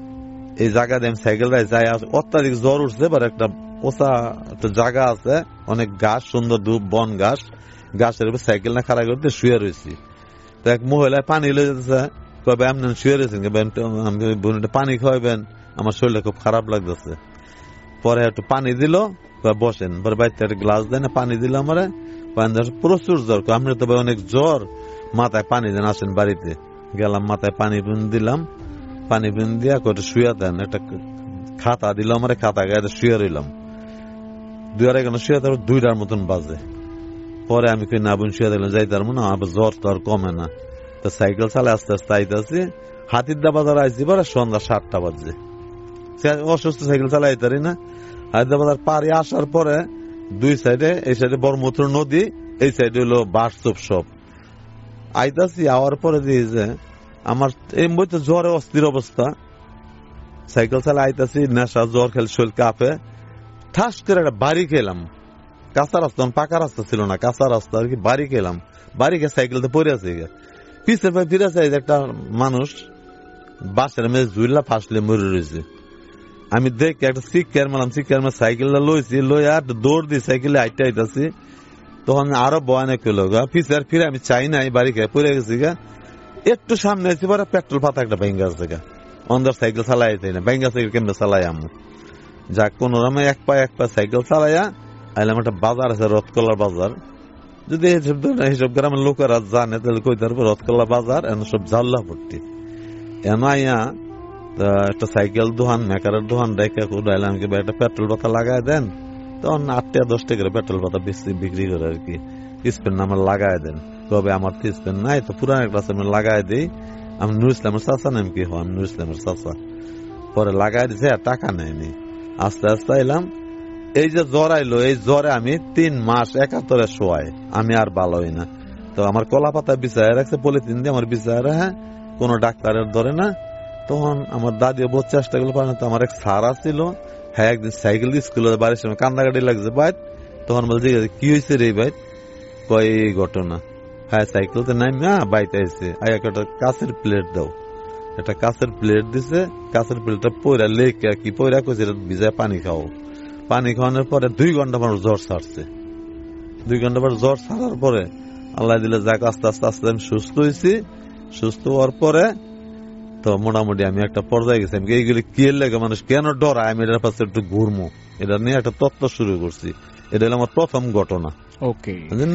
এই জায়গা দিয়ে আমি সাইকেল যাই, অত্যাধিক জ্বর উঠছে। এবার একটা পোষা একটা জায়গা আছে, অনেক গাছ, সুন্দর বন গাছ, গাছের উপর সাইকেল না খাড়া করতে শুয়ে রয়েছি। তো এক মহিলা পানি লয়ে যেতেছে, কবে আপনি শুয়ে রয়েছেন, পানি খাওয়াবেন, আমার শরীরটা খুব খারাপ লাগতেছে। পরে একটু পানি দিল, বসেন, পরে বাড়িতে একটা গ্লাস দেয় না, পানি দিল আমার, প্রচুর জ্বর, আপনি তো অনেক জ্বর, মাথায় পানি দেন, আসেন বাড়িতে। গেলাম, মাথায় পানি দিলাম, পানি দিয়া করে শুয়ে দেন, একটা খাতা দিল আমার, খাতা গায়ে শুয়ে রইলাম। 2-2.5 ঘন্টা শুয়ে, তারপর 2টার মতন বাজে। পরে আমি কই না বোন শুয়ে দিলাম, যাইতার মনে আমার জ্বর তো আর কমে না। তো সাইকেল চালে আস্তে আস্তে আইতেছি, হাতিদা বাজার আইসি পরে সন্ধ্যা 7টা বাজে। অসুস্থ সাইকেল চালাইতারি না। হাতিদা বাজার পাড়ি আসার পরে দুই সাইডে, এই সাইডে ব্রহ্মপুত্র নদী, এই সাইডে হলো বাসচোপ সব। আইতাছি, আওয়ার পরে দিয়ে যে আমার এই মধ্যে জ্বরে অস্থির অবস্থা, সাইকেল চালা আইতাছি, নেশা জ্বর খেলে শরীর কাঁপে, ঠাস করে একটা বাড়ি খেলাম। কাঁচা রাস্তা, পাকা রাস্তা ছিল না, কাঁচা রাস্তা আর কি। বাড়ি খেলাম, বাড়ি খেয়ে সাইকেলতে পড়ে আছে, পিছের ভাই ফিরে আছে, একটা মানুষ বাসের মেয়ে ঝুল্লা ফাঁসলে মরে রয়েছে। আমি দেখি একটা চিৎকার মারলাম, চিৎকার মার সাইকেলটা লইছি, লইয়া দৌড় দিয়ে সাইকেলে আইতে আইতাছি। তখন আরো ভয়ানক হলো গা, পিছের ফিরে আমি চাই নাই, বাড়ি খেয়ে পড়ে গেছি গা। একটু সামনে আছি পরে পেট্রোল পাতা একটা ভেঙ্গা আছে গা, অন্ধার সাইকেল চালাই যাই না, ভেঙ্গা সাইকেল কেমনে চালাই আমি। যাক কোন রকমে এক পা সাইকেল চালাইয়া আইলাম একটা বাজার আছে, রথকলার বাজার। যদি এইসব গ্রামের লোকেরা জানে তাহলে কই তারপর রথকলা বাজার এন সব জাল্লা ভর্তি। এন আইয়া একটা সাইকেল দোকান, মেকারের দোকান দেখে উঠাইলাম কি একটা পেট্রোল পাতা লাগাই দেন। তখন 8 টাকা 10 টাকা করে পেট্রোল পাতা বিক্রি করে আর কি। স্পেন আমার লাগাই দেন, তবে আমার তো স্পেন নাই, তো পুরান একটা লাগাই দিই। আমি নুর ইসলামের চাচা নাম কি হন, নুর ইসলামের চাচা। পরে লাগাই দিছে, টাকা নেয়নি। আস্তে আস্তে এলাম, এই যে জ্বর আইলো, এই জ্বরে আমি 3 মাস 71 শোয়াই, আমি আর ভালো হই না। তো আমার কলা পাতা বিছায় রাখছে, পলিথিন দিয়ে আমার বিছায় রাখে, কোন ডাক্তারের ধরে না। তখন আমার দাদিও বহুত চেষ্টা করলো, পারে না। তো আমার এক স্যার আসছিল, হ্যাঁ একদিন সাইকেল স্কুলে বাড়ির সময় কান্দাকাটি লাগছে বাইর। তখন বলছে কি হয়েছে রে ভাই, কয় এই ঘটনা। হ্যাঁ সাইকেলতে নাইমা বাইতে আইছে, একটা কাঁচের প্লেট দাও। একটা কাঁচের প্লেট দিছে, কাঁচের প্লেটটা পয়রা লেখা কি পয়রা কইছে ভিজায় পানি খাও। পানি খাওয়ানোর পরে 2 ঘন্টা পর জ্বর ছাড়ছে। 2 ঘন্টা পর জ্বর ছাড়ার পরে আল্লাহ দিলে যাক আস্তে আস্তে আস্তে আমি সুস্থ হয়েছি। সুস্থ হওয়ার পরে তো মোটামুটি আমি একটা পর্যায়ে গেছি। আমি এইগুলি কি লেগে মানুষ কেন ডরায়, আমি এটার পাশে একটু ঘুরমু, এটা নিয়ে একটা তত্ত্ব শুরু করছি। এটা হলো আমার প্রথম ঘটনা। ওকে,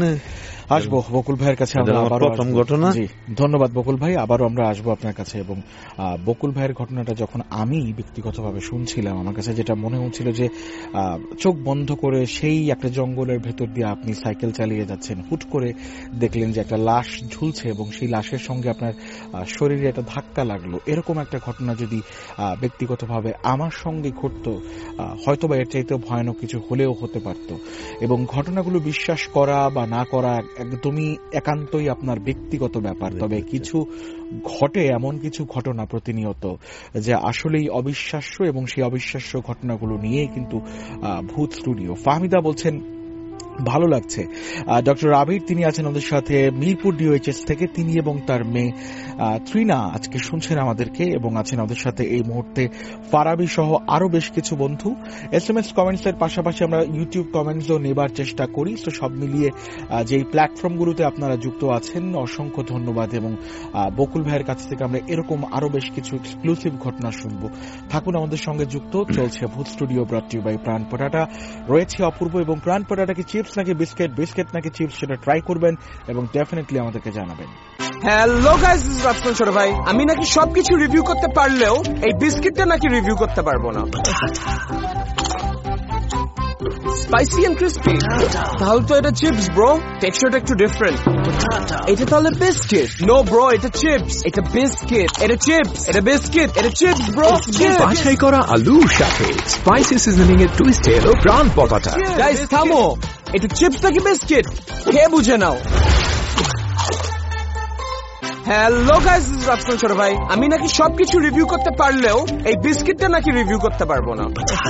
আসবো বকুল ভাইয়ের কাছে প্রথম ঘটনা। ধন্যবাদ বকুল ভাই, আবারও আমরা আসবো আপনার কাছে। এবং বকুল ভাইয়ের ঘটনাটা যখন আমি ব্যক্তিগতভাবে শুনছিলাম, আমার কাছে যেটা মনে হচ্ছিল যে চোখ বন্ধ করে সেই একটা জঙ্গলের ভেতর দিয়ে আপনি সাইকেল চালিয়ে যাচ্ছেন, হুট করে দেখলেন যে একটা লাশ ঝুলছে এবং সেই লাশের সঙ্গে আপনার শরীরে একটা ধাক্কা লাগলো। এরকম একটা ঘটনা যদি ব্যক্তিগতভাবে আমার সঙ্গে ঘটতো, হয়তোবা এর চাইতেও ভয়ানক কিছু হলেও হতে পারত। এবং ঘটনাগুলো বিশ্বাস করা বা না করা একদমই একান্তই আপনার ব্যক্তিগত ব্যাপার। তবে কিছু ঘটে, এমন কিছু ঘটনা প্রতিনিয়ত যে আসলেই অবিশ্বাস্য, এবং সেই অবিশ্বাস্য ঘটনাগুলো নিয়ে কিন্তু ভূত স্টুডিও। ফাহমিদা বলছেন ভালো লাগছে। ডক্টর আবির তিনি আছেন আমাদের সাথে মিরপুর ডিওএইচএস থেকে, তিনি এবং তার মেয়ে ত্রিনা আজকে শুনছেন আমাদেরকে, এবং আছেন আমাদের সাথে এই মুহূর্তে ফারাবি সহ আরো বেশ কিছু বন্ধু। SMS কমেন্টস এর পাশাপাশি আমরা ইউটিউব কমেন্টসও নেবার চেষ্টা করি। তো সব মিলিয়ে যেই প্ল্যাটফর্মগুলোতে আপনারা যুক্ত আছেন অসংখ্য ধন্যবাদ। এবং বকুল ভাইয়ের কাছ থেকে আমরা এরকম আরো বেশ কিছু এক্সক্লুসিভ ঘটনা শুনবো। থাকুন আমাদের সঙ্গে যুক্ত। চলছে Bhoot studio, brought to you by Pran Potata. রয়েছে অপূর্ব, এবং প্রাণ পটাটা কি চিপস নাকি বিস্কিট, বিস্কিট নাকি চিপস, সেটা ট্রাই করবেন এবং ডেফিনেটলি আমাদেরকে জানাবেন। Hello guys, this is Rafsan ছোট ভাই। আমি নাকি সবকিছু রিভিউ করতে পারলেও এই বিস্কিটটা নাকি রিভিউ করতে পারবো না। স্পাইসি এন্ড ক্রিস্পি, তাহলে তো এটা চিপস ব্রো, টেক্সচারটা একটু ডিফারেন্ট। এটা তাহলে বিস্কিট? নো ব্রো, এটা চিপস। এটা বিস্কিট, এটা চিপস, এটা বিস্কিট, এটা চিপস ব্রো। বাছাই করা আলুর সাথে স্পাইসি সিজনিং এর টুইস্ট এলো প্রাণ পটাটা। গাইস থামো, এটা চিপস নাকি বিস্কিট খেয়ে বুঝে নাও। Hello guys, this is Rafsan ছোট ভাই। আমি নাকি সবকিছু রিভিউ করতে পারলেও এই বিস্কিটটা নাকি রিভিউ করতে পারবো না।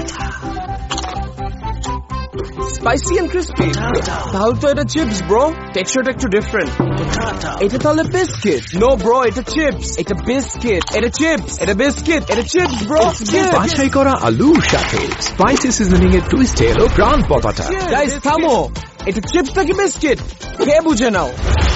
স্পাইসি এন্ড ক্রিস্পি, তাহলে তো এটা চিপস ব্রো, টেক্সচারটা একটু ডিফারেন্ট। এটা তাহলে বিস্কিট? নো ব্রো, এটা চিপস। এটা বিস্কিট, এটা চিপস, এটা বিস্কিট, এটা চিপস ব্রো। বাছাই করা আলুর সাথে স্পাইসি সিজনিং এর টুইস্ট এলো প্রাণ পটাটা। গাইস থামো, এটা চিপস নাকি বিস্কিট খেয়ে বুঝে নাও।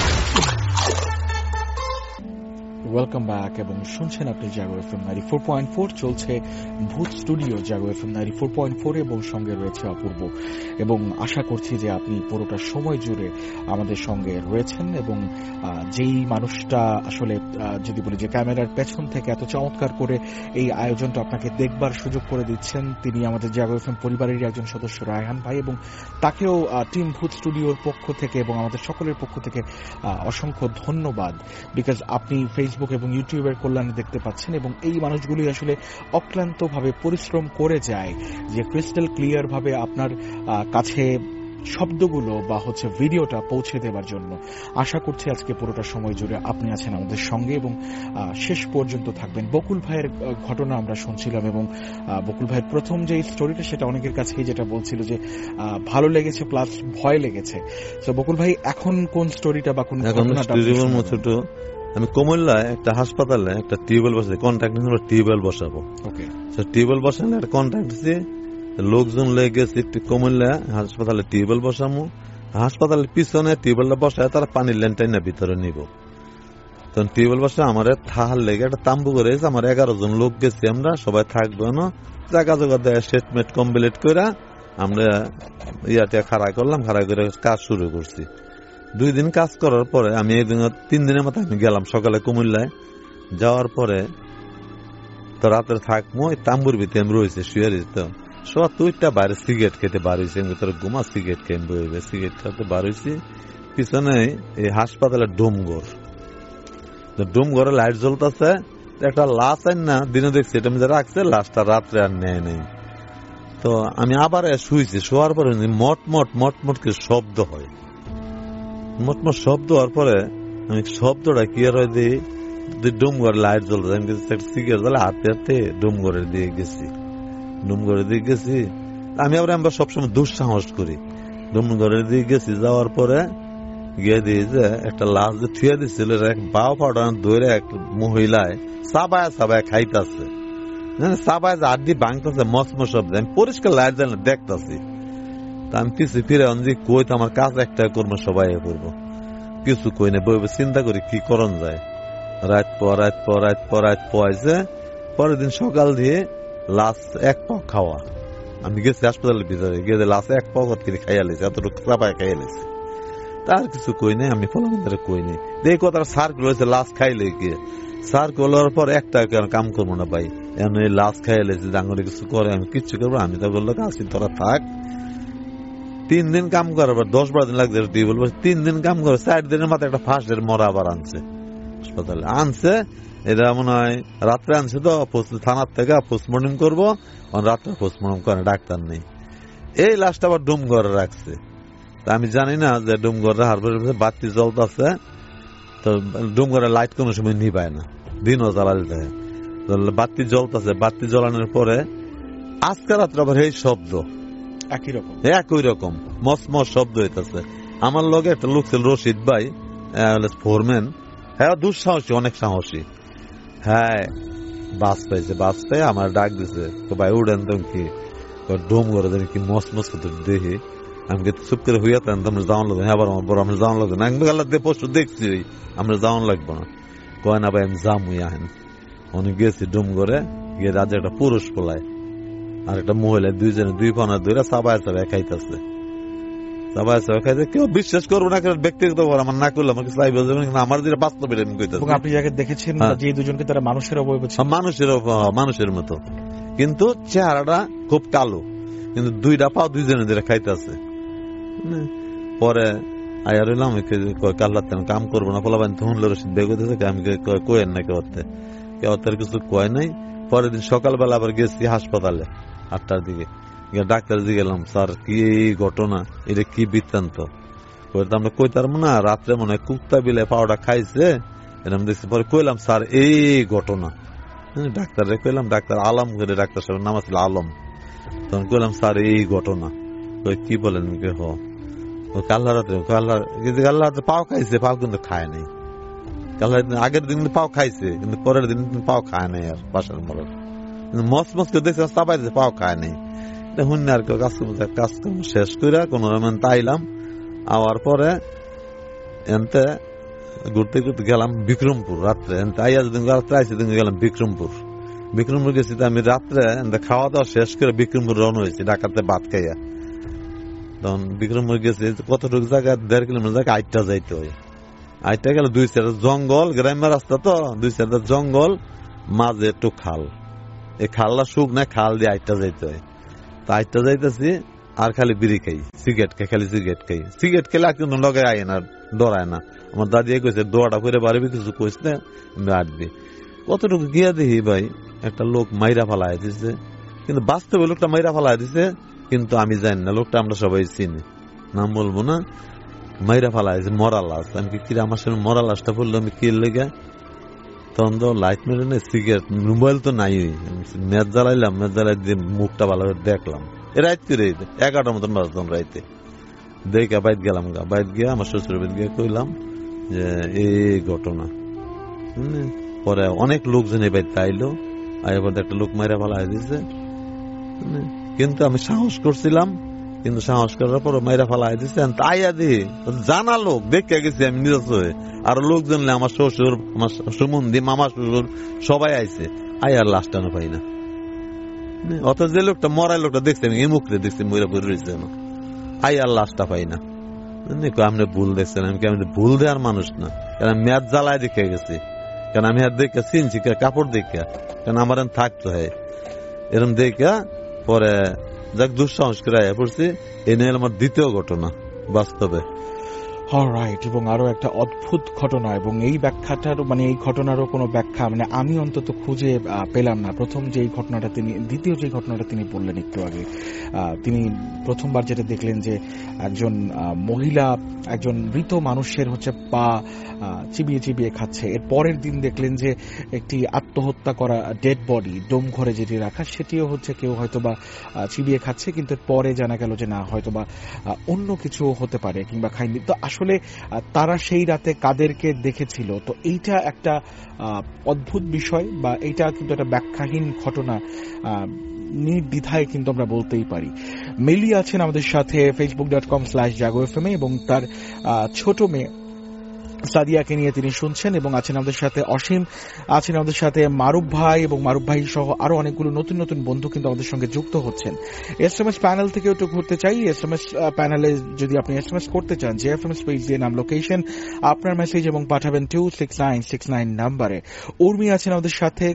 ওয়েলকাম ব্যাক, এবং শুনছেন আপনি জাগো FM 94.4। চলছে ভূত স্টুডিও জাগো FM 94.4, এবং সঙ্গে রয়েছে অপূর্ব। এবং আশা করছি যে আপনি পুরোটা সময় জুড়ে আমাদের সঙ্গে রয়েছেন। এবং যেই মানুষটা আসলে যদি বলি যে ক্যামেরার পেছন থেকে এত চমৎকার করে এই আয়োজনটা আপনাকে দেখবার সুযোগ করে দিচ্ছেন, তিনি আমাদের জাগো FM পরিবারেরই একজন সদস্য রায়হান ভাই। এবং তাকেও টিম ভূত স্টুডিওর পক্ষ থেকে এবং আমাদের সকলের পক্ষ থেকে অসংখ্য ধন্যবাদ। বিকজ আপনি ফেসবুক এবং ইউটিউবের কল্যাণে দেখতে পাচ্ছেন, এবং এই মানুষগুলি আসলে অক্লান্তভাবে পরিশ্রম করে যায় যে ক্রিস্টাল ক্লিয়ার ভাবে আপনার কাছে শব্দগুলো বা হচ্ছে ভিডিওটা পৌঁছে দেওয়ার জন্য। আশা করছি আজকে পুরোটা সময় জুড়ে আপনি আছেন আমাদের সঙ্গে এবং শেষ পর্যন্ত থাকবেন। বকুল ভাইয়ের ঘটনা আমরা শুনছিলাম এবং বকুল ভাইয়ের প্রথম যে স্টোরিটা সেটা অনেকের কাছেই যেটা বলছিল যে ভালো লেগেছে প্লাস ভয় লেগেছে। তো বকুল ভাই এখন কোন স্টোরিটা বা কোন ঘটনাটা? ছোট, আমি কুমিল্লায় একটা হাসপাতালে একটা টিউবওয়েল বসাই, কন্ট্রাক্ট নিয়ে টিউবওয়েল বসাবো। ওকে, টিউবওয়েল বসালে একটা কন্ট্রাক্ট দিচ্ছি, লোকজন লেগে গেছে কুমিল্লা হাসপাতালে টিউবওয়েল বসামো। হাসপাতালের পিছনে টিউবওয়েলটা বসায় তারা পানির ল্যান্টাইন ভিতরে নিব। তখন টিউবওয়েল বসে আমার থাহার লেগে একটা তাম্বু করে আমার 11 জন লোক গেছি, আমরা সবাই থাকবো না, জায়গা জোগাড় দেয় সেটমেট কমপ্লিট করে আমরা ইয়াতে খাড়া করলাম, খাড়া করে কাজ শুরু করছি। 2 দিন কাজ করার পরে আমি 3 দিনের মতো আমি গেলাম সকালে কুমিল্লায়। যাওয়ার পরে তো রাতের থাকবো ওই তাম্বুর ভিতরে আমি রয়েছে শুয়ে রয়েছে। সব 2টা বাইরে সিগারেট খেতে বার হয়েছে, ভিতরে ঘুমা সিগারেট খেয়ে বইবে, সিগারেট খেতে বার হয়েছি। পিছনে এই হাসপাতালের ডোমঘরে লাইট জ্বলতেছে, একটা লাশ আইন না দিনে দেখছি এটা মধ্যে রাখছে, লাশটা রাত্রে আর নেয় নেই। তো আমি আবার শুয়েছি, শোয়ার পরে মট করে শব্দ হয়, মটমট শব্দ হওয়ার পরে আমি শব্দটা কি আর হয় দিই ডোমঘরে লাইট জ্বলতে সিগারেট জ্বলে হাতে হাতে ডোমঘরের দিয়ে গেছি। আমি আবার সবসময় দুঃসাহস করি, ডোমঘরের দিয়ে গেছি। যাওয়ার পরে গিয়ে দিয়ে যে একটা লাশ যে থুয়ে দিচ্ছিল, এক বাও পাউডার ধরে এক মহিলায় সাবায় খাইতেছে, সাবায় যে আড্ডি ভাঙতেছে মসমো শব্দ। আমি পরিষ্কার লাইট জ্বাল দেখতেছি। আমি পিছিয়ে ফিরে কই তো আমার কাজ একটা করবো, সবাই করবো, কিছু কই না, বই চিন্তা করি কি করন যায়। রাত পয়সে পরের দিন সকাল দিয়ে লাশ 1 পাও খাওয়া। আমি গেছি হাসপাতালের ভিতরে, গিয়ে লাশ 1 পাও করে খাইয়া লেছি, এতটুকু চাপায় খাইয়া লেছি। তার কিছু কই নাই, আমি ফলাম কই নাই। দেখি কথা সার্ক রয়েছে, লাশ খাইলে গিয়ে সার্ক হওয়ার পর একটা কাম করবো না ভাই, এমন লাশ খাইয়া লেছি, ডাঙ্গরে কিছু করে আমি কিচ্ছু করবো। আমি তো বললো আসি তোরা থাক। 3 দিন কাম করার পর 10-12 দিন লাগছে, 3 দিন কাম করে 4 দিনের মাথায় একটা ফাঁসের মরা আবার আনছে হাসপাতালে আনছে। এটা মনে হয় রাত্রে আনছে, তো থানার থেকে পোস্টমর্টম করবো, রাত্রে পোস্টমর্টম করে ডাক্তার নেই। এই লাশটা আবার ডোমঘরে রাখছে। আমি জানি না যে ডোমঘরে বাতি জ্বলতেছে, তো ডোমঘরে লাইট কোনো সময় নিবায় না, দিনও জ্বালাতে বাতি জ্বলতেছে। বাতি জ্বলানোর পরে আজকে রাত্রে আবার এই শব্দ একই রকম মসমস শব্দ হইতেছে। আমার লগে একটা লোক ছিল রশিদ ভাই, ফোরম্যান, হ্যাঁ দুঃসাহসী, অনেক সাহসী। হ্যাঁ বাস পেয়ে আমার ডাক দিছে, তো ভাই উড়েন তো কি ডোম করে দেন কি মসমস দেখি। আমি চুপ করে হইয়া আমরা যাওয়ান লাগবে। হ্যাঁ আবার আমার বড় আমরা যাওয়ান লাগবে না, আমি পরশু দেখছি আমরা যাওয়ান লাগবো না। কয় না ভাই আমি যামুই আহেন। অনেক গেছি ডোম করে গিয়ে রাজ্যে একটা পুরুষ পোলায় আর একটা মহিলা, 2 পানা ধরে চাবায় খাইতেছে। খাইতে কেউ বিশ্বাস করবো না, ব্যক্তিগত আমার না করলে আমাকে চাইবে, আমার যেটা বাস্তবে আপনি যাকে দেখেছেন যে দুজনকে তারা মানুষের মতো, কিন্তু চেহারাটা খুব কালো, কিন্তু 2টা পাও 2 জনে ধরে খাইতেছে। পরে আয়া রইলাম, কাল্লা কাম করবো না, ফলাবান শুনলো রশিদ বেগ আমি কোয়েন না কেউ কিছু কয় নাই। পরের দিন সকালবেলা আবার গেছি হাসপাতালে 8টার দিকে, ডাক্তার দিয়ে গেলাম, স্যার কি ঘটনা, এটা কি বৃত্তান্ত? আমরা কইতে পারবো না, রাত্রে মনে হয় কুত্তা বিলে পাউডা খাইছে এরকম দেখছি। পরে কইলাম স্যার এই ঘটনা, ডাক্তারে কইলাম, ডাক্তার আলম করে, ডাক্তার সাহেবের নাম ছিল আলম। তখন কইলাম স্যার এই ঘটনা। কি বলেন? কাল্লা রাত্রে পাও খাইছে, পাও কিন্তু খায় নাই। আগের দিন পাও খাইছে, কিন্তু পরের দিন পাও খায় নাই, আর বাসার মরার মস করে দেখছে চাপাই দিচ্ছে, পাও খায় নাই। দেখুন আর কাজকর্ম শেষ করে কোন তাইলাম। আওয়ার পরে এনতে ঘুরতে ঘুরতে গেলাম বিক্রমপুর রাত্রে। আইয়া যেদিন রাত্রে আইসি দিন গেলাম বিক্রমপুর গেছি। আমি রাত্রে খাওয়া দাওয়া শেষ করে বিক্রমপুর রওনা হয়েছি ঢাকাতে ভাত খাইয়া। তখন বিক্রমপুর গেছি, কতটুকু জায়গা 1.5 কিলোমিটার জায়গা 8টা যাইতে হয়। 8টা গেলে 2 সাইডে জঙ্গল, গ্রাম্য রাস্তা তো 2 সাইডে জঙ্গল, মাঝে একটু খাল। এই খালটা শুক না, খাল দিয়ে 8টা যাইতে হয়। তা 8টা যাইতেছি আর খালি বিড়ি খাই, সিগারেট খাই। সিগারেট খেলে আর কিন্তু লগে আয় না, ডরায় না। আমার দাদি কইছে দোয়াটা করে বাড়বি, কিছু কইস না আটবি। কতটুকু গিয়া দেখি ভাই একটা লোক মাইরা ফালাই দিছে, কিন্তু বাস্তবে লোকটা মাইরা ফালাই দিছে, কিন্তু আমি জানি না লোকটা আমরা সবাই চিনি। নাম বলবো না, মাইরা ফালাইছে মরা লাশ। আমি কি আমার সামনে মরা লাশটা পড়লো, আমি কি লেগে তখন তো লাইট মেরে নেই, সিগারেট মোবাইল তো নাই, ম্যাচ জ্বালাইলাম, ম্যাচ জ্বালাই দিয়ে মুখটা ভালো করে দেখলাম। রাইত করে 11টার মতন বাজতাম রাইতে, দেখে বাইত গেলাম, বাইত গিয়ে আমার শ্বশুর বাড়ি গিয়ে কইলাম যে এই ঘটনা। পরে অনেক লোকজন এই বাড়িতে আইলো, আইবার একটা লোক মাইরা ফালাই দিয়েছে। কিন্তু আমি সাহস করছিলাম, কিন্তু সাহস করার পর মাইরা ফালাই দিচ্ছে। আইয়া দি জানা লোক দেখে গেছি আমি নিরাশ হয়ে, আর লোকজন আমার শ্বশুর, আমার সুমন্দি, মামা শ্বশুর সবাই আইছে, আইয়ার লাশটা না পাই না। অত যে লোকটা মরাই লোকটা দেখছি আমি এই মুখে দেখছি মরা পড়ে রয়েছে, আইয়ার লাশটা পাই না। আপনি ভুল দেখছেন, আমি কেমন ভুল দেওয়ার মানুষ না, কারণ ম্যাচ জ্বালায় দেখে গেছি, কারণ আমি আর দেখে চিনছি কাপড় দেখে, কারণ আমার থাকতে হয় এরকম দেখে। পরে যাক দুঃসাহস করে পড়ছি, এই নিয়ে আমার দ্বিতীয় ঘটনা বাস্তবে। অলরাইট, এবং আরো একটা অদ্ভুত ঘটনা, এবং এই ব্যাখ্যাটার মানে এই ঘটনারও কোনো ব্যাখ্যা মানে আমি অন্তত খুঁজে পেলাম না। প্রথম যে ঘটনাটা তিনি, দ্বিতীয় যে ঘটনাটা তিনি বললেন একটু আগে, তিনি প্রথমবার যেটা দেখলেন যে একজন মহিলা একজন মৃত মানুষের হচ্ছে পা চিবিয়ে চিবিয়ে খাচ্ছে। এর পরের দিন দেখলেন যে একটি আত্মহত্যা করা ডেড বডি ডোম ঘরে যেটি রাখা, সেটিও হচ্ছে কেউ হয়তোবা চিবিয়ে খাচ্ছে, কিন্তু পরে জানা গেল যে না, হয়তোবা অন্য কিছু হতে পারে কিংবা খায়নি। তো আসলে তারা সেই রাতে কাদেরকে দেখেছিল, তো এইটা একটা অদ্ভুত বিষয়, বা এইটা কিন্তু একটা ব্যাখ্যাহীন ঘটনা নির্দ্বিধায় কিন্তু আমরা বলতেই পারি। মেলি আছেন আমাদের সাথে facebook.com/jago.fm এবং তার ছোট মেয়ে সাদিয়াকে নিয়ে তিনি শুনছেন, এবং আছেন আমাদের সাথে অসীম, আছেন আমাদের সাথে মারুফ ভাই, এবং মারুফ ভাই সহ আরো অনেকগুলো নতুন নতুন বন্ধু কিন্তু আমাদের সঙ্গে যুক্ত হচ্ছেন। SMS প্যানেল থেকেও একটু ঘুরতে চাই। SMS প্যানেলে যদি আপনি SMS করতে চান, JFM স্পেস দিয়ে নাম, লোকেশন, আপনার মেসেজ এবং পাঠাবেন 26969 নাম্বারে। উর্মি আছেন আমাদের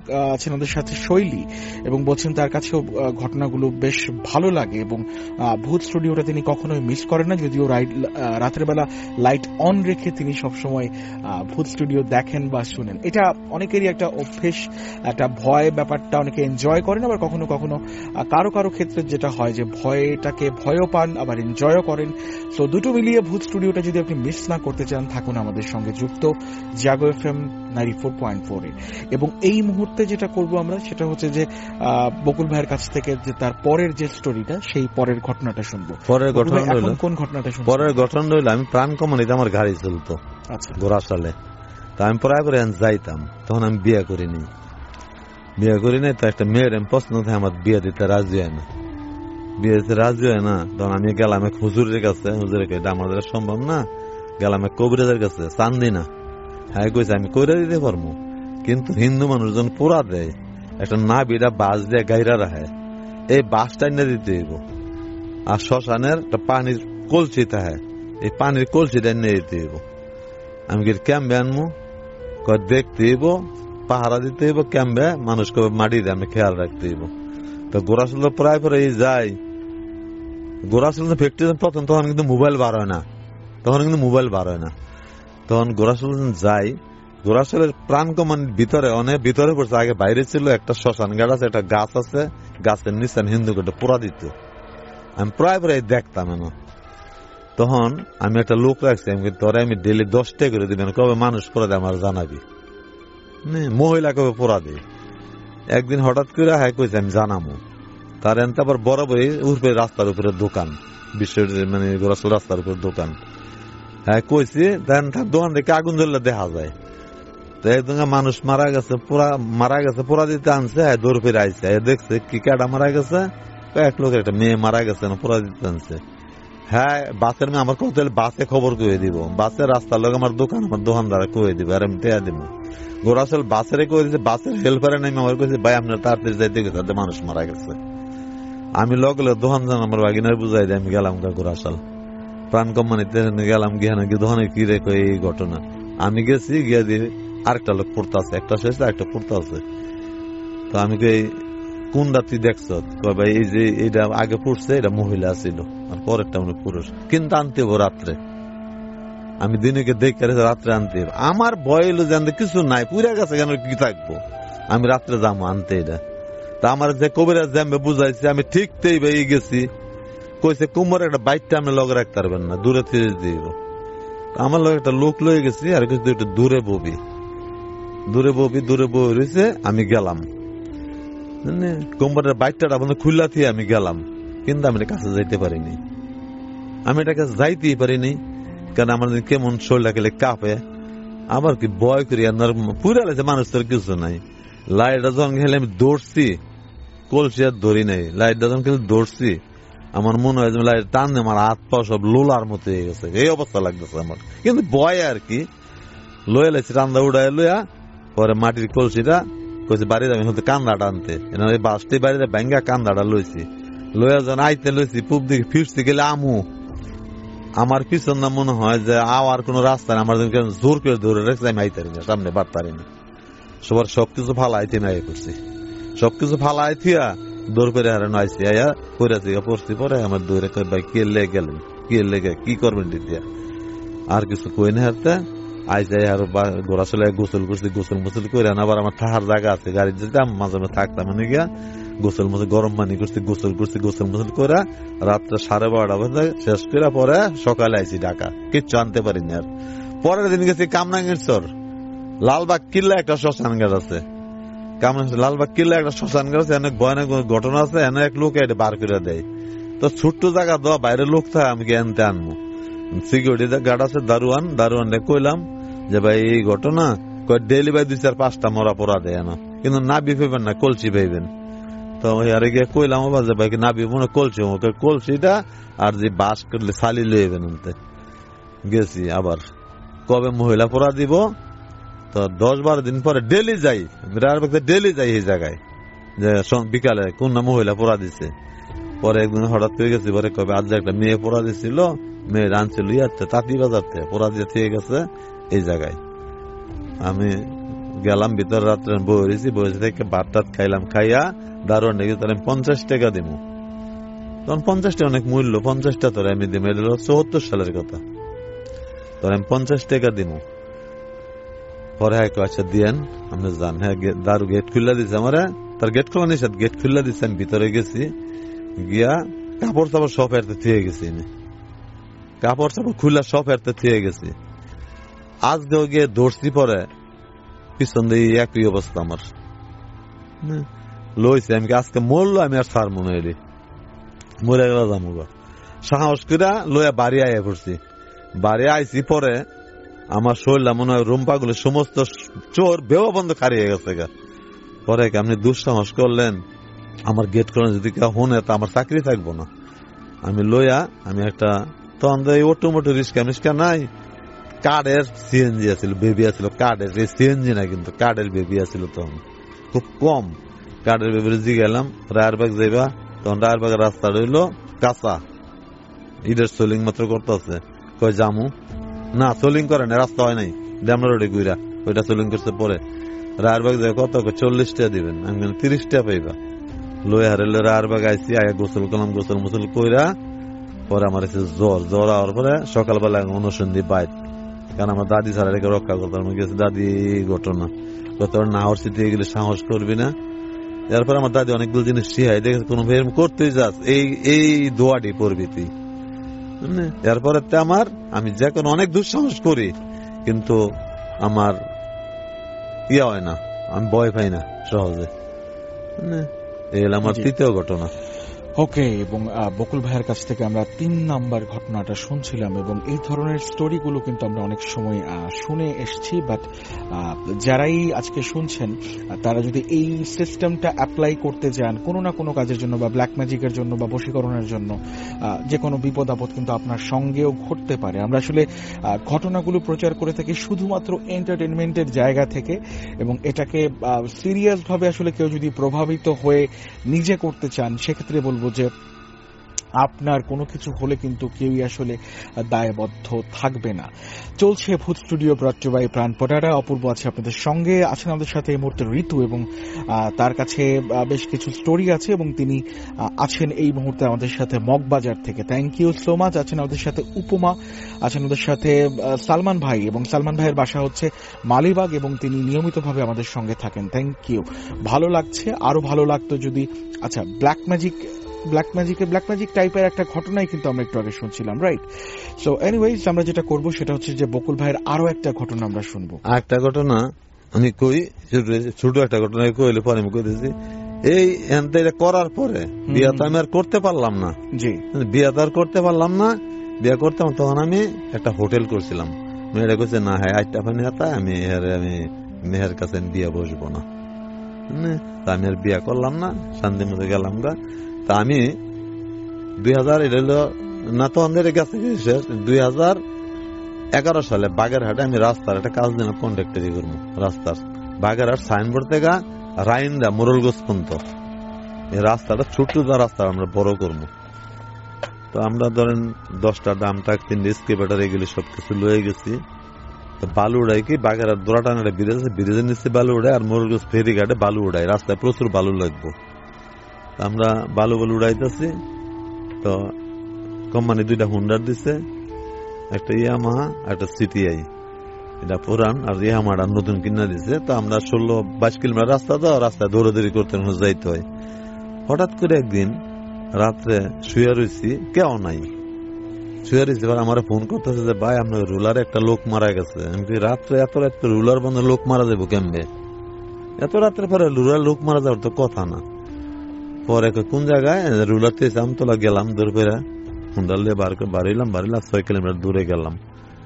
সাথে শৈলী, এবং বলছেন তার কাছেও ঘটনাগুলো বেশ ভালো লাগে, এবং ভূত স্টুডিওটা তিনি কখনোই মিস করেন না, যদিও রাতের বেলা লাইট অন রেখে তিনি সবসময় ভূত স্টুডিও দেখেন বা শুনেন। এটা অনেকেরই একটা অভ্যেস, একটা ভয় ব্যাপারটা অনেকে এনজয় করেন, আবার কখনো কখনো কারো কারো ক্ষেত্রে যেটা হয় যে ভয়টাকে ভয়ও পান আবার এনজয়ও করেন। সো দুটো মিলিয়ে ভূত স্টুডিওটা যদি আপনি মিস না করতে চান, থাকুন আমাদের সঙ্গে যুক্ত জাগো FM 94.4 এবং এই মুহূর্তে যেটা করব আমরা সেটা হচ্ছে যে বকুল ভাইয়ের কাছ থেকে যে তার পরের যে স্টোরিটা, সেই পরের ঘটনাটা শুনবো। পরের ঘটনা হলো, কোন ঘটনাটা শুনবো? পরের ঘটনা হলো আমি প্রাণ কমানিতে আমার গাড়ি চলতো গোরাশালে, তা আমি প্রায় করে যাইতাম। তখন আমি বিয়ে করিনি, তো একটা মেয়ের আমি পছন্দ থাকে, আমার বিয়ে দিতে রাজি হয় না, তখন আমি গেলাম এক হুজুরের কাছে। হুজুরের কাছে আমাদের সম্ভব না, গেলাম এক কবিরাজের কাছে, চান্দি না। হ্যাঁ কইছে আমি কইরা দিতে পারবো, কিন্তু হিন্দু মানুষজন পোড়া দেয়, একটা নাবিটা বাঁশ দিয়ে গাইরা রাখে, এই বাঁশটা এনে দিতে হইব। আর শ্মশানের একটা পানির কলসি থাকে, এই পানির কলসিটা এনে দিতে হইব। আমি কি ক্যাম্বে আনবো, দেখতে হইব, পাহারা দিতে হইব, ক্যাম্বে মানুষকে মাটি দিয়ে আমি খেয়াল রাখতে হইব। তো গোরাশাল প্রায় পরে যাই, গোরাশাল ফ্যাক্টরি প্রথম তখন কিন্তু মোবাইল বার হয় না, তখন গোরাশাল যাই। গোরাশালের প্রাণ কমানির ভিতরে অনেক ভিতরে পড়ছে, আগে বাইরে ছিল একটা শ্মশান ঘাট আছে, একটা গাছ আছে, গাছের নিচে হিন্দু ঘাটে পোড়া দিত। আমি প্রায় দেখতাম। তখন আমি একটা লোক রাখছি, তোরে আমি ডেলি 10 টাকা করে দিবেন, কবে মানুষ পোড়া দেয় আমার জানাবি, মহিলা কবে পোড়া দেয়। একদিন হঠাৎ করে হ্যাঁ কইছে আমি জানাবো, তার এনতে আবার বরাবরই উপরে রাস্তার উপরে দোকান, বিশ্বের মানে গোরাশাল রাস্তার উপরে দোকান। হ্যাঁ কইছি, দেন দোকান থেকে আগুন জ্বললে দেখা যায়। তো একদম মানুষ মারা গেছে, পোড়া দিতে আনছে, হ্যাঁ দৌড় ফিরে আইছে, দেখছে কি কেডা মারা গেছে, এক লোকের একটা মেয়ে মারা গেছে না, পোড়া দিতে আনছে। হ্যাঁ বাসের মেয়ে আমার কথা বাসে খবর কয়ে দিব, বাসের রাস্তার লোক আমার দোকানদার কয়ে দিব, আর আমি দেয়া দিব। গোরাশাল বাসের কয়ে দিচ্ছে, বাসের হেল্পারে নেমে আমার কইছে ভাই আপনার তাড়াতাড়ি যাইতে গেছে, মানুষ মারা গেছে। আমি লগলে দোকান আমার বাগিনার বুঝাই দিয়ে আমি গেলাম গোরাশাল প্রাণ কোম্পানিতে গেলাম, গিয়ে নাকি দোকানে কি রেখো এই ঘটনা। আমি গেছি, গিয়ে দিয়ে আরেকটা লোক পড়তে আছে, একটা শেষ আরেকটা পড়তে আছে। তো আমি কোন রাত্রি দেখছ, ভাই এই যে এটা আগে পড়ছে এটা মহিলা ছিল, আর পরেরটা উনি পুরুষ, কিন্তু আনতে হবো রাত্রে। আমি দিনকে দেখে রাত্রে আনতে হবো। আমার ভয় হলো জানতে কিছু নাই, পুরা গেছে কেন কি থাকবো, আমি রাত্রে যাবো আনতে। এটা তা আমার যে কবিরাজ জামবে বুঝাইছে, আমি ঠিক গেছি, কইছে কুমার একটা বাইকটা আমি লগে রাখতে পারবেন না, দূরে ফিরে দিব। আমার লগে একটা লোক লয়ে গেছি, আর কিছু একটু দূরে ববি রয়েছে। আমি গেলাম, কুমারের বাইকটা আপনার খুললা দিয়ে আমি গেলাম, কিন্তু আমি কাছে যাইতে পারিনি। আমি এটা কাছে যাইতেই পারিনি, কারণ আমার কেমন শরীরটা গেলে কাঁপে, আবার কি ভয় করি। পুরা লাগছে মানুষ তোর কিছু নাই। লাইটটা যখন খেলে আমি দৌড়ছি, কলসি আর ধরি নাই, লাইটটা যখন খেলে দৌড়ছি, আমার মনে হয় লাইট টানলে আমার হাত পা সব লোলার মতো হয়ে গেছে, এই অবস্থা লাগতেছে আমার। কিন্তু ভয় আর কি লয়ে লাগছি, রান্দা উড়াই লইয়া পরে মাটির কলসিটা কইছে বাড়ি যাবে হয়তো কান্দাটা আনতে, বাসটি বাড়িতে ব্যাঙ্গা কান্দাটা লইছি, লইয়া যখন আইতে লইছি পূব দিকে ফিরছি গেলে আমু আমার পিছন না মনে হয় যে আওয়ার কোন রাস্তা আমার জোর করে ধরে রেখে আমি আইতারি না, সামনে বাড়তারি না। সবার সবকিছু ফালাইতে না করছি, সবকিছু ফালাই থিয়া দৌড় করে হারানো আইসি, আয়া পড়েছি পড়ছি। পরে আমার দৌড়ে ভাই কে লেগে গেলেন, কে লেগে কি করবেন দিয়া আর কিছু কই না হারতে আইসে। আর গোড়া চলে গোসল করছি, গোসল মোসল করে আবার আমার থাকার জায়গা আছে, গাড়িতে যেতাম মাঝে মাঝে থাকতাম, মানে গিয়া গোসল মোসল গরম পানি করছি, গোসল মোসল করে রাত্রে 12:30 বাজে শেষ করে পরে সকালে আইসি ঢাকা, কিচ্ছু আনতে পারিনি। আর পরের দিন গেছি কামরাঙ্গীর চর, লালবাগ কিল্লা একটা শ্মশান ঘাট আছে, লালবাগ কিল্লা একটা শ্মশান ঘাট আছে, অনেক ভয়ানক ঘটনা আছে। এনে এক লোক এটা বার করে দেয়, তো ছোট্ট জায়গা দেওয়া বাইরের লোক থাকে, আমি এনতে আনবো। সিকিউরিটি গার্ড আছে, দারোয়ান কইলাম যে ভাই এই ঘটনা, ডেইলি ভাই 2-4-5টা মরা পড়া দেয় না, কিন্তু নাবি পাইবেন না, কলসি পাইবেন। তো আরে গিয়ে কইলাম যে ভাই নাবি মনে কলসিটা আর যে বাস করলে সালি লইবেন আনতে গেছি। আবার কবে মহিলা পড়া দিব, তো 10-12 দিন পরে ডেলি যাই এই জায়গায়, যে বিকালে কোন না মহিলা পড়া দিছে। পরে একদিন হঠাৎ করে গেছি, পরে কবে আজ একটা মেয়ে পড়া দিছিল, মেয়ে রানছিল ইয়াতে তাঁতি বাজার থেকে, পড়া দিয়ে থেকে গেছে এই জায়গায়। আমি গেলাম ভিতর, রাত্রে বসে থেকে ভাত টাত খাইলাম, খাইয়া দারুণ দেখি তাহলে 50 টাকা দিব। তখন 50 টাকা অনেক মূল্য, 50টা তোর আমি দিব, এটা 74 সালের কথা। তোর আমি 50 টাকা দিব। পরে হ্যাঁ আচ্ছা দিয়েন, আপনি যান। হ্যাঁ দারু গেট খুললা দিচ্ছে আমার, তার গেট খোলা নিষেধ, গেট খুললা দিচ্ছে। আমি ভিতরে গেছি, গিয়া কাপড় চাপড় সব এরতে থুয়ে গেছি, কাপড় চাপড় খুললা সব এরতে থুয়ে গেছি। আজকে গিয়ে দৌড়ছি, পরে পিছন দিয়ে একই অবস্থা আমার লইছে। আমি আজকে মরলো, আমি আর সার মনে এলি মরে গেল জামুগা। সাহস করে লইয়া বাড়ি আইয়া পড়ছি। বাড়ি আইসি পরে আমার শরীরটা মনে হয় রুম্পা গুলো সমস্ত চোর বেও বন্ধ খারিয়ে গেছে গা। পরে আপনি দুঃসাহস করলেন, আমার গেট করে যদি কেউ হনে তা আমার চাকরি থাকবো না। আমি লইয়া আমি একটা তখন অটোমোটো রিক্সা নাই, কার্ডের সিএনজি আছিল, বেবি আছিল কার্ডের, সিএনজি না কিন্তু কার্ডের বেবি আছিল, তখন খুব কম। কার্ডের বেবির জি গেলাম রায়েরবাগ যাইবা, তখন রায়েরবাগের রাস্তা রইল কাঁচা, ইডের সোলিং মাত্র করতেছে। কয় জামু না, সোলিং করে না, রাস্তা হয় নাই, ড্যামরা রোডে গুইরা ওইটা সোলিং করছে। পরে রায়েরবাগ যাই কত 40 টাকা দিবেন, আমি 30 টাকা পাইবা। লই হারে রায়েরবাগ আইসি, আয়া গোসল করলাম, গোসল মোসল কইরা পরে আমার জ্বর হওয়ার পরে সকালবেলা অনুসন্ধি বাইট, কারণ আমার দাদি ছাড়া রেখে রক্ষা করতাম। গেছে দাদি ঘটনা কত না হরসিতে গেলে সাহস করবি না। এরপর আমার দাদি অনেকগুলো জিনিস শিখাই দেখে, কোন ভাই করতেই যাস এই দোয়াটি পড়বি তুই। এরপরে আমার আমি যে কোনো অনেক দুঃসাহস করি, কিন্তু আমার ইয়ে হয় না, আমি ভয় পাই না সহজে। এই হলো আমার তৃতীয় ঘটনা। ওকে, এবং বকুল ভাইয়ের কাছ থেকে আমরা 3 নাম্বার ঘটনাটা শুনছিলাম, এবং এই ধরনের স্টোরিগুলো কিন্তু আমরা অনেক সময় শুনে এসেছি। বাট যারাই আজকে শুনছেন, তারা যদি এই সিস্টেমটা অ্যাপ্লাই করতে যান কোনো না কোনো কাজের জন্য, বা ব্ল্যাক ম্যাজিকের জন্য, বা বশীকরণের জন্য, যে কোনো বিপদ আপদ কিন্তু আপনার সঙ্গেও ঘটতে পারে। আমরা আসলে ঘটনাগুলো প্রচার করে থাকি শুধুমাত্র এন্টারটেনমেন্টের জায়গা থেকে, এবং এটাকে সিরিয়াস ভাবে আসলে কেউ যদি প্রভাবিত হয়ে নিজে করতে চান, সেক্ষেত্রে বলবো যে আপনার কোনো কিছু হলে কিন্তু কেউই আসলে দায়বদ্ধ থাকবে না। চলছে ভূত স্টুডিও ব্রট বাই প্রাণপটারা। অপূর্ব আছে আপনাদের সঙ্গে, আছেন আমাদের সাথে এই মুহূর্তে ঋতু, এবং তার কাছে বেশ কিছু স্টোরি আছে, এবং তিনি আছেন এই মুহূর্তে আমাদের সাথে মগবাজার থেকে। Thank you so much. আছেন আমাদের সাথে উপমা, আছেন আমাদের সাথে সালমান ভাই, এবং সালমান ভাইয়ের বাসা হচ্ছে মালিবাগ, এবং তিনি নিয়মিতভাবে আমাদের সঙ্গে থাকেন। থ্যাংক ইউ, ভালো লাগছে। আরো ভালো লাগতো যদি ব্ল্যাক ম্যাজিক ব্ল্যাক ম্যাজিক টাইপের একটা ঘটনাই কিন্তু আমরা একটু আগে শুনছিলাম, রাইট? সো এনিওয়েজ আমরা যেটা করব সেটা হচ্ছে যে বকুল ভাইয়ের আরো একটা ঘটনা আমরা শুনবো। একটা ঘটনা আমি কই, ছোট একটা ঘটনা কইলে পরে আমি কইতেছি। এই এটা করার পরে বিয়া তো আমি আর করতে পারলাম না। জি, বিয়া তো আর করতে পারলাম না। বিয়া করতাম তখন আমি একটা হোটেল করছিলাম। মেয়েরা কইছে না, হ্যাঁ আটটা ফানি হাতা আমি মেয়ের কাছে বিয়া বসবো না। তা আমি আর বিয়া করলাম না, শান্তির মধ্যে গেলাম গা। তা আমি 2000 না তখন গেছে 2011 সালে বাগেরহাটে আমি রাস্তার একটা কাজ দিলাম, কন্ট্রাক্টরি করবো। রাস্তার বাগেরহাট সাইনবোর্ড থেকে রাইন্দা মোরলগঞ্জ পর্যন্ত এই রাস্তাটা ছোট্ট রাস্তা আমরা বড় করবো। তো আমরা ধরেন 10টা ডাম টাক 3 স্কেপেটার এগুলি সবকিছু লয়ে গেছি। বালু উড়াই কি বাগেরহাট দোড়াটান ব্রিজ আছে, ব্রিজের নিচে বালু উড়াই, আর মোরলগঞ্জ ফেরিঘাটে বালু উড়াই। রাস্তায় প্রচুর বালু লাগবো। আমরা বালু উড়াইতেছি। তো কোম্পানি 2টা হুন্ডার দিছে, একটা ইয়ামাহা একটা সিটিআই। এটা পুরান, আর ইয়ামাহাটা নতুন কিনা দিছে। তো আমরা 16-22 কিলোমিটার রাস্তা, তো রাস্তায় দৌড়াদৌড়ি করতে যাইতে হয়। হঠাৎ করে একদিন রাত্রে শুয়ে রয়েছি, কেউ নাই, শুয়ে রয়েছি। এবার আমার ফোন করতেছে যে ভাই আপনার রুলারে একটা লোক মারা গেছে। আমি রাত্রে এত রাত্রে রুলার বন্ধ লোক মারা যাবো কেমবে? এত রাত্রে পরে রুলার লোক মারা যাওয়ার তো কথা না। পরে কোন জায়গায় রুলার থেকে আমতলা গেলাম, দূর করে হুন্ডার লিয়ে বাড়িলাম 6 কিলোমিটার দূরে গেলাম।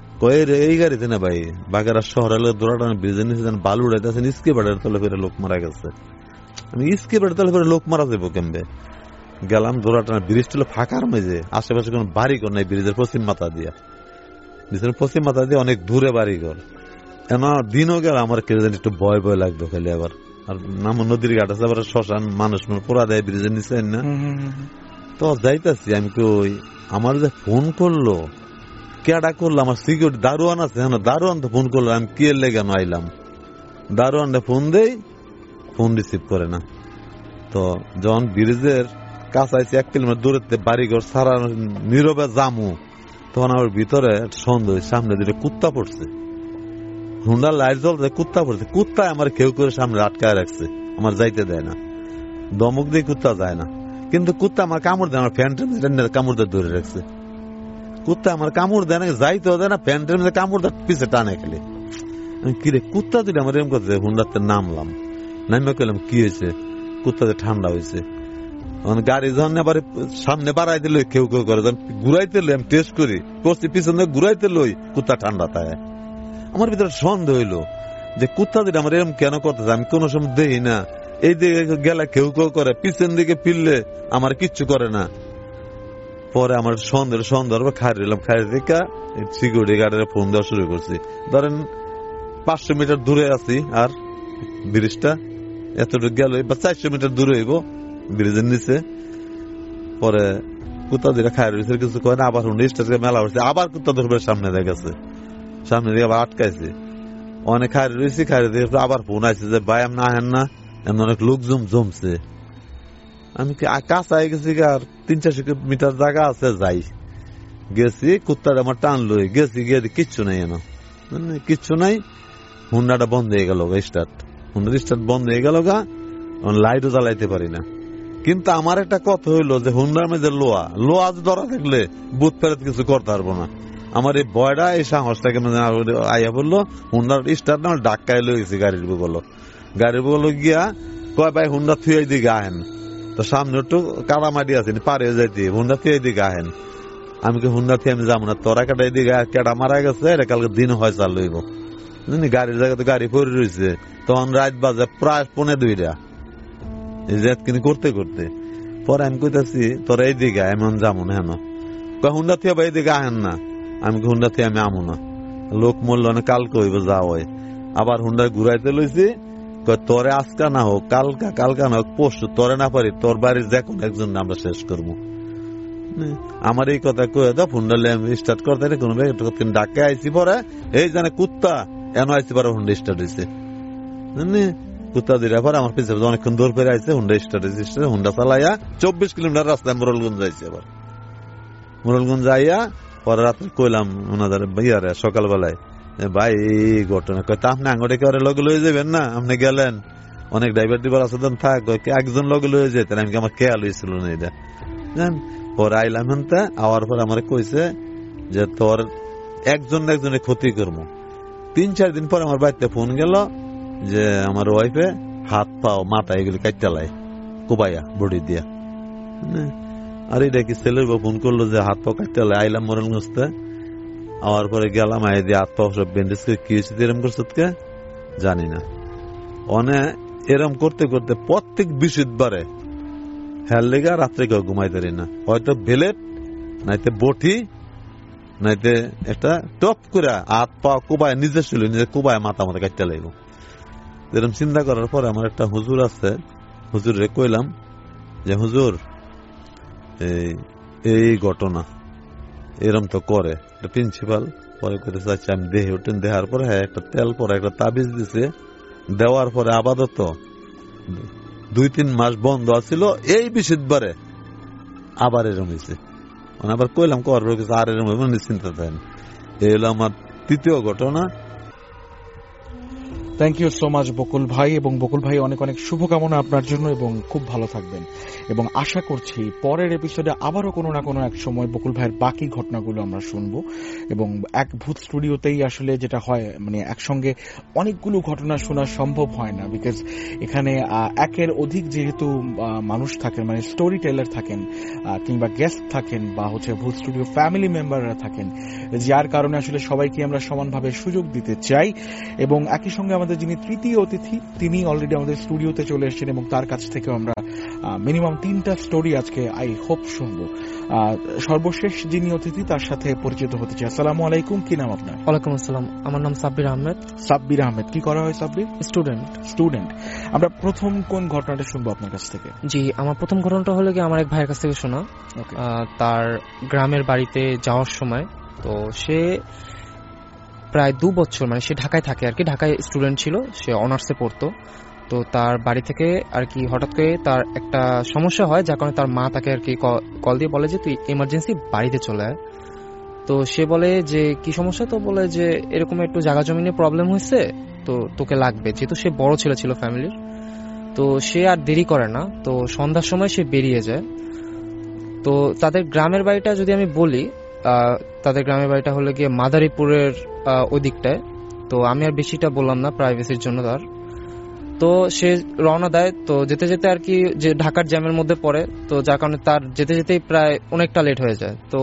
এই গাড়িতে না ভাই, বাগেরহাট শহরে দৌড়াটান ব্রিজের নিচে বালু উড়াইতেছেন, স্কেবারের তলে ফেরে লোক মারা গেছে। আমি স্কেবারের তলে ফেরে লোক মারা যাবো কেমবে? গেলাম দৌড়াটান, ব্রিজ ছিল ফাঁকার মেঝে, আশেপাশে কোন বাড়ি ঘর নাই। ব্রিজের পশ্চিম মাথা দিয়ে, ব্রিজের পশ্চিম মাথা দিয়ে অনেক দূরে বাড়ি ঘর। দিনও গেল আমার কে জানি একটু ভয় ভয় লাগতো খালি। আবার আর নাম নদীর ঘাট আছে, আবার শ্মশান, মানুষ পোড়া দেয় ব্রিজের নিচে না। তো যাইতাছি আমি, কই আমার যে ফোন করলো কেডা করলো, আমার সিকিউরিটি দারোয়ান আছে, হ্যাঁ দারোয়ান তো ফোন করলো। আমি কি এর লেগে আইলাম, দারোয়ানটা ফোন দেই, ফোন রিসিভ করে না। তো যখন ব্রিজের কাছাইছি 1 কিলোমিটার দূরে বাড়িঘর সারা নীরবে জামু, তখন আমার ভিতরে সন্দেহ, সামনে দিকে কুত্তা পড়ছে। হুন্ডার লাইট জ্বলছে, কুত্তা পড়ছে। কুত্তায় আমার কেউ করে সামনে আটকায় রাখছে, আমার যাইতে দেয় না। দমক দিয়ে কুত্তা যায় না, কিন্তু কুত্তা আমার কামড় দেয়, আমার প্যান্টের কামড় দিয়ে ধরে রাখছে। কুত্তা আমার কামড় দেয় না, যাইতেও দেয় না, প্যান্টের মধ্যে কামড় দেয়, পিছে টানে খেলে। আমি কিরে কুত্তা দিলে আমার এরকম করছে। হুন্ডাতে নামলাম, নামে কইলাম কি হয়েছে? কুত্তাতে ঠান্ডা হয়েছে। গাড়ি যখন এবার সামনে বাড়াই দিল, কেউ কেউ করে ঘুরাইতে লই, আমি টেস্ট করছি পিছনে ঘুরাইতে লই, কুত্তা ঠান্ডা থাকে। আমার ভিতরে সন্দেহ হইলো যে কুত্তা দিলে আমার এরকম কেন করতেছে। আমি কোন সময় দেখি না, এই দিকে গেলে কেউ কেউ করে, পিছন দিকে ফিরলে আমার কিচ্ছু করে না। পরে আমার সন্দেহ খাইয়ে দিলাম, খাইয়ে দিকে সিকিউরিটি গার্ডের ফোন দেওয়া শুরু করছি। ধরেন 500 মিটার দূরে আছি, আর ব্রিজটা এতটুকু গেল বা 400 মিটার দূরে হইব ব্রিজের নিচে। পরে কুত্তা দিকে খাইয়ে রয়েছে, কিছু কয় না। আবার মেলা হচ্ছে, আবার কুত্তা ধরবে সামনে দিয়ে গেছে, সামনে দিয়ে আবার আটকাইছে। অনেক খাইয়ে রয়েছি, খাইয়ে দিয়ে আবার ফোন আসছে যে ভাই আপনি আহেন না, এমন অনেক লোক জমছে। আমি কাছে গেছি, আর 300-400 মিটার জায়গা আছে, যাই গেছি। কুত্তাটা আমার টানলো, গেছি, গিয়ে কিচ্ছু নাই, এনো কিচ্ছু নাই। হুন্ডাটা বন্ধ হয়ে গেল, হুন্ডার স্টার্ট বন্ধ হয়ে গেল গা, লাইটও জ্বালাইতে পারি না। কিন্তু আমার একটা কথা হইলো যে হুন্ডার মধ্যে লোহা ধরা থাকলে বুথ ফেরত কিছু করতে পারবো না। আমার এই ভয়টা, এই সাহসটাকে আইয়া বললো হুন্ডার স্টার্ট না ডাক্কায় লয়ে গেছি গাড়ির বগল গিয়া কয় ভাই হুন্ডা থুয়ে দিকে আহেন। তো সামনে একটু কাদামাটি আছে, পারে যাইতে, হুন্ডা থুয়ে দিকে আহেন। আমি কি হুন্ডা থুয়ে আমি যাবো না, তোরা কাটা এদিকে কেটা মারা গেছে, এটা কালকে দিন হয় চাল লইব। গাড়ির জায়গাতে গাড়ি পরে রয়েছে। তখন রাত বাজে প্রায় 1:45 কিনে করতে করতে। পরে আমি কইতাছি তোরা এইদিকে এমন যাবো না, হেন হুন্ডা থুয়ে বা এইদিকে আহেন না। আমি হুন্ডা থুয়ে আমি আমো না, লোক মরল না, কালকে হইব যা হয়। আবার হুন্ডা ঘুরাইতে লইছি, তোরে আজকা না হোক কালকা না হোক পরশু, তোরে না পারি তোর বাড়ির যে কোনো একজন আমরা শেষ করবো। আমার এই কথা কয়ে দাও, হুন্ডা স্টার্ট করতে কোনো ডাকে আইসি। পরে এই জানে কুত্তা এন আইসি, পরে হুন্ডা স্টার্ট হয়েছে। কুত্তা দিলে পরে আমার পিছিয়ে অনেকক্ষণ দূর করে আইসে, হুন্ডা স্টার্ট হয়েছে। হুন্ডা চালাইয়া 24 কিলোমিটার রাস্তায় মোরলগঞ্জ যাইছে। আবার মোরলগঞ্জ যাইয়া পরে রাত্রে কইলাম ওনাদের ইয়ারে সকালবেলায়, ভাই এই ঘটনা, তা আপনি আঙ্গটে কে লগে লয়ে যাবেন না, আপনি গেলেন অনেক ড্রাইভার দিবার আছে থাক একজন লগে লয়ে যেতেন, আমি আমার খেয়াল হয়েছিল না এটা। পরে আইলাম হেনতে, আওয়ার পর আমার কইছে যে তোর একজনের ক্ষতি করবো। 3-4 দিন পর আমার বাড়িতে ফোন গেল যে আমার ওয়াইফে হাত পাও মাথা এগুলি কাটালাই কুবাইয়া বডি দিয়া। আর এটা কি ছেলের ফোন করলো যে হাত পাও কাটালে। আইলাম মোরালগঞ্জতে, আওয়ার পরে গেলাম, আই দিয়ে হাত পাও সব ব্যান্ডেজ করে কি হয়েছে এরম করছে জানি না। অনে এরম করতে করতে প্রত্যেক বৃহস্পতিবারে হেল লেগা রাত্রে কেউ ঘুমাইতে পারি না, হয়তো বেলেট নাইতে বটি নাইতে একটা টপ করে হাত পা কুবায় নিজে ছিল নিজে কুবায় মাথা মাথা কাটতে লাগবো। এরকম চিন্তা করার পরে আমার একটা হুজুর আছে, হুজুরে কইলাম যে হুজুর এই ঘটনা এরম তো করে প্রিন্সিপাল। পরে কইতেছে আচ্ছা আমি দেহে উঠেন। দেহার পরে একটা তেল পরে একটা তাবিজ দিছে, দেওয়ার পরে আপাতত 2-3 মাস বন্ধ আছিল, এই বৃহস্পতিবারে আবার এরম হয়েছে। আবার কইলাম করবো কিছু আর এরম চিন্তা থাকেন। এই হলো আমার 3য় ঘটনা। Thank you so much Bakul ভাই। এবং বকুল ভাই অনেক অনেক শুভকামনা আপনার জন্য, এবং খুব ভালো থাকবেন। এবং আশা করছি পরের এপিসোডে আবারও কোনো না কোনো এক সময় বকুল ভাইয়ের বাকি ঘটনাগুলো আমরা শুনবো। এবং এক ভূত স্টুডিওতেই আসলে যেটা হয়, মানে একসঙ্গে অনেকগুলো ঘটনা শোনা সম্ভব হয় না, বিকজ এখানে একের অধিক যেহেতু মানুষ থাকেন, মানে স্টোরি টেলার থাকেন কিংবা গেস্ট থাকেন বা ভূত স্টুডিও ফ্যামিলি মেম্বাররা থাকেন, যার কারণে আসলে সবাইকে আমরা সমানভাবে সুযোগ দিতে চাই। এবং একই সঙ্গে আমাদের যিনি 3য় অতিথি, তিনি অলরেডি আমাদের স্টুডিওতে চলে এসেছেন, এবং তার কাছ থেকে আমরা মিনিমাম 3টা স্টোরি আজকে আই হোপ শুনবো। সর্বশেষ যিনি অতিথি তার সাথে পরিচিত হতে চাই। আসসালামু আলাইকুম, কি নাম আপনার? ওয়ালাইকুম আসসালাম, আমার নাম সাব্বির আহমেদ। সাব্বির আহমেদ, কি করা হয় সাব্বির? স্টুডেন্ট। আমরা প্রথম কোন ঘটনাটা শুনবো আপনার কাছ থেকে? জি, আমার প্রথম ঘটনাটা হলো কি আমার এক ভাইয়ের কাছ থেকে শোনা। তার গ্রামের বাড়িতে যাওয়ার সময়, তো সে প্রায় 2 বছর, মানে সে ঢাকায় থাকে আর কি, ঢাকায় স্টুডেন্ট ছিল, সে অনার্সে পড়তো। তো তার বাড়ি থেকে আর কি হঠাৎ করে তার একটা সমস্যা হয়, যার কারণে তার মা তাকে আর কি কল দিয়ে বলে যে তুই এমার্জেন্সি বাড়িতে চলে আয়। তো সে বলে যে কি সমস্যা, তো বলে যে এরকম একটু জায়গা জমিনে প্রবলেম হয়েছে, তো তোকে লাগবে, যেহেতু সে বড় ছেলে ছিল ফ্যামিলির। তো সে আর দেরি করে না, তো সন্ধ্যার সময় সে বেরিয়ে যায়। তো তাদের গ্রামের বাড়িটা যদি আমি বলি, তাদের গ্রামের বাড়িটা হলো গিয়ে মাদারীপুরের ওই দিকটায়। তো আমি আর বেশিটা বললাম না প্রাইভেসির জন্য তার। তো সে রওনা দেয়, তো যেতে যেতে আর কি যে ঢাকার জ্যামের মধ্যে পড়ে, তো যার কারণে তার যেতে যেতেই প্রায় অনেকটা লেট হয়ে যায়। তো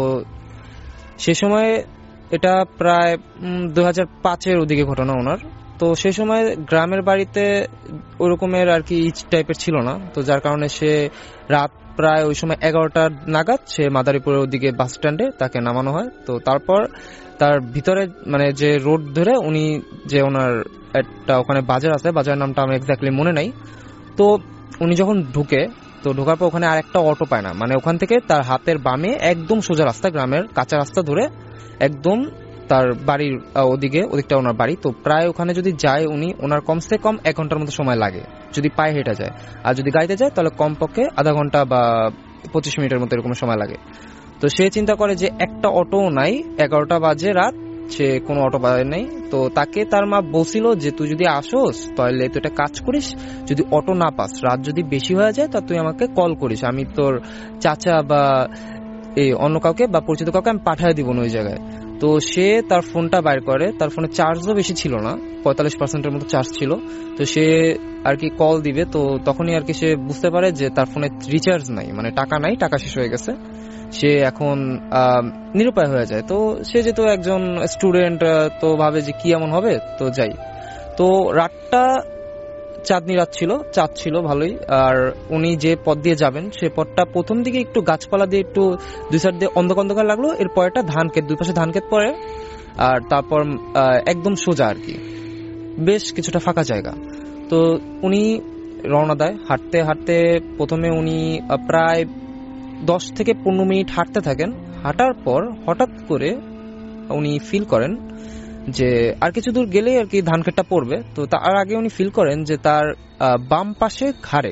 সে সময় এটা প্রায় 2005-এর ওদিকে ঘটনা ওনার। তো সেই সময় গ্রামের বাড়িতে ওরকমের আর কি ইচ টাইপের ছিল না, তো যার কারণে সে রাত প্রায় ওই সময় 11টা নাগাদ সে মাদারীপুরের ওদিকে বাস স্ট্যান্ডে তাকে নামানো হয়। তো তারপর তার ভিতরে মানে যে রোড ধরে উনি যে ওনার একটা ওখানে বাজার আছে, বাজারের নামটা আমার এক্স্যাক্টলি মনে নাই। তো উনি যখন ঢুকে, তো ঢোকার পর ওখানে আর একটা অটো পায় না, মানে ওখান থেকে তার হাতের বামে একদম সোজা রাস্তা, গ্রামের কাঁচা রাস্তা ধরে একদম তার বাড়ির ওদিকটা ওনার বাড়ি। তো প্রায় ওখানে যদি যায় উনি, ওনার কমসে কম 1 ঘন্টার মতো সময় লাগে যদি পায়ে হেঁটে যায়, আর যদি গাড়িতে যায় তাহলে কমপক্ষে আধা ঘন্টা বা 25 মিনিটের মতো এরকম সময় লাগে। তো সে চিন্তা করে যে একটা অটো নাই, 11টা বাজে রাত, সে কোনো অটো পায় নাই। তো তাকে তার মা বলছিল যে তুই যদি আসোস তাহলে তুই একটা কাজ করিস, যদি অটো না পাস, রাত যদি বেশি হয়ে যায় তা তুই আমাকে কল করিস, আমি তোর চাচা বা এই অন্য কাউকে বা পরিচিত কাউকে আমি পাঠিয়ে দিব ওই জায়গায়। তো সে তার ফোনটা বাইর করে, তার ফোনে চার্জও বেশি ছিল না, 45%-এর মতো চার্জ ছিল। তো সে আর কি কল দিবে, তো তখনই আর কি সে বুঝতে পারে যে তার ফোনে রিচার্জ নাই, মানে টাকা নাই, টাকা শেষ হয়ে গেছে। সে এখন নিরুপায় হয়ে যায়। তো সে যেহেতু একজন স্টুডেন্ট, তো ভাবে যে কি এমন হবে, তো যাই। তো রাতটা চাঁদনি রাত ছিল, চাঁদ ছিল ভালোই। আর উনি যে পথ দিয়ে যাবেন সে পথটা প্রথম দিকে একটু গাছপালা দিয়ে একটু দুই সাইড দিয়ে অন্ধকার লাগলো, এরপর একটা ধান ক্ষেত, দুই পাশে ধান ক্ষেত পড়ে, আর তারপর একদম সোজা আর কি বেশ কিছুটা ফাঁকা জায়গা। তো উনি রওনা দেয় হাঁটতে হাঁটতে। প্রথমে উনি প্রায় 10 থেকে 15 মিনিট হাঁটতে থাকেন। হাঁটার পর হঠাৎ করে উনি ফিল করেন যে আর কিছু দূর গেলেই আর কি ধান ক্ষেতটা পড়বে। তো তার আগে উনি ফিল করেন যে তার বাম পাশে ঘাড়ে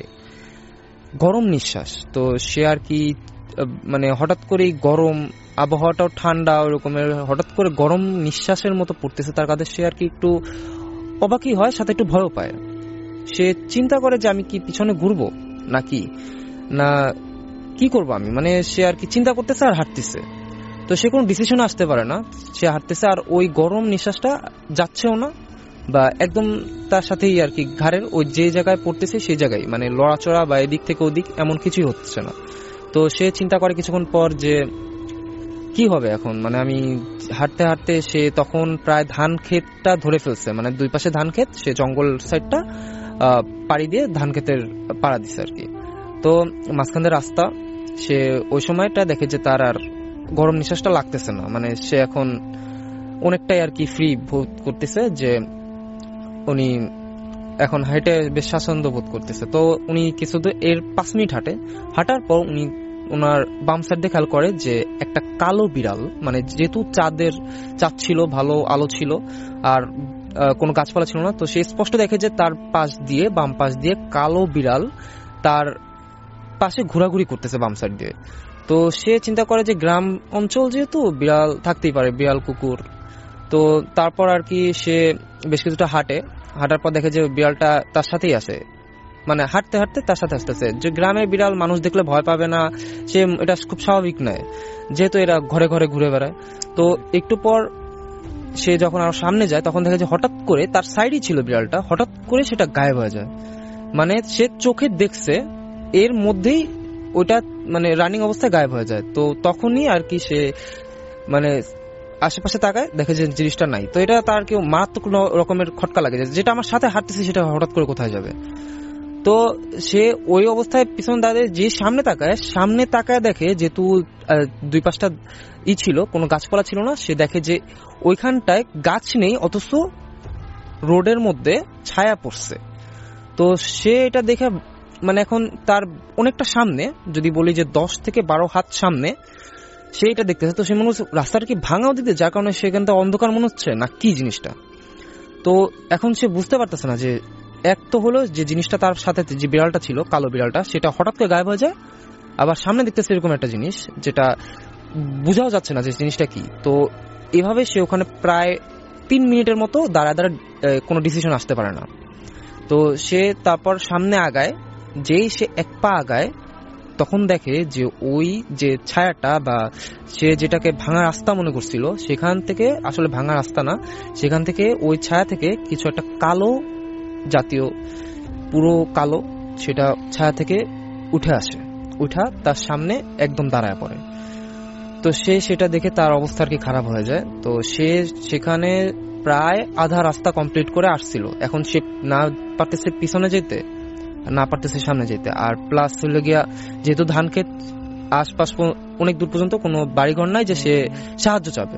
গরম নিঃশ্বাস। তো সে আর কি মানে হঠাৎ করেই গরম, আবহাওয়াটাও ঠান্ডা, ওই রকমের হঠাৎ করে গরম নিঃশ্বাসের মতো পড়তেছে তার কাছে। সে আর কি একটু অবাকই হয়, সাথে একটু ভয়ও পায়। সে চিন্তা করে যে আমি কি পিছনে ঘুরবো নাকি না কি করবো আমি, মানে সে আর কি চিন্তা করতেছে আর হাঁটতেছে। তো সে কোনো ডিসিশন আসতে পারে না, সে হাঁটতেছে আর ওই গরম নিঃশ্বাসটা যাচ্ছেও না বা একদম তার সাথেই আর কি ঘাড়ের ওই যে জায়গায় পড়তেছে সেই জায়গায়, মানে লড়াচড়া বা এদিক থেকে ওদিক এমন কিছুই হচ্ছে না। তো সে চিন্তা করে কিছুক্ষণ পর যে কি হবে এখন, মানে আমি হাঁটতে হাঁটতে সে তখন প্রায় ধান ক্ষেতটা ধরে ফেলছে, মানে দুই পাশে ধান ক্ষেত, সে জঙ্গল সাইডটা পাড়ি দিয়ে ধান ক্ষেতের পাড়া দিছে আর কি। তো মাঝখান রাস্তা, সে ওই সময়টা দেখে যে তার আর গরম নিঃশ্বাসটা লাগতেছে না, মানে সে এখন অনেকটাই আর কি ফ্রি বোধ করতেছে, যে উনি এখন হাঁটে বেশ স্বাচ্ছন্দ্য বোধ করতেছে। তো উনি কিছু এর 5 মিনিট হাঁটার পর উনি ওনার বাম সাইড দিয়ে খেয়াল করে যে একটা কালো বিড়াল, মানে যেহেতু চাঁদ ছিল, ভালো আলো ছিল আর কোনো গাছপালা ছিল না, তো সে স্পষ্ট দেখে যে তার পাশ দিয়ে, বাম পাশ দিয়ে কালো বিড়াল তার পাশে ঘোরাঘুরি করতেছে বাম সাইড দিয়ে। তো সে চিন্তা করে যে গ্রাম অঞ্চল যেহেতু বিড়াল থাকতেই পারে, বিড়াল কুকুর। তো তারপর আর কি সে বেশ কিছুটা হাঁটার পর দেখে যে বিড়ালটা তার সাথেই আসে, মানে হাঁটতে হাঁটতে তার সাথে আসতেছে। যে গ্রামে বিড়াল মানুষ দেখলে ভয় পাবে না, সে এটা খুব স্বাভাবিক নয়, যেহেতু এরা ঘরে ঘরে ঘুরে বেড়ায়। তো একটু পর সে যখন আরো সামনে যায় তখন দেখে যে হঠাৎ করে তার সাইডই ছিল বিড়ালটা, হঠাৎ করে সেটা গায়েব হয়ে যায়। মানে সে চোখে দেখছে এর মধ্যেই ওইটা মানে রানিং অবস্থায় গায়েব হয়ে যায়। তো তখনই আর কি সে মানে আশেপাশে তাকায়, দেখে যে জিনিসটা নাই। তো এটা তার কেউ মারাত্মক রকমের খটকা লাগে, যেটা আমার সাথে হাঁটতেছে সেটা হঠাৎ করে কোথায় যাবে। তো সে ওই অবস্থায় পিছন দাঁড়িয়ে যে সামনে তাকায় দেখে যেহেতু দুই পাশটা ছিল, কোনো গাছপালা ছিল না, সে দেখে যে ওইখানটায় গাছ নেই, অথচ রোডের মধ্যে ছায়া পড়ছে। তো সে এটা দেখে মানে এখন তার অনেকটা সামনে, যদি বলি যে 10 থেকে 12 হাত সামনে সে এটা দেখতেছে। তো সে মনে হচ্ছে রাস্তাটা কি ভাঙাও দিতে, যার কারণে সেখানটা অন্ধকার মনে হচ্ছে না কি জিনিসটা। তো এখন সে বুঝতে পারতেছে না যে এক তো হলো যে জিনিসটা তার সাথে যে বিড়ালটা ছিল, কালো বিড়ালটা, সেটা হঠাৎ করে গায়েব হয়ে যায়, আবার সামনে দেখতেছে এরকম একটা জিনিস যেটা বোঝাও যাচ্ছে না যে জিনিসটা কি। তো এভাবে সে ওখানে প্রায় 3 মিনিটের মতো দাঁড়ায় কোনো ডিসিশন আসতে পারে না। তো সে তারপর সামনে আগায়, যেই সে এক পা আগায় তখন দেখে যে ওই যে ছায়াটা বা সে যেটাকে ভাঙা রাস্তা মনে করছিল, সেখান থেকে আসলে ভাঙা রাস্তা না, সেখান থেকে ওই ছায়া থেকে কিছু একটা কালো জাতীয়, পুরো কালো, সেটা ছায়া থেকে উঠা তার সামনে একদম দাঁড়ায় পড়ে। তো সে সেটা দেখে তার অবস্থা আর কি খারাপ হয়ে যায়। তো সে সেখানে প্রায় আধা রাস্তা কমপ্লিট করে আসছিল, এখন সে না পারতেছে পিছনে যেতে, না পারতেছে সামনে যেতে, আর প্লাস হইল গিয়া যেহেতু ধান ক্ষেত আশপাশ অনেক দূর পর্যন্ত কোনো বাড়িঘর নাই যে সে সাহায্য চাবে।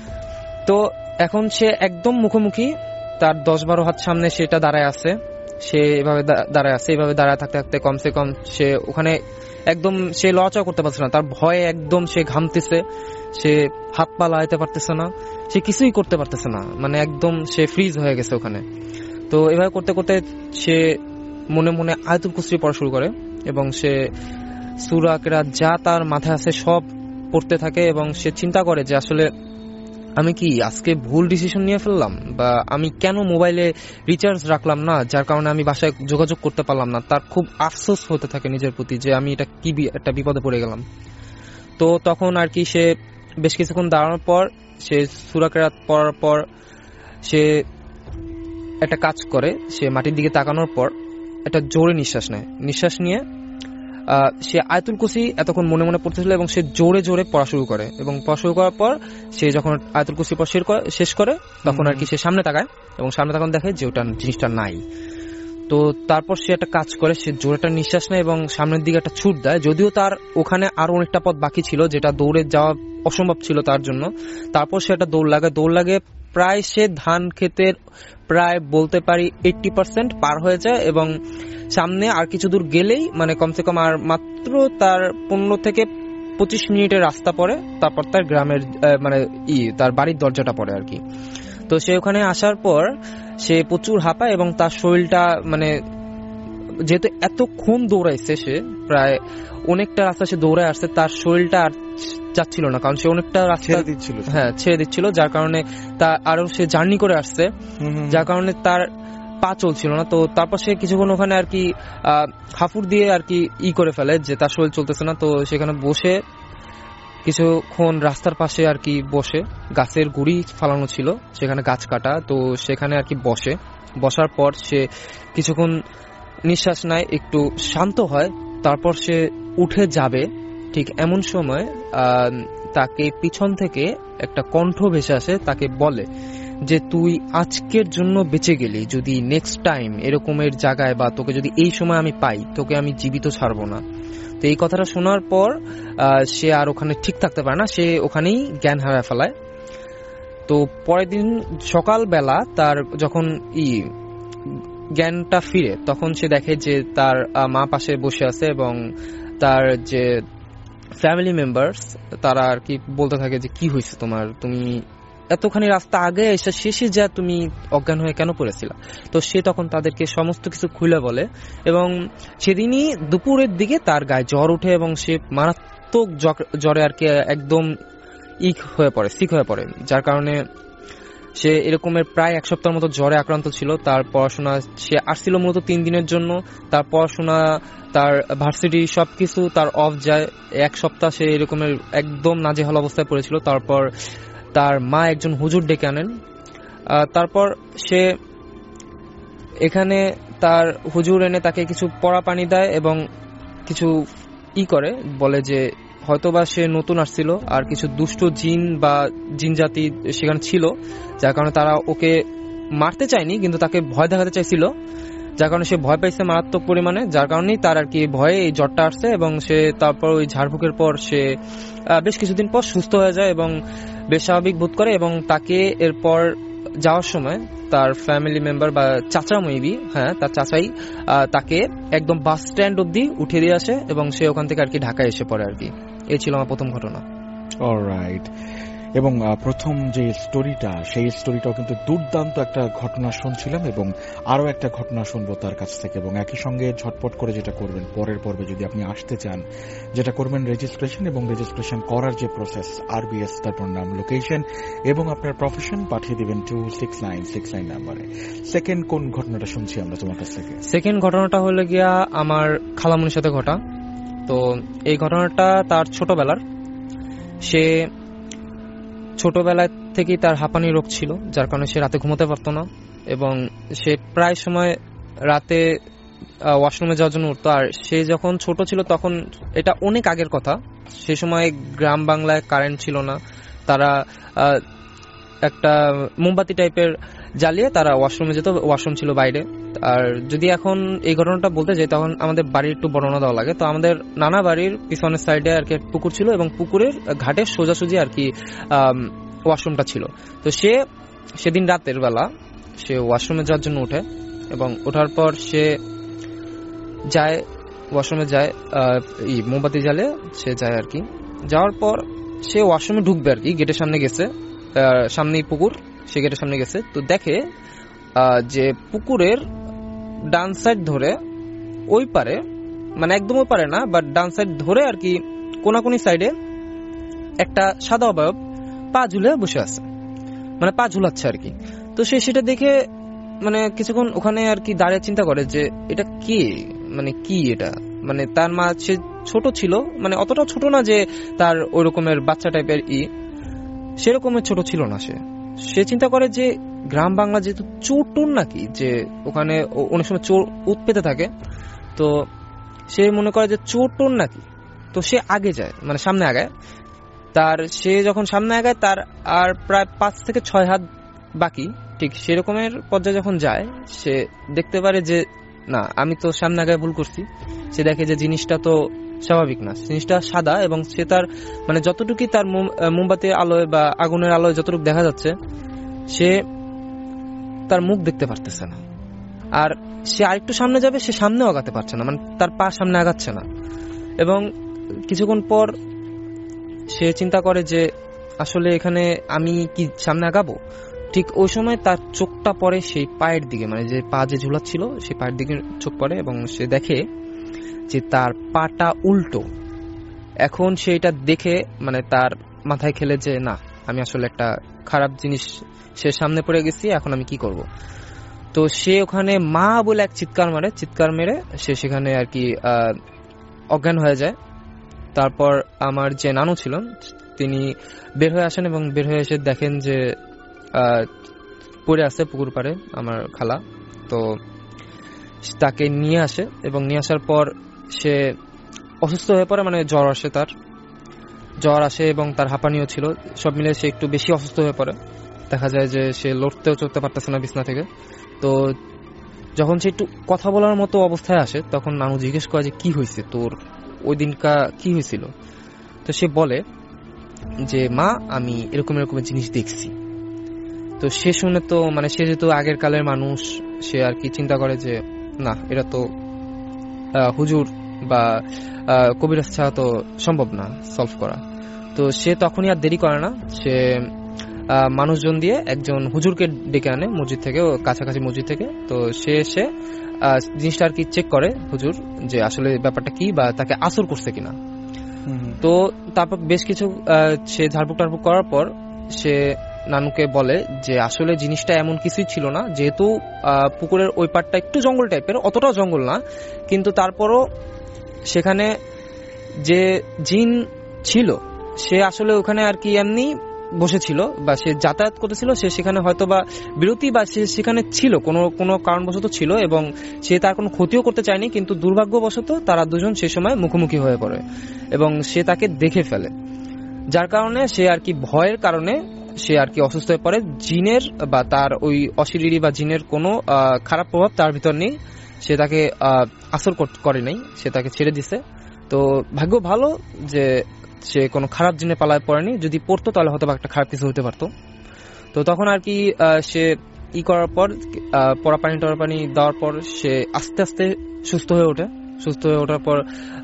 তো এখন সে একদম মুখোমুখি, তার 10-12 হাত সামনে সেটা দাঁড়ায় আছে, সে এভাবে দাঁড়ায় থাকতে থাকতে কমসে কম সে ওখানে একদম সে লড়াচড়া করতে পারছে না, তার ভয়ে একদম সে ঘামতেছে, সে হাত পা লাগাইতে পারতেছে না, সে কিছুই করতে পারতেছে না, মানে একদম সে ফ্রিজ হয়ে গেছে ওখানে। তো এভাবে করতে করতে সে মনে মনে আয়াতুল কুরসি পড়া শুরু করে এবং সে সূরা কেরাত যা তার মাথায় আছে সব পড়তে থাকে এবং সে চিন্তা করে যে আসলে আমি কি আজকে ভুল ডিসিশন নিয়ে ফেললাম, বা আমি কেন মোবাইলে রিচার্জ রাখলাম না, যার কারণে আমি বাসায় যোগাযোগ করতে পারলাম না। তার খুব আফসোস হতে থাকে নিজের প্রতি যে আমি এটা কি একটা বিপদে পড়ে গেলাম। তো তখন আর কি সে বেশ কিছুক্ষণ দাঁড়ানোর পর সে সূরা কেরাত পড়ার পর সে একটা কাজ করে, সে মাটির দিকে তাকানোর পর একটা জোরে নিঃশ্বাস নিয়ে সে আয়াতুল কুরসি এতক্ষণ মনে মনে পড়তেছিল এবং সে জোরে জোরে পড়া শুরু করে, এবং পড়া শুরু করার পর সে যখন আয়াতুল কুরসি পড়া শেষ করে তখন আর কি সে সামনে তাকায় এবং সামনে তাকান দেখে যে ওটা জিনিসটা নাই। তো তারপর সে একটা কাজ করে, সে জোরে একটা নিঃশ্বাস নেয় এবং সামনের দিকে একটা ছুট দেয়, যদিও তার ওখানে আরো অনেকটা পথ বাকি ছিল যেটা দৌড়ে যাওয়া অসম্ভব ছিল তার জন্য। তারপর সে একটা দৌড় লাগে প্রায় সে ধান ক্ষেতের প্রায় বলতে পারি 80% পার হয়ে যায় এবং সামনে আর কিছু দূর গেলেই মানে কমসে কম আর মাত্র তার 15 থেকে 25 মিনিটের রাস্তা পড়ে, তারপর তার গ্রামের মানে তার বাড়ির দরজাটা পড়ে আর কি। তো সে ওখানে আসার পর সে প্রচুর হাঁপায় এবং তার শরীরটা মানে যেহেতু এতক্ষণ দৌড়াইছে, সে প্রায় অনেকটা রাস্তা সে দৌড়ায় আসছে, তার শরীরটা আর যাচ্ছিল না, কারণ সে অনেকটা রাস্তা ছেড়ে দিচ্ছিল, যার কারণে তা আরো সে জার্নি করে আসছে, যার কারণে তার পা চলছিল না। তো তারপর সে কিছুক্ষণ ওখানে আর কি হাফুড় দিয়ে আর কি করে ফেলে যে তার শরীর চলতেছে না। তো সেখানে বসে কিছুক্ষণ রাস্তার পাশে আর কি বসে, গাছের গুড়ি ফালানো ছিল সেখানে, গাছ কাটা, তো সেখানে আর কি বসার পর সে কিছুক্ষণ নিঃশ্বাস নেয়, একটু শান্ত হয়, তারপর সে উঠে যাবে। ঠিক এমন সময় তাকে পিছন থেকে একটা কণ্ঠ ভেসে আসে, তাকে বলে যে তুই আজকের জন্য বেঁচে গেলি, যদি নেক্সট টাইম এরকমের জায়গায় বা তোকে যদি এই সময় আমি পাই, তোকে আমি জীবিত ছাড়বো না। তো এই কথাটা শোনার পর সে আর ওখানে ঠিক থাকতে পারে না, সে ওখানেই জ্ঞান হারায় ফেলায়। তো পরের দিন সকালবেলা তার যখন জ্ঞানটা ফিরে, তখন সে দেখে যে তার মা পাশে বসে আছে এবং তার যে ফ্যামিলি মেম্বার্স তারা আর কি বলতে থাকে যে কি হয়েছে তোমার, তুমি এতখানি রাস্তা আগে এসে শেষে যা তুমি অজ্ঞান হয়ে কেন পড়েছিল। তো সে তখন তাদেরকে সমস্ত কিছু খুলে বলে এবং সেদিনই দুপুরের দিকে তার গায়ে জ্বর উঠে এবং সে মারাত্মক জ্বরে আর কি একদম সিক হয়ে পড়ে, যার কারণে সে এরকমের প্রায় 1 সপ্তাহের মতো জ্বরে আক্রান্ত ছিল। তার পড়াশোনা, সে আসছিল মূলত 3 দিনের জন্য, তার পড়াশোনা, তার ভার্সিটি সবকিছু তার অফ যায়। 1 সপ্তাহ সে এরকমের একদম নাজেহাল অবস্থায় পড়েছিল। তারপর তার মা একজন হুজুর ডেকে আনেন। তারপর সে এখানে তার হুজুর এনে তাকে কিছু পড়া পানি দেয় এবং কিছু করে বলে যে হয়তোবা সে নতুন আসছিল আর কিছু দুষ্ট জিন বা জিন জাতি সেখানে ছিল, যার কারণে তারা ওকে মারতে চায়নি কিন্তু তাকে ভয় দেখাতে চাইছিল, যার কারণে সে ভয় পাইছে মারাত্মক পরিমাণে, যার কারণেই তার আর কি ভয়ে এই জ্বরটা আসছে। এবং সে তারপর ওই ঝাড়ফুঁকের পর সে বেশ কিছুদিন পর সুস্থ হয়ে যায় এবং বেশ স্বাভাবিক বোধ করে। এবং তাকে এরপর যাওয়ার সময় তার ফ্যামিলি মেম্বার বা চাচা মেবি, হ্যাঁ তার চাচাই তাকে একদম বাস স্ট্যান্ড অব্দি উঠিয়ে দিয়ে আসে এবং সে ওখান থেকে আর কি ঢাকায় এসে পড়ে আর কি। এই ছিল আমার প্রথম ঘটনা। অলরাইট। এবং প্রথম যে স্টোরিটা, সেই স্টোরিটাও কিন্তু দুর্দান্ত একটা ঘটনা শুনছিলাম এবং আরো একটা ঘটনা শুনবো তার কাছ থেকে। এবং একই সঙ্গে ঝটপট করে যেটা করবেন পরের পর্বে, যদি আপনি আসতে চান, যেটা করবেন রেজিস্ট্রেশন এবং রেজিস্ট্রেশন করার যে প্রসেস, RBS, তারপর নাম, লোকেশন এবং আপনার প্রফেশন পাঠিয়ে দিবেন 26969 নাম্বারে। সেকেন্ড কোন ঘটনাটা শুনছি আমরা তোমার কাছ থেকে? সেকেন্ড ঘটনাটা হলো গিয়া আমার খালামুনির সাথে ঘটা। তো এই ঘটনাটা তার ছোটবেলার। সে ছোটবেলা থেকেই তার হাঁপানি রোগ ছিল, যার কারণে সে রাতে ঘুমোতে পারতো না এবং সে প্রায় সময় রাতে ওয়াশরুমে যাওয়ার জন্য উঠতো। আর সে যখন ছোট ছিল তখন, এটা অনেক আগের কথা, সে সময় গ্রাম বাংলায় কারেন্ট ছিল না, তারা একটা মোমবাতি টাইপের জ্বালিয়ে তারা ওয়াশরুমে যেত, ওয়াশরুম ছিল বাইরে। আর যদি এখন এই ঘটনাটা বলতে যাই তখন আমাদের বাড়ির একটু বর্ণনা দেওয়া লাগে। তো আমাদের নানা বাড়ির পিছনের সাইডে আর কি পুকুর ছিল এবং পুকুরের ঘাটের সোজাসুজি আর কি ওয়াশরুমটা ছিল। তো সে সেদিন রাতের বেলা সে ওয়াশরুমে যাওয়ার জন্য ওঠে এবং ওঠার পর সে যায় ওয়াশরুমে, যায় মোমবাতি জ্বালে সে যায় আর কি। যাওয়ার পর সে ওয়াশরুমে ঢুকবে আর কি, গেটের সামনে গেছে, সামনেই পুকুর, সে গেটের সামনে গেছে। তো দেখে যে পুকুরের ডান সাইড ধরে ওই পারে, মানে একদম ওই পারে না, বাট ডান সাইড ধরে আর কি কোনাকুনি সাইডে একটা সাদা অবয়ব পা ঝুলে বসে আছে, মানে পা ঝুলাচ্ছে আর কি। তো সে সেটা দেখে মানে কিছুক্ষণ ওখানে আর কি দাঁড়িয়ে চিন্তা করে যে এটা কে, মানে কি এটা, মানে তার মা, সে ছোট ছিল, মানে অতটা ছোট না যে তার ওই রকমের বাচ্চা টাইপের সেরকমের ছোট ছিল না। সে চিন্তা করে যে গ্রাম বাংলা যেহেতু চোর টোর নাকি, যে ওখানে অনেক সময় চোর উৎপেতে থাকে, তো সে মনে করে যে চোর টোর নাকি। তো সে আগে যায়, মানে সামনে আগায়। সে যখন সামনে আগায় তার আর প্রায় 5 থেকে 6 হাত বাকি, ঠিক সেরকমের পর্যায়ে যখন যায় সে দেখতে পারে যে না, আমি তো সামনে আগায় ভুল করছি। সে দেখে যে জিনিসটা তো স্বাভাবিক না, জিনিসটা সাদা এবং সে তার মানে যতটুকু তার মোমবাতির আলোয় বা আগুনের আলোয় যতটুকু দেখা যাচ্ছে সে তার মুখ দেখতে পারতেছে না। আর সে আরেকটু সামনে যাবে, সে সামনেও আগাতে পারছে না, মানে তার পা সামনে আগাচ্ছে না। এবং কিছুক্ষণ পর সে চিন্তা করে যে আসলে এখানে আমি কি সামনে আগাবো। ঠিক ওই সময় তার চোখটা পড়ে সেই পায়ের দিকে, মানে যে পা যে ঝুলাচ্ছিল সেই পায়ের দিকে চোখ পড়ে এবং সে দেখে যে তার পাটা উল্টো। এখন সেটা দেখে মানে তার মাথায় খেলে যে না, আমি আসলে একটা খারাপ জিনিস সে সামনে পড়ে গেছি, এখন আমি কি করব। তো সে ওখানে মা বলে এক চিৎকার মেরে সে সেখানে আর কি অজ্ঞান হয়ে যায়। তারপর আমার যে নানু ছিলেন তিনি বের হয়ে আসেন এবং বের হয়ে এসে দেখেন যে পড়ে আছে পুকুর পাড়ে আমার খালা। তো তাকে নিয়ে আসে এবং নিয়ে আসার পর সে অসুস্থ হয়ে পড়ে, মানে জ্বর আসে এবং তার হাঁপানিও ছিল, সব মিলে সে একটু বেশি অসুস্থ হয়ে পড়ে। দেখা যায় যে সে লড়তেও চড়তে পারতেছে না বিছনা থেকে। তো যখন সে একটু কথা বলার মতো অবস্থায় আসে তখন নানু জিজ্ঞেস করে যে কি হয়েছে তোর, ওই দিনকা কি হয়েছিল। তো সে বলে যে মা আমি এরকম জিনিস দেখছি। তো সে শুনে তো মানে সে যেহেতু আগের কালের মানুষ, সে আর কি চিন্তা করে যে না এটা তো হুজুর বা কবিরাজ ছাড়া তো সম্ভব না সলভ করা। তো সে তখনই আর দেরি করে না, সে মানুষজন দিয়ে একজন হুজুরকে ডেকে আনে মসজিদ থেকে, কাছাকাছি মসজিদ থেকে। তো সে এসে জিনিসটা আর কি চেক করে হুজুর যে আসলে ব্যাপারটা কি বা তাকে আসর করছে কিনা। তো তারপর বেশ কিছু সে ঝাড়ফুঁক টাড়ফুঁক করার পর সে নানুকে বলে যে আসলে জিনিসটা এমন কিছুই ছিল না, যেহেতু পুকুরের ওই পাড়টা একটু জঙ্গল টাইপের, অতটাও জঙ্গল না, কিন্তু তারপরও সেখানে যে জিন ছিল সে আসলে ওখানে আর কি এমনি বসেছিল বা সে যাতায়াত করতেছিল, সে সেখানে হয়তো বা বিরতি বা সে সেখানে ছিল কোনো কারণবশত ছিল এবং সে তার কোনো ক্ষতিও করতে চায়নি, কিন্তু দুর্ভাগ্যবশত তারা দুজন সে সময় মুখোমুখি হয়ে পড়ে এবং সে তাকে দেখে ফেলে, যার কারণে সে আর কি ভয়ের কারণে সে আর কি অসুস্থ হয়ে পড়ে। জিনের বা তার ওই অশরীরী বা জিনের কোনো খারাপ প্রভাব তার ভিতর নেই, সে তাকে আসর করে নাই, সে তাকে ছেড়ে দিছে। তো ভাগ্য ভালো যে সে কোনো খারাপ জিনে পালায় পড়েনি, যদি পড়তো তাহলে হয়তো একটা খারাপ কিছু হতে পারতো। তো তখন আর কি সে করার পর পড়া পানি দেওয়ার পর সে আস্তে আস্তে সুস্থ হয়ে ওঠার পর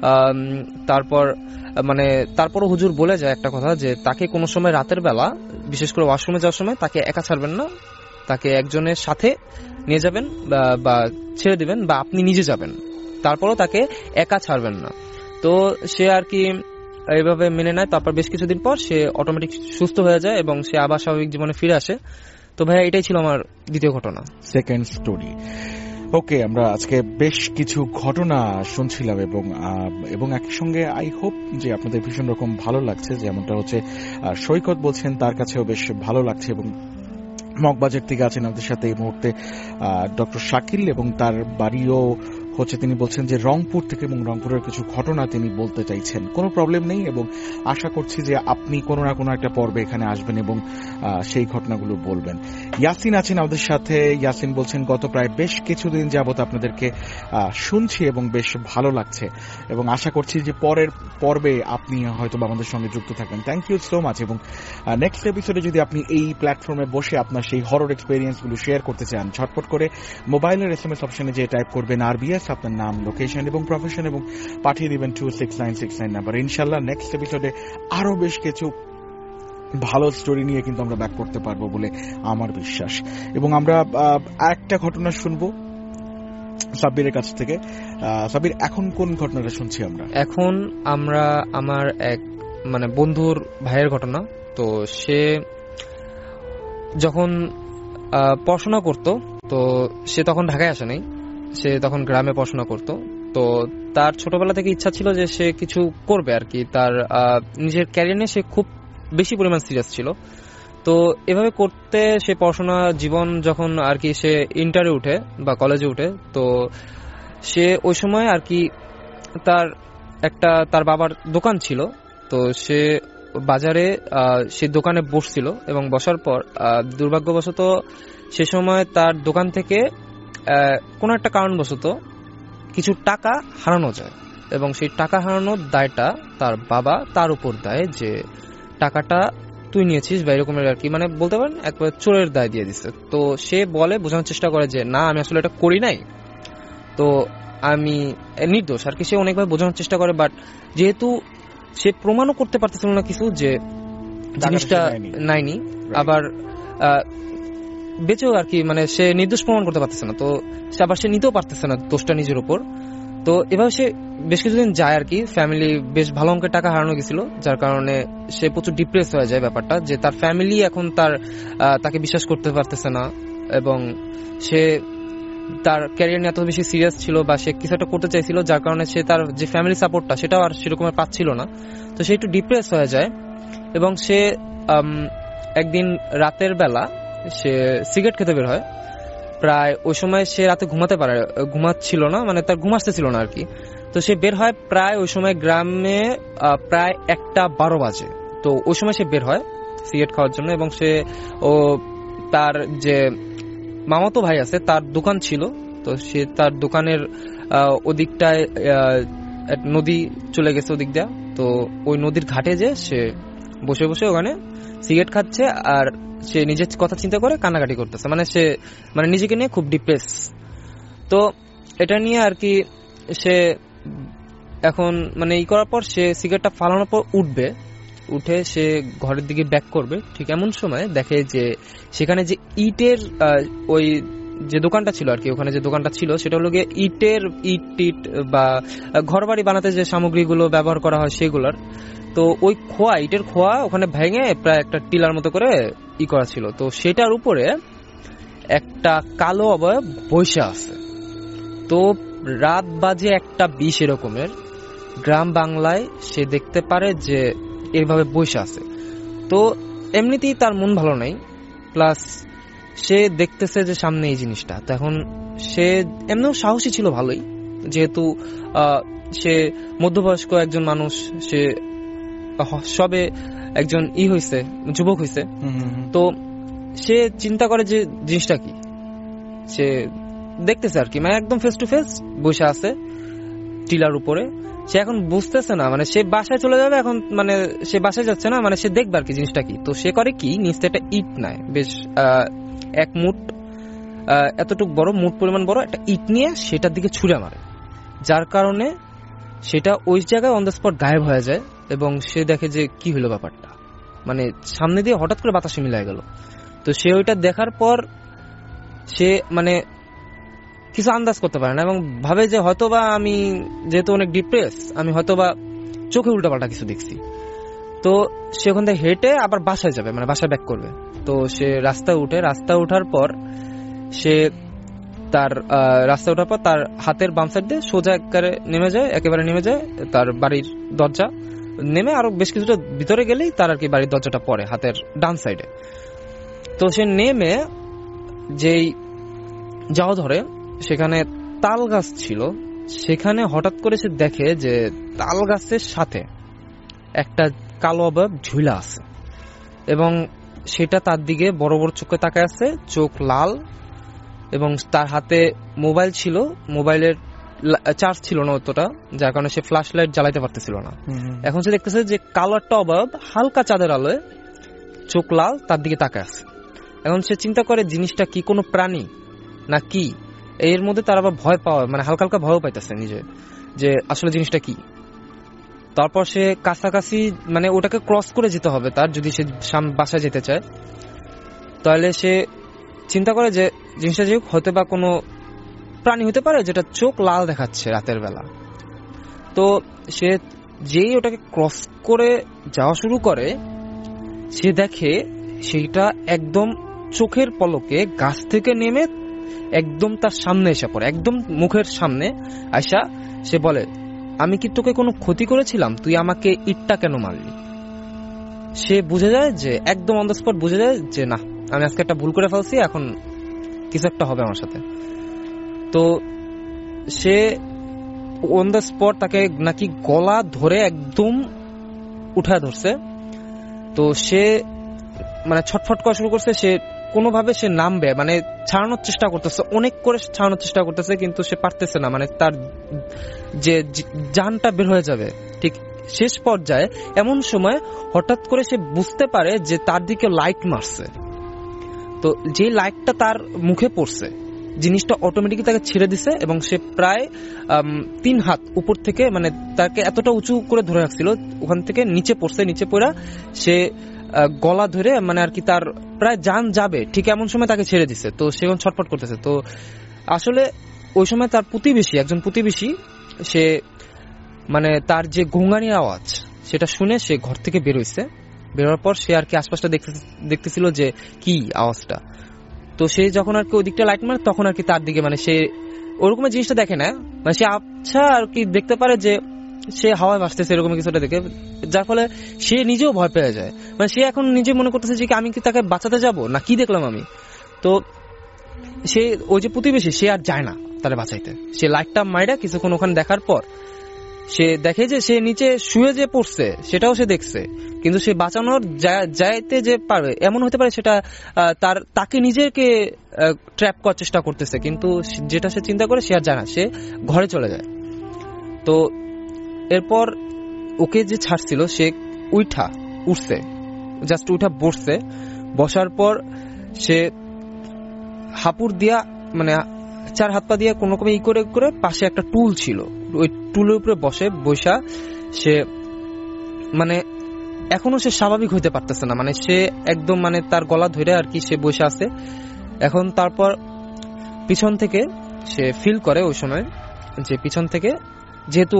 তারপরও হুজুর বলে যায় একটা কথা যে তাকে কোনো সময় রাতের বেলা বিশেষ করে ওয়াশরুমে যাওয়ার সময় তাকে একা ছাড়বেন না, তাকে একজনের সাথে নিয়ে যাবেন বা ছেড়ে দিবেন বা আপনি নিজে যাবেন, তারপরও তাকে একা ছাড়বেন না। তো সে আর কি এইভাবে মেনে নেয়। তারপর বেশ কিছুদিন পর সে অটোমেটিক সুস্থ হয়ে যায় এবং সে আবার স্বাভাবিক জীবনে ফিরে আসে। তো ভাইয়া এটাই ছিল আমার দ্বিতীয় ঘটনা, সেকেন্ড স্টোরি। ওকে, আমরা আজকে বেশ কিছু ঘটনা শুনছিলাম এবং একই সঙ্গে আই হোপ যে আপনাদের ভীষণ রকম ভালো লাগছে, যেমনটা হচ্ছে সৈকত বলছেন তার কাছেও বেশ ভালো লাগছে। এবং মগবাজার থেকে আছেন আমাদের সাথে এই মুহূর্তে ডক্টর শাকিল এবং তার বাড়িও হচ্ছে, তিনি বলছেন যে রংপুর থেকে এবং রংপুরের কিছু ঘটনা তিনি বলতে চাইছেন। কোনো প্রবলেম নেই এবং আশা করছি যে আপনি কোনো না কোনো একটা পর্বে এখানে আসবেন এবং সেই ঘটনাগুলো বলবেন। ইয়াসিন আছেন আমাদের সাথে, ইয়াসিন বলছেন গত প্রায় বেশ কিছুদিন যাবত আপনাদেরকে শুনছি এবং বেশ ভালো লাগছে এবং আশা করছি যে পরের পর্বে আপনি হয়তো আমাদের সঙ্গে যুক্ত থাকবেন। Thank you so much. এবং নেক্সট এপিসোডে যদি আপনি এই প্ল্যাটফর্মে বসে আপনার সেই হরর এক্সপেরিয়েন্সগুলো শেয়ার করতে চান, ঝটপট করে মোবাইলের SMS অপশনে যে টাইপ করবেন RBS, আপনার নাম, লোকেশন এবং প্রফেশন এবং পাঠিয়ে দিবেন 26969 নাম্বার। ইনশাল্লাহ নেক্সট এপিসোডে আরো বেশ কিছু ভালো স্টোরি নিয়ে কিন্তু আমরা ব্যাক করতে পারবো বলে আমার বিশ্বাস। এবং আমরা একটা ঘটনা শুনবো সাব্বিরের কাছ থেকে। সাব্বির, এখন কোন ঘটনাটা শুনছি আমরা? এখন আমরা আমার এক বন্ধুর ভাইয়ের ঘটনা। তো সে যখন পড়াশোনা করত, তো সে তখন ঢাকায় আসে নাই, সে তখন গ্রামে পড়াশোনা করত। তো তার ছোটবেলা থেকে ইচ্ছা ছিল যে সে কিছু করবে আর কি, তার নিজের ক্যারিয়ার নিয়ে সে খুব বেশি পরিমাণ সিরিয়াস ছিল। তো এভাবে করতে সে পড়াশোনা জীবন যখন আর কি সে ইন্টারে উঠে বা কলেজে উঠে, তো সে ওই সময় আর কি তার বাবার দোকান ছিল। তো সে বাজারে সে দোকানে বসছিল এবং বসার পর দুর্ভাগ্যবশত সে সময় তার দোকান থেকে কোনো একটা কারণবশত কিছু টাকা হারানো যায় এবং সেই টাকা হারানোর দায়টা তার বাবা তার উপর দেয় যে টাকাটা তুই নিয়েছিস বা এরকমের আর কি, বলতে পারেন একবার চোরের দায় দিয়ে দিচ্ছে। তো সে বলে বোঝানোর চেষ্টা করে যে না, আমি আসলে এটা করি নাই, তো আমি নির্দোষ আর কি। সে অনেকভাবে বোঝানোর চেষ্টা করে, বাট যেহেতু সে প্রমাণও করতে পারতেছিল না কিছু যে জিনিসটা নাইনি, আবার বেঁচেও আর কি সে নির্দোষ প্রমাণ করতে পারতেছে না, তো সে নিতেও পারতেছে না দোষটা নিজের উপর। তো এভাবে সে বেশ কিছুদিন যায় আর কি। ফ্যামিলি বেশ ভালো অঙ্কের টাকা হারানো গেছিল, যার কারণে সে প্রচুর ডিপ্রেস হয়ে যায় ব্যাপারটা, যে তার ফ্যামিলি এখন তাকে বিশ্বাস করতে পারতেছে না এবং সে তার ক্যারিয়ার নিয়ে এত বেশি সিরিয়াস ছিল বা সে কিছু একটা করতে চাইছিল, যার কারণে সে তার যে ফ্যামিলি সাপোর্টটা সেটাও আর সেরকম পাচ্ছিল না। তো সে একটু ডিপ্রেস হয়ে যায় এবং সে একদিন রাতের বেলা সে সিগারেট খেতে বের হয়। প্রায় ওই সময় সে রাতে ঘুমাচ্ছিল না, মানে তার ঘুম আসতেছিল না আর কি। তো সে বের হয় প্রায় ওই সময় গ্রামে প্রায় 1:12 বাজে। তো ওই সময় সে বের হয় সিগারেট খাওয়ার জন্য এবং সে তার যে মামাতো ভাই আছে তার দোকান ছিল, তো সে তার দোকানের ওদিকটায় নদী চলে গেছে ওদিক দিয়ে। তো ওই নদীর ঘাটে যে সে বসে বসে ওখানে সিগারেট খাচ্ছে আর সে নিজের কথা চিন্তা করে কান্নাকাটি করতেছে, মানে নিজেকে নিয়ে খুব ডিপ্রেস। তো এটা নিয়ে আর কি সে এখন মানে ই করার পর সে সিগারেটটা ফালানোর পর উঠে সে ঘরের দিকে ব্যাক করবে, ঠিক এমন সময় দেখে যে সেখানে যে ইটের ওই যে দোকানটা ছিল আর কি, ওখানে যে দোকানটা ছিল সেটা হলো গিয়ে ইট বা ঘর বাড়ি বানাতে যে সামগ্রীগুলো ব্যবহার করা হয় সেগুলোর। তো ওই ইটের খোয়া ওখানে ভেঙে প্রায় একটা টিলার মতো করে ই করা ছিল। তো সেটার উপরে একটা কালো অবয়ব বসে আছে। তো রাত বাজে 1:20 এরকমের গ্রাম বাংলায় সে দেখতে পারে যে এইভাবে বসে আছে। তো এমনিতেই তার মন ভালো নাই, প্লাস সে দেখতেছে যে সামনে এই জিনিসটা। তো এখন সে এমনিও সাহসী ছিল ভালোই, যেহেতু সে মধ্যবয়স্ক একজন মানুষ, সে সবে একজন হইছে, যুবক হইছে। তো সে চিন্তা করে যে জিনিসটা কি, সে দেখতেছে আর কি, মানে একদম ফেস টু ফেস বসে আছে টিলার উপরে। সে এখন বুঝতেছে না, মানে সে বাসায় চলে যাবে এখন, মানে সে বাসায় যাচ্ছে না, মানে সে দেখবে আর কি জিনিসটা কি। তো সে করে কি, নিচে একটা ইট নেয়, বেশ 1 মুঠ এতটুকু বড়, মুঠ পরিমাণ বড় একটা ইট নিয়ে সেটার দিকে ছুঁড়ে মারে, যার কারণে সেটা ওই জায়গায় অন দ্য স্পট গায়েব হয়ে যায়। এবং সে দেখে যে কি হলো ব্যাপারটা, মানে সামনে দিয়ে হঠাৎ করে বাতাসে মিলাই গেল। তো সে ওইটা দেখার পর সে মানে কিছু আন্দাজ করতে পারে না এবং ভাবে যে হয়তোবা আমি যেহেতু অনেক ডিপ্রেস, আমি হয়তোবা চোখে উল্টাপাল্টা কিছু দেখছি। তো সে ওখান থেকে হেঁটে আবার বাসায় যাবে, মানে বাসায় ব্যাক করবে। তো সে রাস্তায় ওঠার পর সে তার রাস্তায় ওঠার পর তার হাতের বাম সাইড দিয়ে সোজা একেবারে নেমে যায় তার বাড়ির দরজা। নেমে আরো বেশ কিছুটা ভিতরে গেলেই তার আর কি বাড়ির দরজাটা পড়ে হাতের ডান সাইডে। তো সে নেমে যেই যাওয়া ধরে সেখানে তাল গাছ ছিল, সেখানে হঠাৎ করে সে দেখে যে তাল গাছের সাথে একটা কালো অবয়ব ঝুলা আছে এবং সেটা তার দিকে বড় বড় চোখে তাকায় আছে, চোখ লাল, এবং তার হাতে মোবাইল ছিল, মোবাইলের চার্জ ছিল না অতটা, যার কারণে সে ফ্ল্যাশ লাইট জ্বালাইতে পারতেছিল না। এখন সে দেখতেছে যে কালো একটা অবয়ব হালকা চাঁদের আলোয় চোখ লাল তার দিকে তাকায় আছে। এখন সে চিন্তা করে জিনিসটা কি, কোনো প্রাণী না কি। এর মধ্যে তার আবার ভয় পাওয়া, মানে হালকা হালকা ভয়ও পাইতেছে নিজে যে আসলে জিনিসটা কি। তারপর সে কাছাকাছি, মানে ওটাকে ক্রস করে যেতে হবে তার, যদি সে বাসায় যেতে চায়। তাহলে সে চিন্তা করে যে জিনিসটা যে হয়তো বা কোনো প্রাণী হতে পারে যেটা চোখ লাল দেখাচ্ছে রাতের বেলা। তো সে যেই ওটাকে ক্রস করে যাওয়া শুরু করে, সে দেখে সেইটা একদম চোখের পলকে গাছ থেকে নেমে একদম তার সামনে এসে পড়ে, একদম মুখের সামনে আয়সা সে বলে, আমি কি তোকে কোনো ক্ষতি করেছিলাম? তুই আমাকে ইটটা কেন মারলি? সে বুঝে যায় যে একদম অন দ্য স্পট বুঝে যায় যে না, আমি আজকে একটা ভুল করে ফেলছি, এখন কিছু একটা হবে আমার সাথে। তো সে অন দ্য স্পট তাকে নাকি গলা ধরে একদম উঠায় ধরছে। তো সে মানে ছটফট করা শুরু করছে, সে কোনোভাবে সে নামবে, মানে ছাড়ানোর চেষ্টা করতেছে, অনেক করে ছাড়ানোর চেষ্টা করতেছে, কিন্তু সে পারতেছে না, মানে তার যে জানটা বের হয়ে যাবে ঠিক শেষ পর্যায়ে। এমন সময় হঠাৎ করে সে বুঝতে পারে যে তার দিকে লাইট মারছে। তো যে লাইটটা তার মুখে পড়ছে, জিনিসটা অটোমেটিকলি তাকে ছেড়ে দিছে এবং সে প্রায় 3 হাত উপর থেকে, মানে তাকে এতটা উঁচু করে ধরে রাখছিল, ওখান থেকে নিচে পড়ছে। নিচে পড়া সে গলা ধরে, মানে আর কি তার প্রায় জান যাবে ঠিক এমন সময় তাকে ছেড়ে দিছে। তো সে এখন ছটফট করতেছে। তো আসলে ওই সময় তার একজন প্রতিবেশী সে মানে তার যে ঘুঙানির আওয়াজ সেটা শুনে সে ঘর থেকে বেরোইছে। বেরোর পর সে আর কি আশপাশটা দেখতেছিল যে কি আওয়াজটা। তো তো সে যখন আর কি ওই দিকটা লাইট মারে তখন আর কি তার দিকে মানে সে ওরকম জিনিসটা দেখে না, মানে সে আচ্ছা আর কি দেখতে পারে যে সে হাওয়ায় ভাসতেছে এরকম কিছুটা দেখে, যার ফলে সে নিজেও ভয় পেয়ে যায়। মানে সে এখন নিজে মনে করতেছে যে আমি কি তাকে বাঁচাতে যাব না কি দেখলাম আমি। তো সে ওই যে প্রতিবেশী সে আর যায় না তারে বাঁচাইতে, সে লাইটটা মাইরা কিছুক্ষণ ওখানে দেখার পর সে দেখে যে সে নিচে শুয়ে যে পড়ছে সেটাও সে দেখছে, কিন্তু সে বাঁচানোর যাইতে যে পারবে এমন হতে পারে সেটা তাকে নিজেকে ট্র্যাপ করার চেষ্টা করতেছে, কিন্তু যেটা সে চিন্তা করে সে আর যায় না, সে ঘরে চলে যায়। তো এরপর ওকে যে ছাড়ছিল সে উঠছে জাস্ট উঠা বসছে, বসার পর সে হাপুড় দিয়া মানে 4 হাত পা দিয়ে কোনো রকমে করে করে পাশে একটা টুল ছিল, ওই টুলের উপরে বসা সে মানে এখনো সে স্বাভাবিক হইতে পারতেছে না, মানে সে একদম মানে তার গলা ধরে আর কি সে বসে আছে। এখন তারপর পিছন থেকে সে ফিল করে ওই সময় যে পিছন থেকে যেহেতু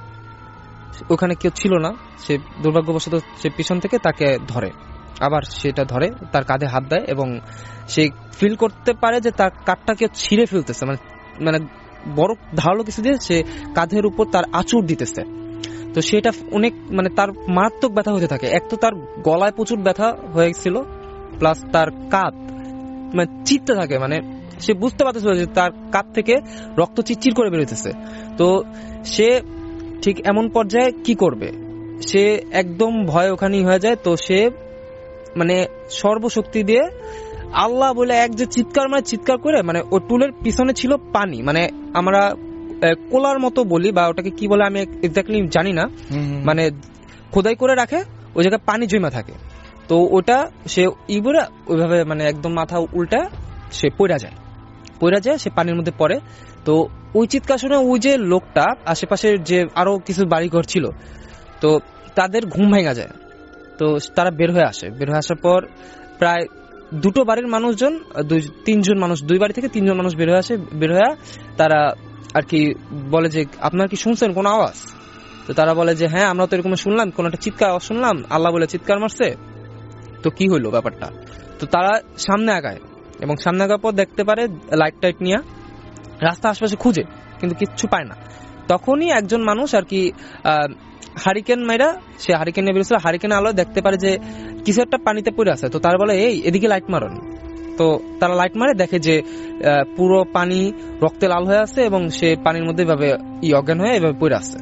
ওখানে কেউ ছিল না, সে দুর্ভাগ্যবশত সে পিছন থেকে তাকে ধরে, আবার সেটা ধরে তার কাঁধে হাত দেয় এবং সে ফিল করতে পারে যে তার কাঁধটা কেউ ছিঁড়ে ফেলতেছে, মানে বড় ধারালো কিছু দিয়ে সে কাঁধের উপর তার আঁচড় দিতেছে। তো সেটা অনেক মানে তার মারাত্মক ব্যথা হতে থাকে, এক তো তার গলায় প্রচুর ব্যথা হয়েছিল, প্লাস তার কাঁধ মানে চিরতে থাকে, মানে সে বুঝতে পারতেছিল যে তার কাঁধ থেকে রক্ত চিরচির করে বেরোতেছে। তো সে ঠিক এমন পর্যায়ে কি করবে, সে একদম ভয় ওখানেই হয়ে যায়। তো সে মানে সর্বশক্তি দিয়ে আল্লাহ বলে এক যে চিৎকার করে মানে ওই টুলের পিছনে ছিল পানি, মানে আমরা কোলার মতো বলি বা ওটাকে কি বলে আমি এক্স্যাক্টলি জানি না, মানে খোদাই করে রাখে ওই জায়গায় পানি জমা থাকে। তো ওটা সে ইবরা ওইভাবে মানে একদম মাথা উল্টা সে পড়া যায়, সে পানির মধ্যে পড়ে। তো ওই চিৎকার শুনে ওই যে লোকটা আশেপাশের যে আরো কিছু বাড়িঘর ছিল তো তাদের ঘুম ভেঙে যায়। তো তারা বের হয়ে আসার পর প্রায় দুটো বাড়ির মানুষজন 3জন মানুষ, 2 বাড়ি থেকে 3জন মানুষ বের হয়ে তারা আর কি বলে যে আপনারা কি শুনছেন কোন আওয়াজ? তো তারা বলে যে হ্যাঁ আমরা তো এরকম শুনলাম, কোন একটা চিৎকার আওয়াজ শুনলাম, আল্লাহ বলে চিৎকার মারছে। তো কি হইলো ব্যাপারটা? তো তারা সামনে আগায় এবং সামনে আগার পর দেখতে পারে লাইট নিয়ে রাস্তা আশপাশে খুঁজে কিন্তু কিচ্ছু পায় না। তখনই একজন মানুষ আর কি হারিকেন মাইরা, সে হারিকেন নিয়ে বেরোছিল, হারিকেন আলো দেখতে পারে যে কিছু একটা পানিতে পড়ে আছে। তো তারা বলে এই এদিকে লাইট মারুন। তো তারা লাইট মারে, দেখে যে পুরো পানি রক্তে লাল হয়ে আছে এবং সে পানির মধ্যে এভাবে অজ্ঞান হয়ে এভাবে পড়ে আছে।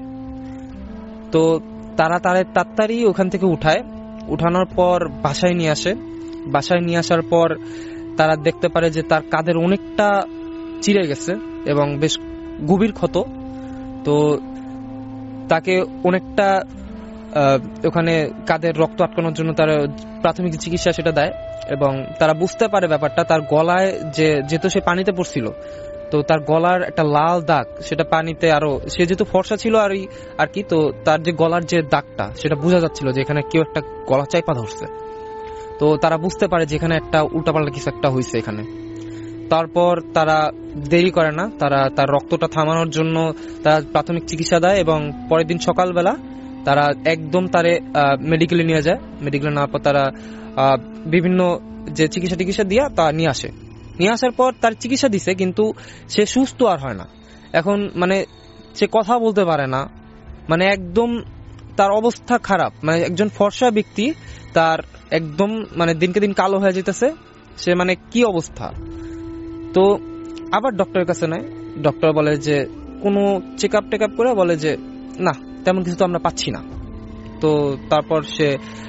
তো তারা তাড়াতাড়ি ওখান থেকে উঠানোর পর বাসায় নিয়ে আসার পর তারা দেখতে পারে যে তার কাঁধের অনেকটা চিড়ে গেছে এবং বেশ গভীর ক্ষত। তো তাকে অনেকটা ওখানে কাঁধের রক্ত আটকানোর জন্য তারা প্রাথমিক চিকিৎসা সেটা দেয় এবং তারা বুঝতে পারে ব্যাপারটা তার গলায় যেহেতু সে পানিতে পড়ছিল তো তার গলার একটা লাল দাগ, সেটা পানিতে আরো সে যেহেতু ফর্সা ছিল আর কি, তো তার যে গলার যে দাগটা সেটা বোঝা যাচ্ছিল যে এখানে কেউ একটা গলা চাইপা ধরছে। তো তারা বুঝতে পারে যে এখানে একটা উল্টাপাল্টা কিছু একটা হয়েছে এখানে। তারপর তারা দেরি করে না, তার রক্তটা থামানোর জন্য তারা প্রাথমিক চিকিৎসা দেয় এবং পরের দিন সকালবেলা তারা একদম তারে মেডিকেলে নিয়ে যায়। মেডিকেলে নেওয়ার পর তারা বিভিন্ন যে চিকিৎসা দিয়া তা নিয়ে আসার পর তার চিকিৎসা দিছে, কিন্তু সে সুস্থ আর হয় না। এখন মানে সে কথা বলতে পারে না, মানে একদম তার অবস্থা খারাপ, মানে একজন ফর্সা ব্যক্তি তার একদম মানে দিনকে দিন কালো হয়ে যেতেছে, সে মানে কি অবস্থা। তো আবার ডক্টরের কাছে নেয়, ডক্টর বলে যে কোনো চেক আপ করে বলে যে না তেমন কিছু তো আমরা পাচ্ছি না। তো তারপর সে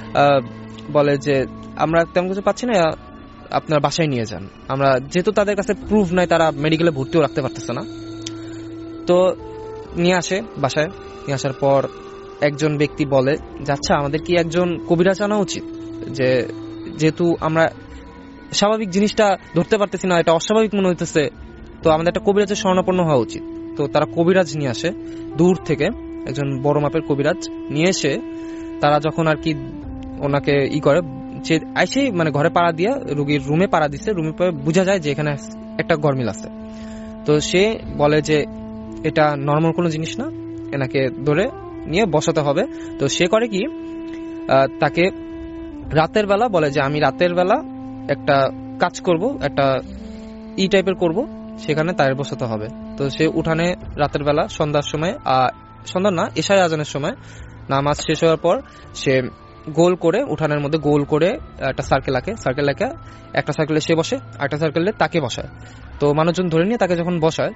বলে যে আমরা তেমন কিছু পাচ্ছি না, আপনার বাসায় নিয়ে যান। আমরা যেহেতু তাদের কাছে প্রুফ নাই, তারা মেডিকেলে ভর্তিও রাখতে পারতেছে না। তো নিয়ে আসে বাসায়, নিয়ে আসার পর একজন ব্যক্তি বলে যে আচ্ছা আমাদের কি একজন কবিরাজ আনা উচিত, যেহেতু আমরা স্বাভাবিক জিনিসটা ধরতে পারতেছি না, এটা অস্বাভাবিক মনে হইতেছে, তো আমাদের একটা কবিরাজের শরণাপন্ন হওয়া উচিত। তো তারা কবিরাজ নিয়ে আসে, দূর থেকে একজন বড় মাপের কবিরাজ নিয়ে এসে তারা যখন আর কি ওনাকে করে আইসে মানে ঘরে পাড়া দিয়া রোগীর রুমে পাড়া দিছে, রুমে পরে বোঝা যায় যে এখানে একটা গরমিল আছে। তো সে বলে যে এটা নর্মাল কোনো জিনিস না, এনাকে ধরে নিয়ে বসাতে হবে। তো সে করে কি তাকে রাতের বেলা বলে যে আমি রাতের বেলা একটা কাজ করব, একটা টাইপের করব, সেখানে টায়ার বসাতে হবে। তো সে উঠানে রাতের বেলা সন্ধ্যার সময়, সন্ধ্যা না এশার আজানের সময় নামাজ শেষ হওয়ার পর সে গোল করে উঠানের মধ্যে গোল করে একটা সার্কেল আঁকে, একটা সার্কেলে সে বসে, একটা সার্কেলে তাকে বসায়। তো মানুষজন ধরে নিয়ে তাকে যখন বসায়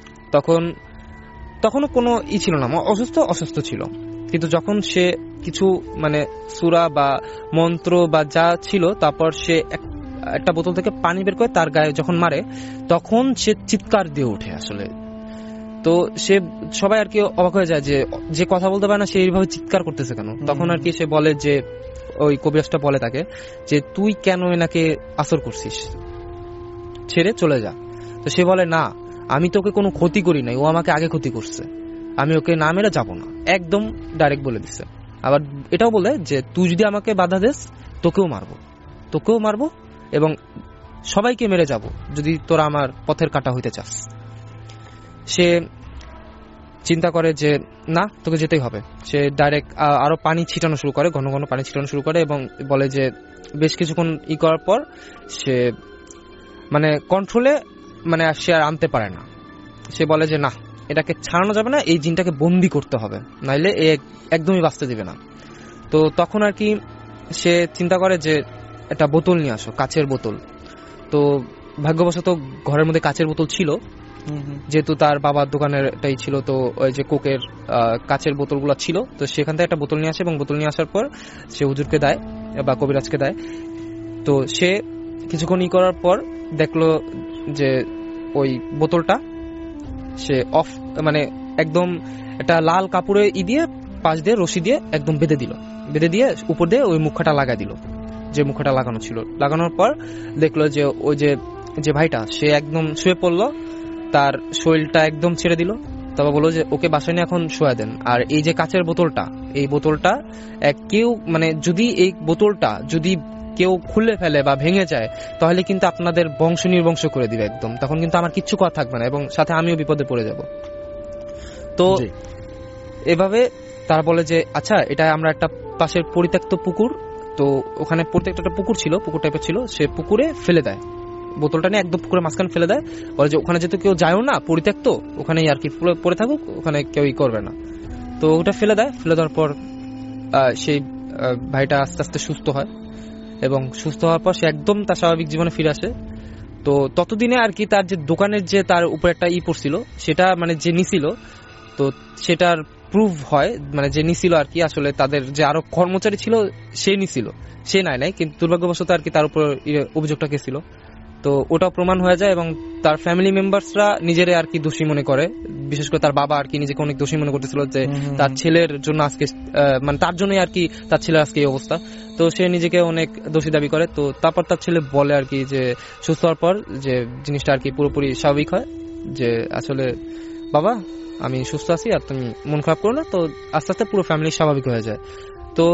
তখনও কোনো ছিল না, অসুস্থ ছিল। কিন্তু যখন সে কিছু মানে সূরা বা মন্ত্র বা যা ছিল, তারপর সে একটা বোতল থেকে পানি বের করে তার গায়ে যখন মারে, তখন সে চিৎকার দিয়ে ওঠে আসলে। তো সে সবাই আর কি অবাক হয়ে যায় যে কথা বলতে পারে না, সে এইভাবে চিৎকার করতেছে কেন। তখন আর কি সে বলে যে, ওই কবিরাজটা বলে তাকে যে তুই কেন এনাকে আসর করছিস, ছেড়ে চলে যা। তো সে বলে না, আমি তোকে কোনো ক্ষতি করি নাই, ও আমাকে আগে ক্ষতি করছে, আমি ওকে না মেরে যাবো না, একদম ডাইরেক্ট বলে দিচ্ছে। আবার এটাও বলে যে তুই যদি আমাকে বাধা দিস তোকেও মারবো এবং সবাইকে মেরে যাব যদি তোরা আমার পথের কাটা হইতে চাস। সে চিন্তা করে যে না, তোকে যেতেই হবে। সে ডাইরেক্ট আরো পানি ছিটানো শুরু করে, ঘন ঘন পানি ছিটানো শুরু করে এবং বলে যে বেশ কিছুক্ষণ করার পর সে মানে কন্ট্রোলে মানে সে আর আনতে পারে না। সে বলে যে না, এটাকে ছাড়ানো যাবে না, এই জিনটাকে বন্দি করতে হবে, নাইলে এ একদমই বাঁচতে দিবে না। তো তখন আর কি সে চিন্তা করে যে একটা বোতল নিয়ে আসো, কাচের বোতল। তো ভাগ্যবশত ঘরের মধ্যে কাচের বোতল ছিল, যেহেতু তার বাবার দোকানের এটাই ছিল। তো ওই যে কোকের কাচের বোতলগুলো ছিল, তো সেখান থেকে একটা বোতল নিয়ে আসে এবং বোতল নিয়ে আসার পর সে হুজুরকে দেয় বা কবিরাজকে দেয়। তো সে কিছুক্ষণ করার পর দেখলো যে ওই বোতলটা সে অফ মানে একদম একটা লাল কাপড়ে দিয়ে পাশ দিয়ে রশি দিয়ে একদম বেঁধে দিয়ে উপর দিয়ে ওই মুখাটা লাগাই দিল, যে মুখাটা লাগানো ছিল। লাগানোর পর দেখলো যে ওই যে ভাইটা সে একদম শুয়ে পড়লো, তার শরীরটা একদম ছেড়ে দিল। তবে বললো যে ওকে বাসায় নিয়ে এখন শোয়া দেন। আর এই যে কাচের বোতলটা, এই বোতলটা কেউ মানে যদি এই বোতলটা যদি কেউ খুলে ফেলে বা ভেঙে যায়, তাহলে কিন্তু আপনাদের বংশ নির্বংশ করে দিবে একদম, তখন কিন্তু আমার কিচ্ছু কথা থাকবে না এবং সাথে আমিও বিপদে পড়ে যাব। তো এভাবে তারা বলে যে আচ্ছা, এটা আমরা একটা পাশের পরিত্যক্ত পুকুর, তো ওখানে প্রত্যেকটা পুকুর ছিল, পুকুর টাইপের ছিল, সে পুকুরে ফেলে দেয় বোতলটা নিয়ে, একদম পুকুরের মাঝখানে ফেলে দেয়। বলে যে ওখানে যেহেতু কেউ যায়ও না, পরিত্যক্ত, ওখানেই আর কি পড়ে থাকুক, ওখানে কেউই করবে না। তো ওটা ফেলে দেয়। ফেলে দেওয়ার পর সেই ভাইটা আস্তে আস্তে সুস্থ হয় এবং সুস্থ হওয়ার পর সে একদম তার স্বাভাবিক জীবনে ফিরে আসে। তো ততদিনে আর কি তার যে দোকানের যে তার উপরে একটা পড়ছিল, সেটা মানে যে নিছিল, তো সেটার প্রুভ হয়, মানে যে নিছিল আর কি আসলে তাদের যে আরো কর্মচারী ছিল সে নিছিল, সে নাই, কিন্তু দুর্ভাগ্যবশত আর কি তার উপর অভিযোগটা গেছিল। তো ওটাও প্রমাণ হয়ে যায় এবং তার ফ্যামিলি মেম্বার্সরা নিজেরা আর কি দোষী মনে করে, বিশেষ করে তার বাবা আর কি নিজেকে অনেক দোষী মনে করতেছিল যে তার ছেলের জন্য আজকে মানে তার জন্যই আর কি তার ছেলের আজকে এই অবস্থা। তো সে নিজেকে অনেক দোষী দাবি করে। তো তারপর তার ছেলে বলে আর কি যে সুস্থ হওয়ার পর যে জিনিসটা আর কি পুরোপুরি স্বাভাবিক হয়, যে আসলে বাবা আমি সুস্থ আছি আর তুমি মন খারাপ করো না। তো আস্তে আস্তে পুরো ফ্যামিলি স্বাভাবিক হয়ে যায়। তো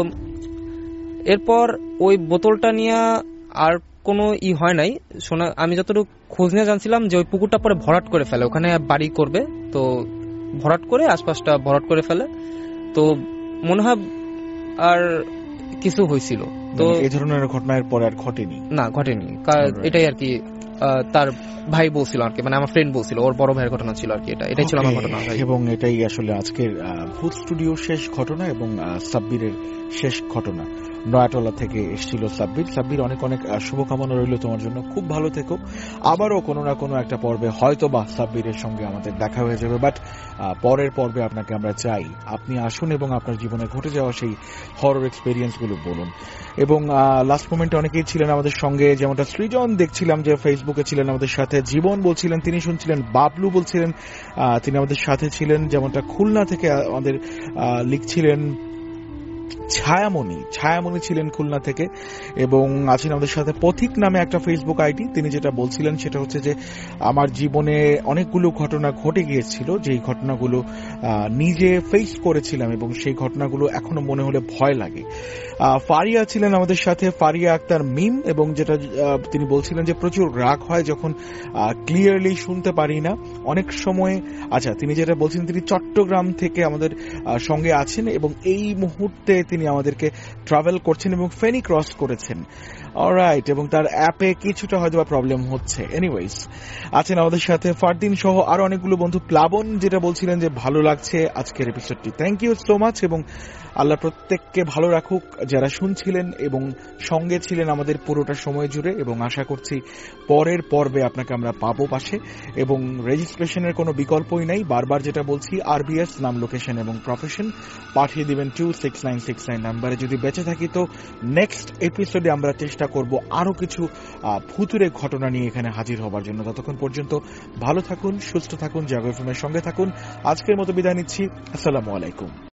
এরপর ওই বোতলটা নিয়ে আর কোনো হয় নাই শোনা, আমি যতটুকু খোঁজ নিয়ে জানছিলাম যে ওই পুকুরটা পরে ভরাট করে ফেলে, ওখানে বাড়ি করবে, তো ভরাট করে আশপাশটা ভরাট করে ফেলে। তো মনে হয় আর কিছু হয়েছিল। তো এই ধরনের ঘটনার পরে আর ঘটেনি? না, ঘটেনি। এটাই আর কি তার ভাই বলছিল আর কি, মানে আমার ফ্রেন্ড বলছিল ওর বড় ভাইয়ের ঘটনা ছিল আর কি, এটাই ছিল আমার ঘটনা। এবং এটাই আসলে আজকের ভূত স্টুডিও শেষ ঘটনা এবং সাব্বিরের শেষ ঘটনা। নয়াটলা থেকে এসেছিল সাব্বির, অনেক অনেক শুভকামনা রইল তোমার জন্য। খুব ভালো থেকো। আবারও কোনো না কোনো একটা পর্বে হয়তো বা সাব্বিরের সঙ্গে আমাদের দেখা হয়ে যাবে, বাট পরের পর্বে আপনাকে আমরা চাই আপনি আসুন এবং আপনার জীবনে ঘটে যাওয়া সেই হরর এক্সপেরিয়েন্স গুলো বলুন। এবং লাস্ট মোমেন্টে অনেকেই ছিলেন আমাদের সঙ্গে, যেমনটা সৃজন দেখছিলাম যে ফেসবুকে ছিলেন আমাদের সাথে, জীবন বলছিলেন তিনি শুনছিলেন, বাবলু বলছিলেন তিনি আমাদের সাথে ছিলেন, যেমনটা খুলনা থেকে আমাদের লিখছিলেন ছায়ামণি ছিলেন খুলনা থেকে, এবং আছেন আমাদের সাথে পথিক নামে একটা ফেসবুক আইডি। তিনি যেটা বলছিলেন সেটা হচ্ছে যে আমার জীবনে অনেকগুলো ঘটনা ঘটে গিয়েছিল, যেই ঘটনাগুলো নিজে ফেস করেছিলাম এবং সেই ঘটনাগুলো এখনো মনে হলে ভয় লাগে। ফারিয়া ছিলেন আমাদের সাথে, ফারিয়া আক্তার মিম, এবং যেটা তিনি বলছিলেন যে প্রচুর রাগ হয় যখন ক্লিয়ারলি শুনতে পারি না অনেক সময়। আচ্ছা, তিনি যেটা বলছেন তিনি চট্টগ্রাম থেকে আমাদের সঙ্গে আছেন এবং এই মুহূর্তে তিনি আমাদেরকে ট্রাভেল করছেন এবং ফেনী ক্রস করেছেন। অলরাইট, এবং তার অ্যাপে কিছুটা হয়তো প্রবলেম হচ্ছে। এনিওয়েজ, আছেন আমাদের সাথে ফারদিন সহ আরো অনেকগুলো বন্ধু। প্লাবন যেটা বলছিলেন যে ভালো লাগছে আজকের এপিসোডটি, থ্যাংক ইউ সো মাচ, এবং আল্লাহ প্রত্যেককে ভালো রাখুক যারা শুনছিলেন এবং সঙ্গে ছিলেন আমাদের পুরোটা সময় জুড়ে, এবং আশা করছি পরের পর্বে আপনাকে আমরা পাবো পাশে। এবং রেজিস্ট্রেশনের কোনো বিকল্পই নাই, বারবার যেটা বলছি, RBS নাম, লোকেশন এবং প্রফেশন পাঠিয়ে দিবেন 26969 নাম্বারে। যদি বেঁচে থাকি তো নেক্সট এপিসোডে আমরা চেষ্টা করব আরো কিছু ভুতুড়ে ঘটনা নিয়ে এখানে হাজির হবার জন্য। ততক্ষণ পর্যন্ত ভালো থাকুন, সুস্থ থাকুন, জাগো এফএম এর সঙ্গে থাকুন। আজকের মতো বিদায় নিচ্ছি, আসসালামু আলাইকুম।